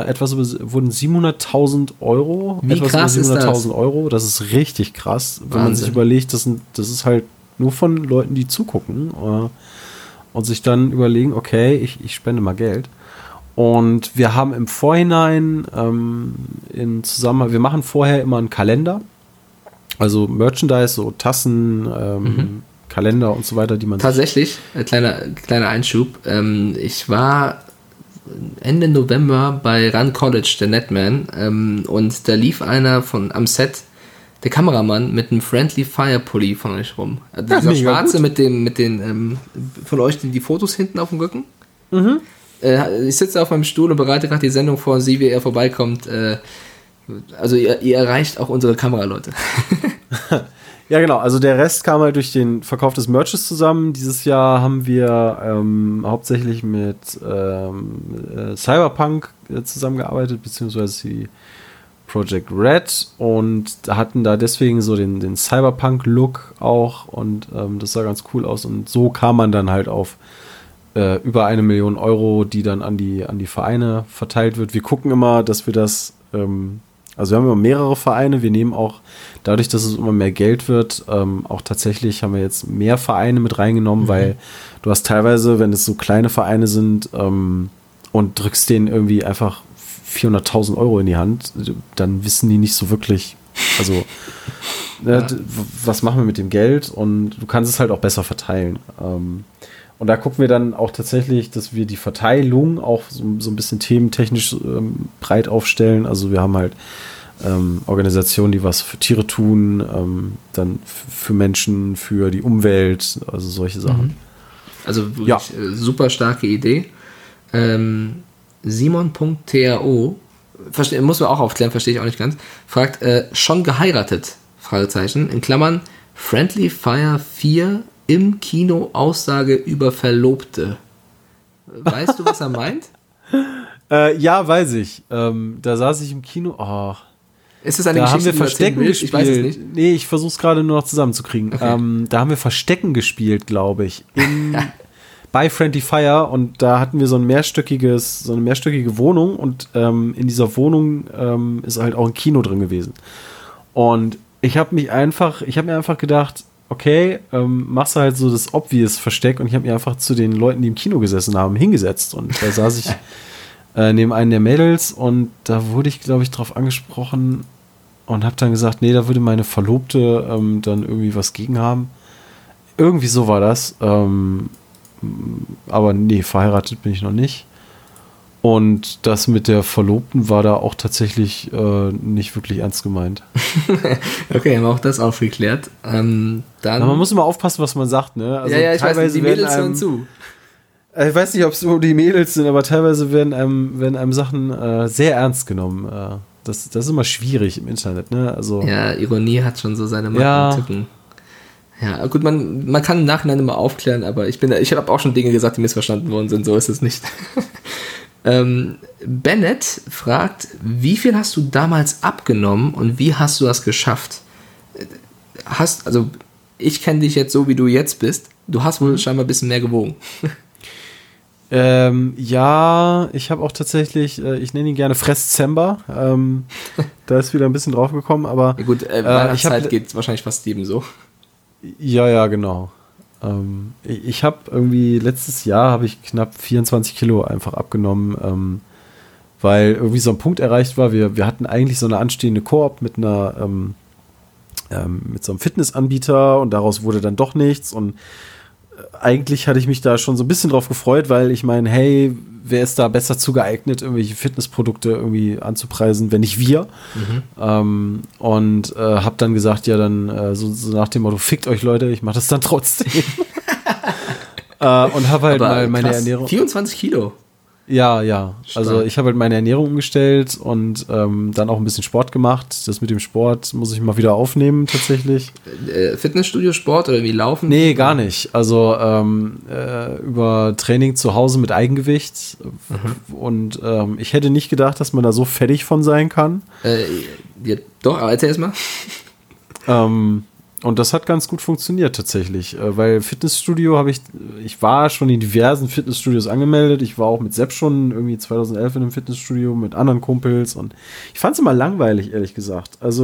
700.000 Euro. Wie krass ist das? 700.000 Euro, das ist richtig krass, wenn man sich überlegt, das ist halt nur von Leuten, die zugucken und sich dann überlegen, okay, ich spende mal Geld. Und wir haben im Vorhinein wir machen vorher immer einen Kalender, also Merchandise, so Tassen, Kalender und so weiter, die man tatsächlich, kleiner Einschub, ich war Ende November bei Run College, der Netman, und da lief einer am Set, der Kameramann, mit einem Friendly Fire Pulli von euch rum. Also dieser schwarze mit den von euch die Fotos hinten auf dem Rücken. Mhm. Ich sitze auf meinem Stuhl und bereite gerade die Sendung vor und sehe, wie er vorbeikommt. Also ihr erreicht auch unsere Kameraleute. Ja, genau. Also der Rest kam halt durch den Verkauf des Merches zusammen. Dieses Jahr haben wir hauptsächlich mit Cyberpunk zusammengearbeitet, beziehungsweise die Project Red, und hatten da deswegen so den Cyberpunk-Look auch und das sah ganz cool aus. Und so kam man dann halt auf über 1 Million Euro, die dann an die Vereine verteilt wird. Wir gucken immer, dass wir das, also wir haben immer mehrere Vereine, wir nehmen auch, dadurch, dass es immer mehr Geld wird, auch tatsächlich haben wir jetzt mehr Vereine mit reingenommen, weil du hast teilweise, wenn es so kleine Vereine sind und drückst denen irgendwie einfach 400.000 Euro in die Hand, dann wissen die nicht so wirklich, also was machen wir mit dem Geld, und du kannst es halt auch besser verteilen. Und da gucken wir dann auch tatsächlich, dass wir die Verteilung auch so ein bisschen thementechnisch breit aufstellen. Also wir haben halt Organisationen, die was für Tiere tun, dann für Menschen, für die Umwelt, also solche Sachen. Also wirklich super starke Idee. Simon.tao, muss man auch aufklären, verstehe ich auch nicht ganz, fragt, schon geheiratet? Fragezeichen, in Klammern, Friendly Fire 4 im Kino Aussage über Verlobte. Weißt du, was er meint? Ja, weiß ich. Da saß ich im Kino. Oh. Ist es eine da Geschichte, haben wir Verstecken gespielt? Ich weiß es nicht. Nee, ich versuche es gerade nur noch zusammenzukriegen. Okay. Da haben wir Verstecken gespielt, glaube ich. Bei Friendly Fire, und da hatten wir so eine mehrstöckige Wohnung, und in dieser Wohnung ist halt auch ein Kino drin gewesen. Und ich habe mir einfach gedacht, okay, machst du halt so das obvious Versteck, und ich habe mir einfach zu den Leuten, die im Kino gesessen haben, hingesetzt, und da saß ich neben einen der Mädels, und da wurde ich, glaube ich, drauf angesprochen und habe dann gesagt, nee, da würde meine Verlobte dann irgendwie was gegen haben. Irgendwie so war das. Aber nee, verheiratet bin ich noch nicht. Und das mit der Verlobten war da auch tatsächlich nicht wirklich ernst gemeint. Okay, haben wir auch das aufgeklärt. Dann aber man muss immer aufpassen, was man sagt, ne? Also ja, ich weiß, die Mädels hören zu. Ich weiß nicht, ob es nur die Mädels sind, aber teilweise werden einem Sachen sehr ernst genommen. Das ist immer schwierig im Internet, ne? Also, ja, Ironie hat schon so seine Macken. Ja, gut, man kann im Nachhinein immer aufklären, aber ich habe auch schon Dinge gesagt, die missverstanden worden sind, so ist es nicht. Bennett fragt, wie viel hast du damals abgenommen und wie hast du das geschafft? Also ich kenne dich jetzt so, wie du jetzt bist. Du hast wohl scheinbar ein bisschen mehr gewogen. Ja, ich habe auch tatsächlich, ich nenne ihn gerne Fresszember. Da ist wieder ein bisschen drauf gekommen, aber ja gut, Weihnachtszeit geht wahrscheinlich fast jedem so. Ja, genau. Ich habe irgendwie, letztes Jahr habe ich knapp 24 Kilo einfach abgenommen, weil irgendwie so ein Punkt erreicht war. Wir hatten eigentlich so eine anstehende Koop mit mit so einem Fitnessanbieter und daraus wurde dann doch nichts und eigentlich hatte ich mich da schon so ein bisschen drauf gefreut, weil ich meine, hey, wer ist da besser zugeeignet, irgendwelche Fitnessprodukte irgendwie anzupreisen, wenn nicht wir? Und habe dann gesagt, ja, dann so nach dem Motto, fickt euch Leute, ich mache das dann trotzdem. Und habe halt mal meine Ernährung... 24 Kilo? Ja. Also ich habe halt meine Ernährung umgestellt und dann auch ein bisschen Sport gemacht. Das mit dem Sport muss ich mal wieder aufnehmen, tatsächlich. Fitnessstudio, Sport oder wie laufen? Nee, gar nicht. Also über Training zu Hause mit Eigengewicht. Und ich hätte nicht gedacht, dass man da so fertig von sein kann. Ja, doch, aber erzähl erst mal. Und das hat ganz gut funktioniert tatsächlich, weil Fitnessstudio ich war schon in diversen Fitnessstudios angemeldet. Ich war auch mit Sepp schon irgendwie 2011 in einem Fitnessstudio mit anderen Kumpels und ich fand es immer langweilig, ehrlich gesagt. Also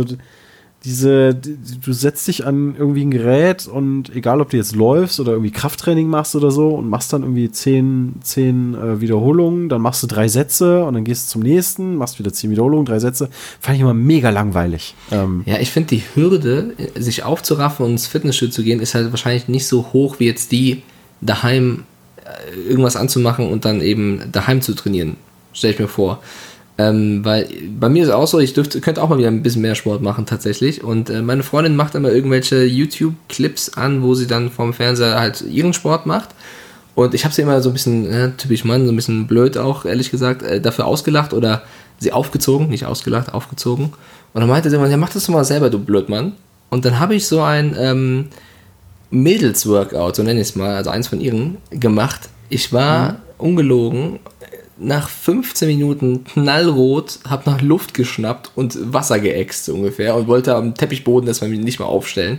du setzt dich an irgendwie ein Gerät und egal, ob du jetzt läufst oder irgendwie Krafttraining machst oder so und machst dann irgendwie 10 Wiederholungen, dann machst du 3 Sätze und dann gehst du zum nächsten, machst wieder 10 Wiederholungen, 3 Sätze. Fand ich immer mega langweilig. Ja, ich finde die Hürde, sich aufzuraffen und ins Fitnessstudio zu gehen, ist halt wahrscheinlich nicht so hoch wie jetzt die, daheim irgendwas anzumachen und dann eben daheim zu trainieren. Stelle ich mir vor. Weil bei mir ist es auch so, ich könnte auch mal wieder ein bisschen mehr Sport machen tatsächlich und meine Freundin macht immer irgendwelche YouTube-Clips an, wo sie dann vorm Fernseher halt ihren Sport macht und ich habe sie immer so ein bisschen, typisch Mann, so ein bisschen blöd auch, ehrlich gesagt, dafür ausgelacht oder sie aufgezogen, nicht ausgelacht, aufgezogen und dann meinte sie immer, ja mach das doch mal selber, du Blödmann, und dann habe ich so ein Mädels-Workout, so nenne ich es mal, also eins von ihren, gemacht. Ich war ungelogen nach 15 Minuten knallrot, hab nach Luft geschnappt und Wasser geäxt so ungefähr und wollte am Teppichboden, dass wir mich nicht mehr aufstehen.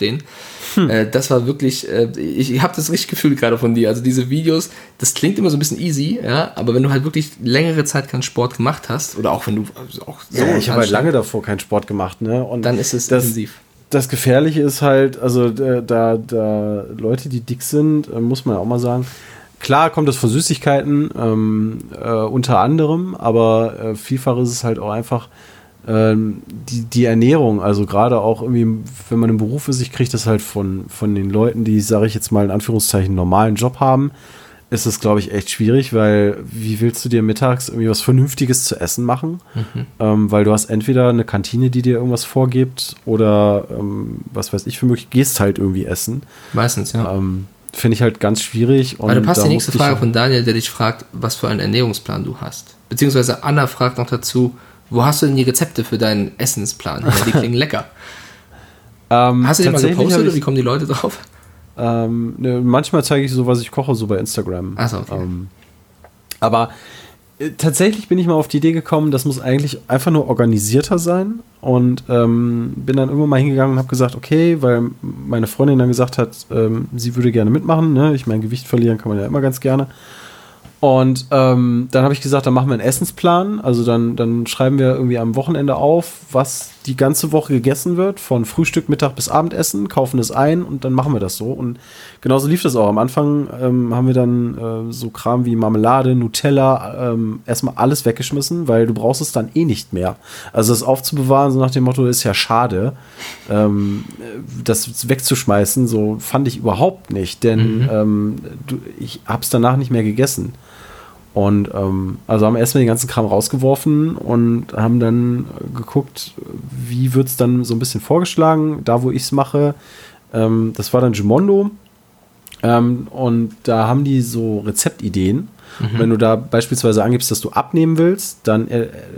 Das war wirklich, ich habe das richtig gefühlt gerade von dir. Also diese Videos, das klingt immer so ein bisschen easy, ja, aber wenn du halt wirklich längere Zeit keinen Sport gemacht hast oder auch wenn du auch so... Ja, ich habe halt lange davor keinen Sport gemacht, ne? Und dann ist es intensiv. Das Gefährliche ist halt, also da Leute, die dick sind, muss man ja auch mal sagen, klar kommt das von Süßigkeiten, unter anderem, aber vielfach ist es halt auch einfach die Ernährung, also gerade auch irgendwie, wenn man im Beruf ist, ich kriege das halt von den Leuten, die, sage ich jetzt mal in Anführungszeichen, einen normalen Job haben, ist es, glaube ich, echt schwierig, weil wie willst du dir mittags irgendwie was Vernünftiges zu essen machen? Weil du hast entweder eine Kantine, die dir irgendwas vorgibt oder was weiß ich für möglich, gehst halt irgendwie essen. Meistens, ja. Finde ich halt ganz schwierig. Aber da passt die nächste Frage von Daniel, der dich fragt, was für einen Ernährungsplan du hast. Beziehungsweise Anna fragt noch dazu, wo hast du denn die Rezepte für deinen Essensplan? Ja, die klingen lecker. Hast du die mal gepostet oder wie kommen die Leute drauf? Ne, manchmal zeige ich so, was ich koche, so bei Instagram. Ach so, okay. Aber tatsächlich bin ich mal auf die Idee gekommen, das muss eigentlich einfach nur organisierter sein und bin dann irgendwann mal hingegangen und habe gesagt, okay, weil meine Freundin dann gesagt hat, sie würde gerne mitmachen, ne? Ich meine, Gewicht verlieren kann man ja immer ganz gerne. Und dann habe ich gesagt, dann machen wir einen Essensplan, also dann schreiben wir irgendwie am Wochenende auf, was die ganze Woche gegessen wird, von Frühstück, Mittag bis Abendessen, kaufen es ein und dann machen wir das so. Und genauso lief das auch. Am Anfang haben wir dann so Kram wie Marmelade, Nutella, erstmal alles weggeschmissen, weil du brauchst es dann eh nicht mehr. Also das aufzubewahren, so nach dem Motto, ist ja schade, das wegzuschmeißen, so fand ich überhaupt nicht, denn ich habe es danach nicht mehr gegessen. Und also haben wir erstmal den ganzen Kram rausgeworfen und haben dann geguckt, wie wird es dann so ein bisschen vorgeschlagen, da wo ich es mache. Das war dann Gimondo. Und da haben die so Rezeptideen. Und wenn du da beispielsweise angibst, dass du abnehmen willst, dann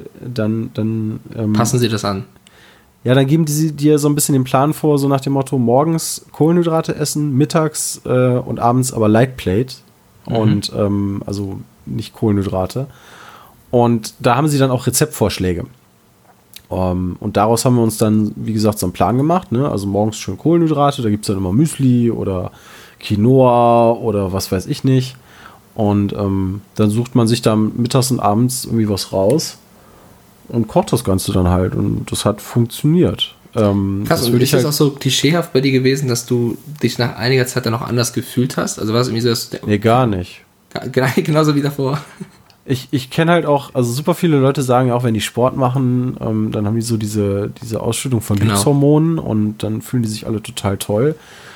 passen sie das an. Ja, dann geben die dir so ein bisschen den Plan vor, so nach dem Motto, morgens Kohlenhydrate essen, mittags und abends aber Light Plate. Und also nicht Kohlenhydrate. Und da haben sie dann auch Rezeptvorschläge. Und daraus haben wir uns dann, wie gesagt, so einen Plan gemacht. Ne? Also morgens schön Kohlenhydrate, da gibt es dann immer Müsli oder Quinoa oder was weiß ich nicht. Und dann sucht man sich da mittags und abends irgendwie was raus und kocht das Ganze dann halt. Und das hat funktioniert. Krass, und ist das auch so klischeehaft bei dir gewesen, dass du dich nach einiger Zeit dann auch anders gefühlt hast? Also war es irgendwie so, dass nee, gar nicht. Genauso wie davor. Ich kenne halt auch, also super viele Leute sagen ja auch, wenn die Sport machen, dann haben die so diese Ausschüttung von Glückshormonen und dann fühlen die sich alle total toll.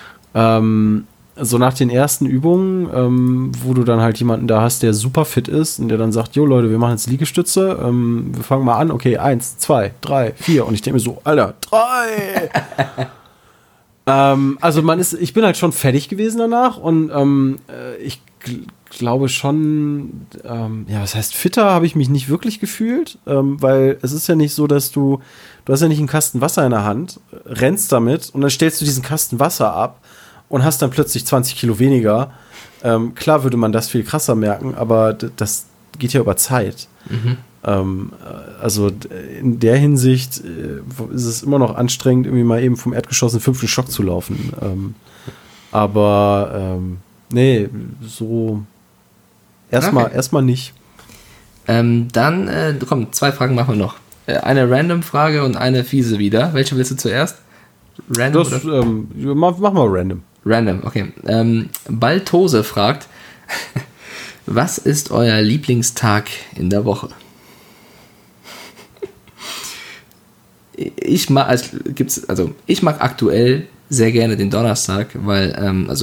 So nach den ersten Übungen, wo du dann halt jemanden da hast, der super fit ist und der dann sagt, jo Leute, wir machen jetzt Liegestütze, wir fangen mal an, okay, 1, 2, 3, 4 und ich denke mir so, Alter, 3! Also ich bin halt schon fertig gewesen danach und ich glaube schon, was heißt fitter, habe ich mich nicht wirklich gefühlt, weil es ist ja nicht so, dass du hast ja nicht einen Kasten Wasser in der Hand, rennst damit und dann stellst du diesen Kasten Wasser ab und hast dann plötzlich 20 Kilo weniger. Klar würde man das viel krasser merken, aber das geht ja über Zeit. Also in der Hinsicht ist es immer noch anstrengend, irgendwie mal eben vom Erdgeschoss in den 5. Stock zu laufen. Nee, so erstmal nicht. Dann, komm, 2 Fragen machen wir noch. Eine Random-Frage und eine fiese wieder. Welche willst du zuerst? Random? Mach mal random. Random, okay. Baltose fragt, was ist euer Lieblingstag in der Woche? Ich mag aktuell sehr gerne den Donnerstag, weil,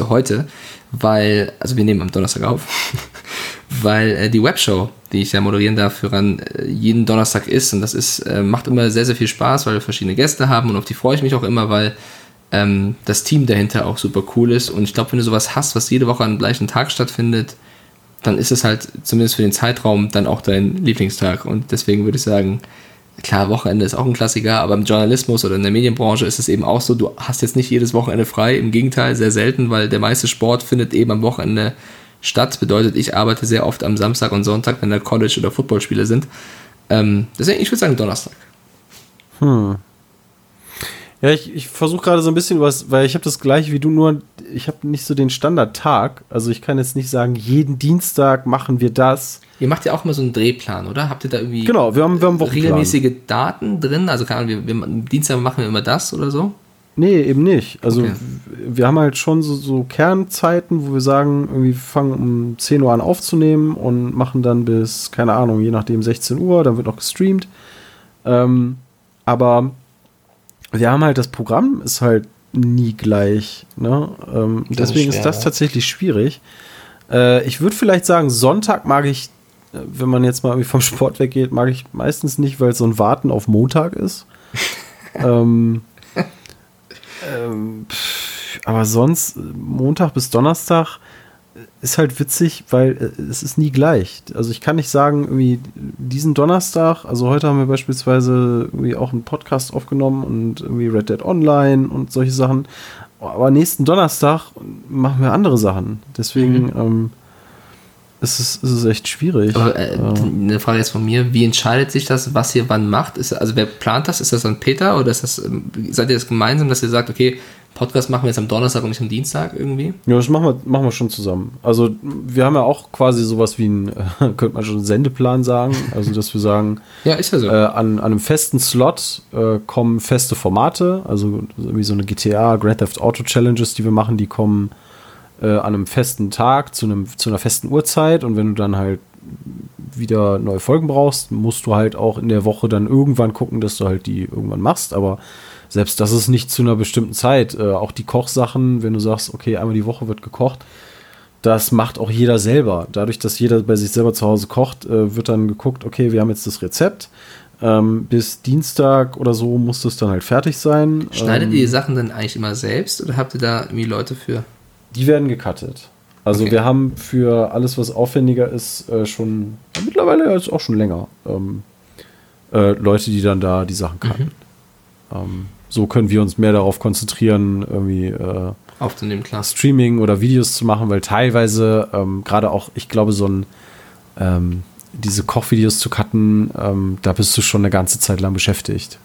wir nehmen am Donnerstag auf, weil die Webshow, die ich ja moderieren darf, jeden Donnerstag ist und das macht immer sehr, sehr viel Spaß, weil wir verschiedene Gäste haben und auf die freue ich mich auch immer, weil das Team dahinter auch super cool ist und ich glaube, wenn du sowas hast, was jede Woche am gleichen Tag stattfindet, dann ist es halt zumindest für den Zeitraum dann auch dein Lieblingstag und deswegen würde ich sagen, klar, Wochenende ist auch ein Klassiker, aber im Journalismus oder in der Medienbranche ist es eben auch so, du hast jetzt nicht jedes Wochenende frei, im Gegenteil, sehr selten, weil der meiste Sport findet eben am Wochenende statt, bedeutet, ich arbeite sehr oft am Samstag und Sonntag, wenn da College- oder Footballspiele sind. Deswegen, ich würde sagen Donnerstag. Ja, ich versuche gerade so ein bisschen weil ich habe das gleiche wie du, nur ich habe nicht so den Standardtag. Also ich kann jetzt nicht sagen, jeden Dienstag machen wir das. Ihr macht ja auch immer so einen Drehplan, oder? Habt ihr da irgendwie genau, wir haben Wochenplan. Regelmäßige Daten drin? Also keine Ahnung, am Dienstag machen wir immer das oder so? Nee, eben nicht. Also wir haben halt schon so Kernzeiten, wo wir sagen, irgendwie fangen um 10 Uhr an aufzunehmen und machen dann bis, keine Ahnung, je nachdem 16 Uhr, dann wird noch gestreamt. Aber wir haben halt, das Programm ist halt nie gleich. Ne? Deswegen ist das tatsächlich schwierig. Ich würde vielleicht sagen, Sonntag mag ich, wenn man jetzt mal irgendwie vom Sport weggeht, mag ich meistens nicht, weil es so ein Warten auf Montag ist. Aber sonst, Montag bis Donnerstag ist halt witzig, weil es ist nie gleich. Also ich kann nicht sagen, irgendwie diesen Donnerstag, also heute haben wir beispielsweise irgendwie auch einen Podcast aufgenommen und irgendwie Red Dead Online und solche Sachen. Aber nächsten Donnerstag machen wir andere Sachen. Deswegen ist es echt schwierig. Aber eine Frage jetzt von mir, wie entscheidet sich das, was ihr wann macht? Also wer plant das? Ist das dann Peter oder seid ihr das gemeinsam, dass ihr sagt, okay, Podcast machen wir jetzt am Donnerstag und nicht am Dienstag irgendwie? Ja, das machen wir schon zusammen. Also wir haben ja auch quasi sowas wie einen, könnte man schon einen Sendeplan sagen. Also dass wir sagen, ja, ist ja so. An einem festen Slot kommen feste Formate. Also wie so eine GTA, Grand Theft Auto Challenges, die wir machen, die kommen an einem festen Tag zu einer festen Uhrzeit. Und wenn du dann halt wieder neue Folgen brauchst, musst du halt auch in der Woche dann irgendwann gucken, dass du halt die irgendwann machst. Aber selbst das ist nicht zu einer bestimmten Zeit. Auch die Kochsachen, wenn du sagst, okay, einmal die Woche wird gekocht, das macht auch jeder selber. Dadurch, dass jeder bei sich selber zu Hause kocht, wird dann geguckt, okay, wir haben jetzt das Rezept. Bis Dienstag oder so muss das dann halt fertig sein. Schneidet ihr die Sachen dann eigentlich immer selbst oder habt ihr da irgendwie Leute für? Die werden gecuttet. Also wir haben für alles, was aufwendiger ist, schon, mittlerweile ist auch schon länger, Leute, die dann da die Sachen cutten. So können wir uns mehr darauf konzentrieren, irgendwie aufzunehmen, klar. Streaming oder Videos zu machen, weil teilweise gerade auch, ich glaube, so ein diese Kochvideos zu cutten, da bist du schon eine ganze Zeit lang beschäftigt.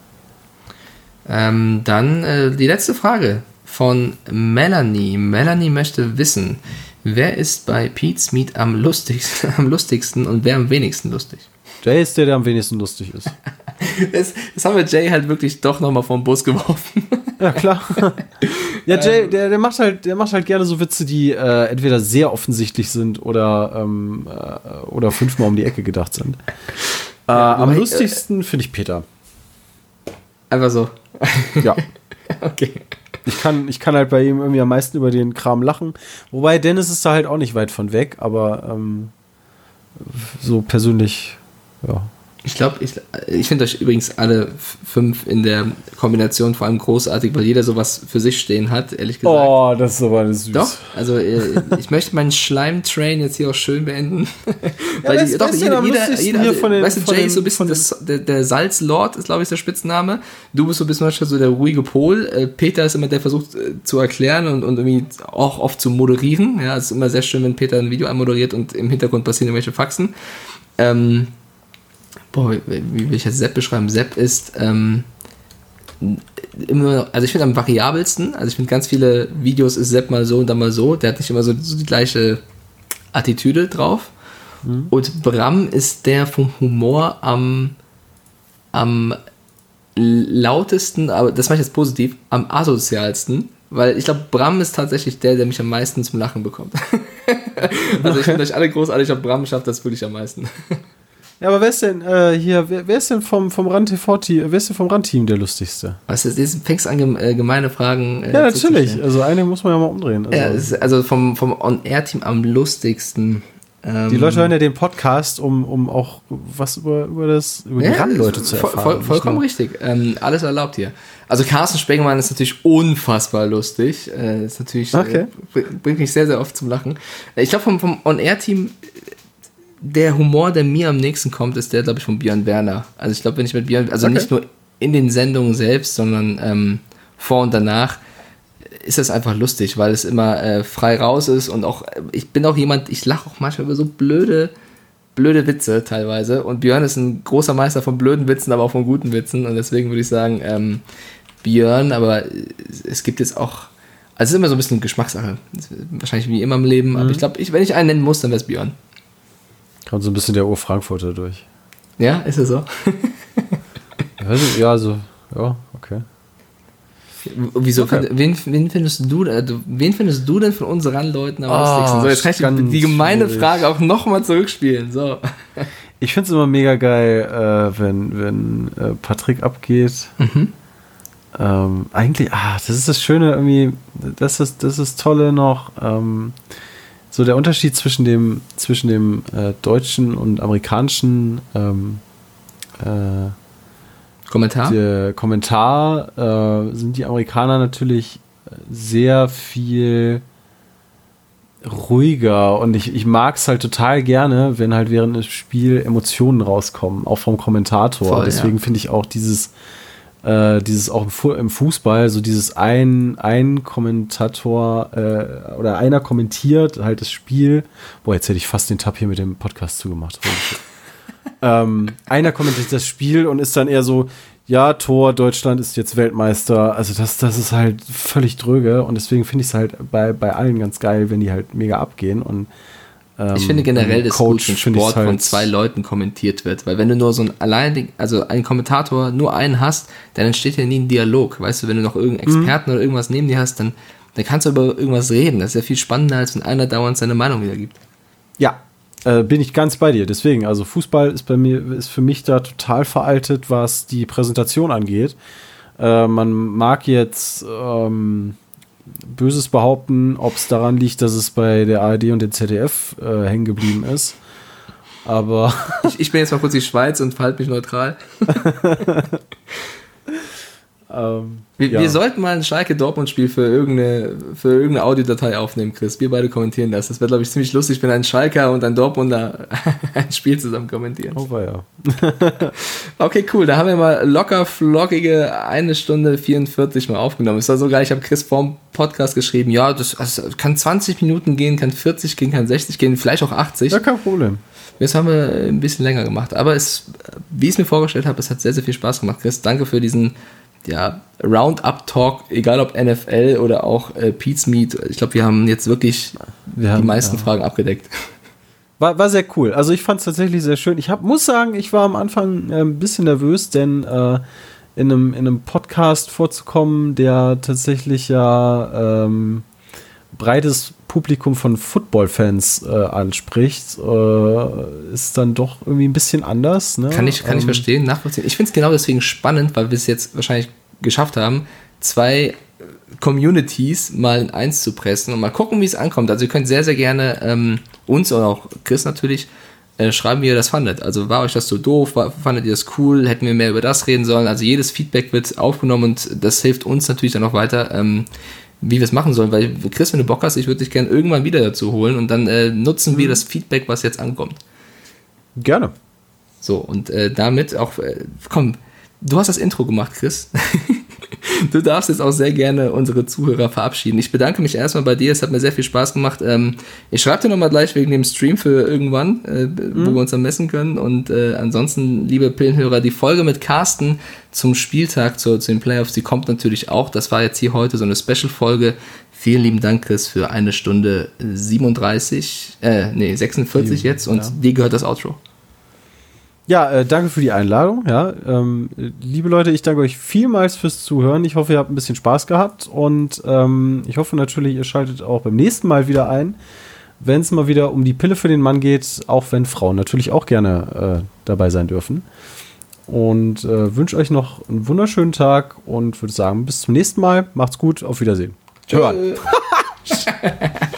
Dann die letzte Frage von Melanie. Melanie möchte wissen, wer ist bei Pete's Meat am lustigsten und wer am wenigsten lustig? Jay ist der am wenigsten lustig ist. Das haben wir Jay halt wirklich doch nochmal vom Bus geworfen. Ja, klar. Ja, Jay, der macht halt gerne so Witze, die entweder sehr offensichtlich sind oder fünfmal um die Ecke gedacht sind. Am lustigsten finde ich Peter. Einfach so. Ja. Okay. Ich kann halt bei ihm irgendwie am meisten über den Kram lachen. Wobei Dennis ist da halt auch nicht weit von weg, aber so persönlich, ja. Ich glaube, ich finde euch übrigens alle 5 in der Kombination vor allem großartig, weil jeder sowas für sich stehen hat, ehrlich gesagt. Oh, das ist aber süß. Doch, also ich möchte meinen Schleim-Train jetzt hier auch schön beenden. Ja, weil jeder, weißt du, Jay ist so ein bisschen der Salzlord, ist glaube ich der Spitzname. Du bist so ein bisschen manchmal so der ruhige Pol. Peter ist immer der versucht zu erklären und irgendwie auch oft zu moderieren. Ja, es ist immer sehr schön, wenn Peter ein Video anmoderiert und im Hintergrund passieren irgendwelche Faxen. Wie will ich jetzt Sepp beschreiben? Sepp ist immer, also ich finde am variabelsten, also ich finde ganz viele Videos ist Sepp mal so und dann mal so, der hat nicht immer so die gleiche Attitüde drauf. Und Bram ist der vom Humor am lautesten, aber das mache ich jetzt positiv, am asozialsten, weil ich glaube, Bram ist tatsächlich der mich am meisten zum Lachen bekommt. Also ich finde euch alle großartig, aber Bram schafft das wirklich am meisten. Ja, aber wer ist denn wer ist denn vom RAN-TV-Team, wer ist denn vom RAN-Team der lustigste? Was ist, jetzt fängst du an, gemeine Fragen ja, natürlich. Also eine muss man ja mal umdrehen. Also vom On-Air-Team am lustigsten. Die Leute hören ja den Podcast, um auch was über die RAN-Leute zu erfahren. Vollkommen richtig. Alles erlaubt hier. Also Carsten Spengemann ist natürlich unfassbar lustig. Ist natürlich, bringt mich sehr, sehr oft zum Lachen. Ich glaube, vom On-Air-Team der Humor, der mir am nächsten kommt, ist der, glaube ich, von Björn Werner. Also ich glaube, wenn ich mit Björn, also nicht nur in den Sendungen selbst, sondern vor und danach, ist das einfach lustig, weil es immer frei raus ist und auch, ich bin auch jemand, ich lache auch manchmal über so blöde Witze teilweise und Björn ist ein großer Meister von blöden Witzen, aber auch von guten Witzen und deswegen würde ich sagen, Björn, aber es gibt jetzt auch, also es ist immer so ein bisschen Geschmackssache, wahrscheinlich wie immer im Leben, aber ich glaube, wenn ich einen nennen muss, dann wäre es Björn. Kommt so ein bisschen der Ur-Frankfurter durch. Ja, ist es so? Ja, so, ja, okay. Wieso? Okay. Wen findest du denn von unseren Leuten am lustigsten? So, jetzt kann ich die gemeine Frage auch nochmal zurückspielen. So. Ich finde es immer mega geil, wenn Patrick abgeht. Eigentlich, das ist das Schöne irgendwie, das ist das Tolle noch, so der Unterschied zwischen dem deutschen und amerikanischen Kommentar? Der Kommentar sind die Amerikaner natürlich sehr viel ruhiger und ich mag es halt total gerne, wenn halt während des Spiels Emotionen rauskommen, auch vom Kommentator. Voll, deswegen finde ich auch dieses auch im Fußball, so dieses ein Kommentator oder einer kommentiert halt das Spiel. Boah, jetzt hätte ich fast den Tab hier mit dem Podcast zugemacht. Einer kommentiert das Spiel und ist dann eher so, ja, Tor, Deutschland ist jetzt Weltmeister. Also das ist halt völlig dröge und deswegen finde ich es halt bei allen ganz geil, wenn die halt mega abgehen und ich finde generell das gut, wenn Sport halt von 2 Leuten kommentiert wird, weil wenn du nur so einen Kommentator, nur einen hast, dann entsteht ja nie ein Dialog, weißt du, wenn du noch irgendeinen Experten oder irgendwas neben dir hast, dann kannst du über irgendwas reden, das ist ja viel spannender, als wenn einer dauernd seine Meinung wiedergibt. Ja, bin ich ganz bei dir, deswegen, also Fußball ist für mich da total veraltet, was die Präsentation angeht. Man mag jetzt Böses behaupten, ob es daran liegt, dass es bei der ARD und dem ZDF hängen geblieben ist. Aber ich bin jetzt mal kurz die Schweiz und verhalte mich neutral. Wir sollten mal ein Schalke-Dortmund-Spiel für irgendeine Audiodatei aufnehmen, Chris. Wir beide kommentieren das. Das wäre, glaube ich, ziemlich lustig, wenn ein Schalker und ein Dortmunder ein Spiel zusammen kommentieren. Oh, ja. Okay, cool. Da haben wir mal locker flockige 1 Stunde 44 mal aufgenommen. Ist war sogar, ich habe Chris vorm Podcast geschrieben, ja, das kann 20 Minuten gehen, kann 40 gehen, kann 60 gehen, vielleicht auch 80. Ja, kein Problem. Jetzt haben wir ein bisschen länger gemacht, aber wie ich es mir vorgestellt habe, es hat sehr, sehr viel Spaß gemacht, Chris. Danke für diesen Roundup-Talk, egal ob NFL oder auch Pete's Meat. Ich glaube, wir haben jetzt wirklich die meisten Fragen abgedeckt. War sehr cool. Also ich fand es tatsächlich sehr schön. Muss sagen, ich war am Anfang ein bisschen nervös, denn in einem Podcast vorzukommen, der tatsächlich breites Publikum von Football-Fans anspricht, ist dann doch irgendwie ein bisschen anders. Ne? Kann ich verstehen, nachvollziehen. Ich finde es genau deswegen spannend, weil wir es jetzt wahrscheinlich geschafft haben, 2 Communities mal in eins zu pressen und mal gucken, wie es ankommt. Also ihr könnt sehr, sehr gerne uns oder auch Chris natürlich schreiben, wie ihr das fandet. Also war euch das so doof? Fandet ihr das cool? Hätten wir mehr über das reden sollen? Also jedes Feedback wird aufgenommen und das hilft uns natürlich dann auch weiter, wie wir es machen sollen, weil Chris, wenn du Bock hast, ich würde dich gerne irgendwann wieder dazu holen und dann nutzen wir das Feedback, was jetzt ankommt. Gerne. So, und damit auch, komm, du hast das Intro gemacht, Chris. Du darfst jetzt auch sehr gerne unsere Zuhörer verabschieden. Ich bedanke mich erstmal bei dir, es hat mir sehr viel Spaß gemacht. Ich schreibe dir nochmal gleich wegen dem Stream für irgendwann, wo wir uns dann messen können. Und ansonsten, liebe Pillenhörer, die Folge mit Carsten zum Spieltag, zu den Playoffs, die kommt natürlich auch. Das war jetzt hier heute so eine Special-Folge. Vielen lieben Dank, Chris, für 1 Stunde 46 jetzt. Und dir gehört das Outro. Ja, danke für die Einladung. Ja, liebe Leute, ich danke euch vielmals fürs Zuhören. Ich hoffe, ihr habt ein bisschen Spaß gehabt und ich hoffe natürlich, ihr schaltet auch beim nächsten Mal wieder ein, wenn es mal wieder um die Pille für den Mann geht, auch wenn Frauen natürlich auch gerne dabei sein dürfen. Und wünsche euch noch einen wunderschönen Tag und würde sagen, bis zum nächsten Mal. Macht's gut, auf Wiedersehen. Tschö.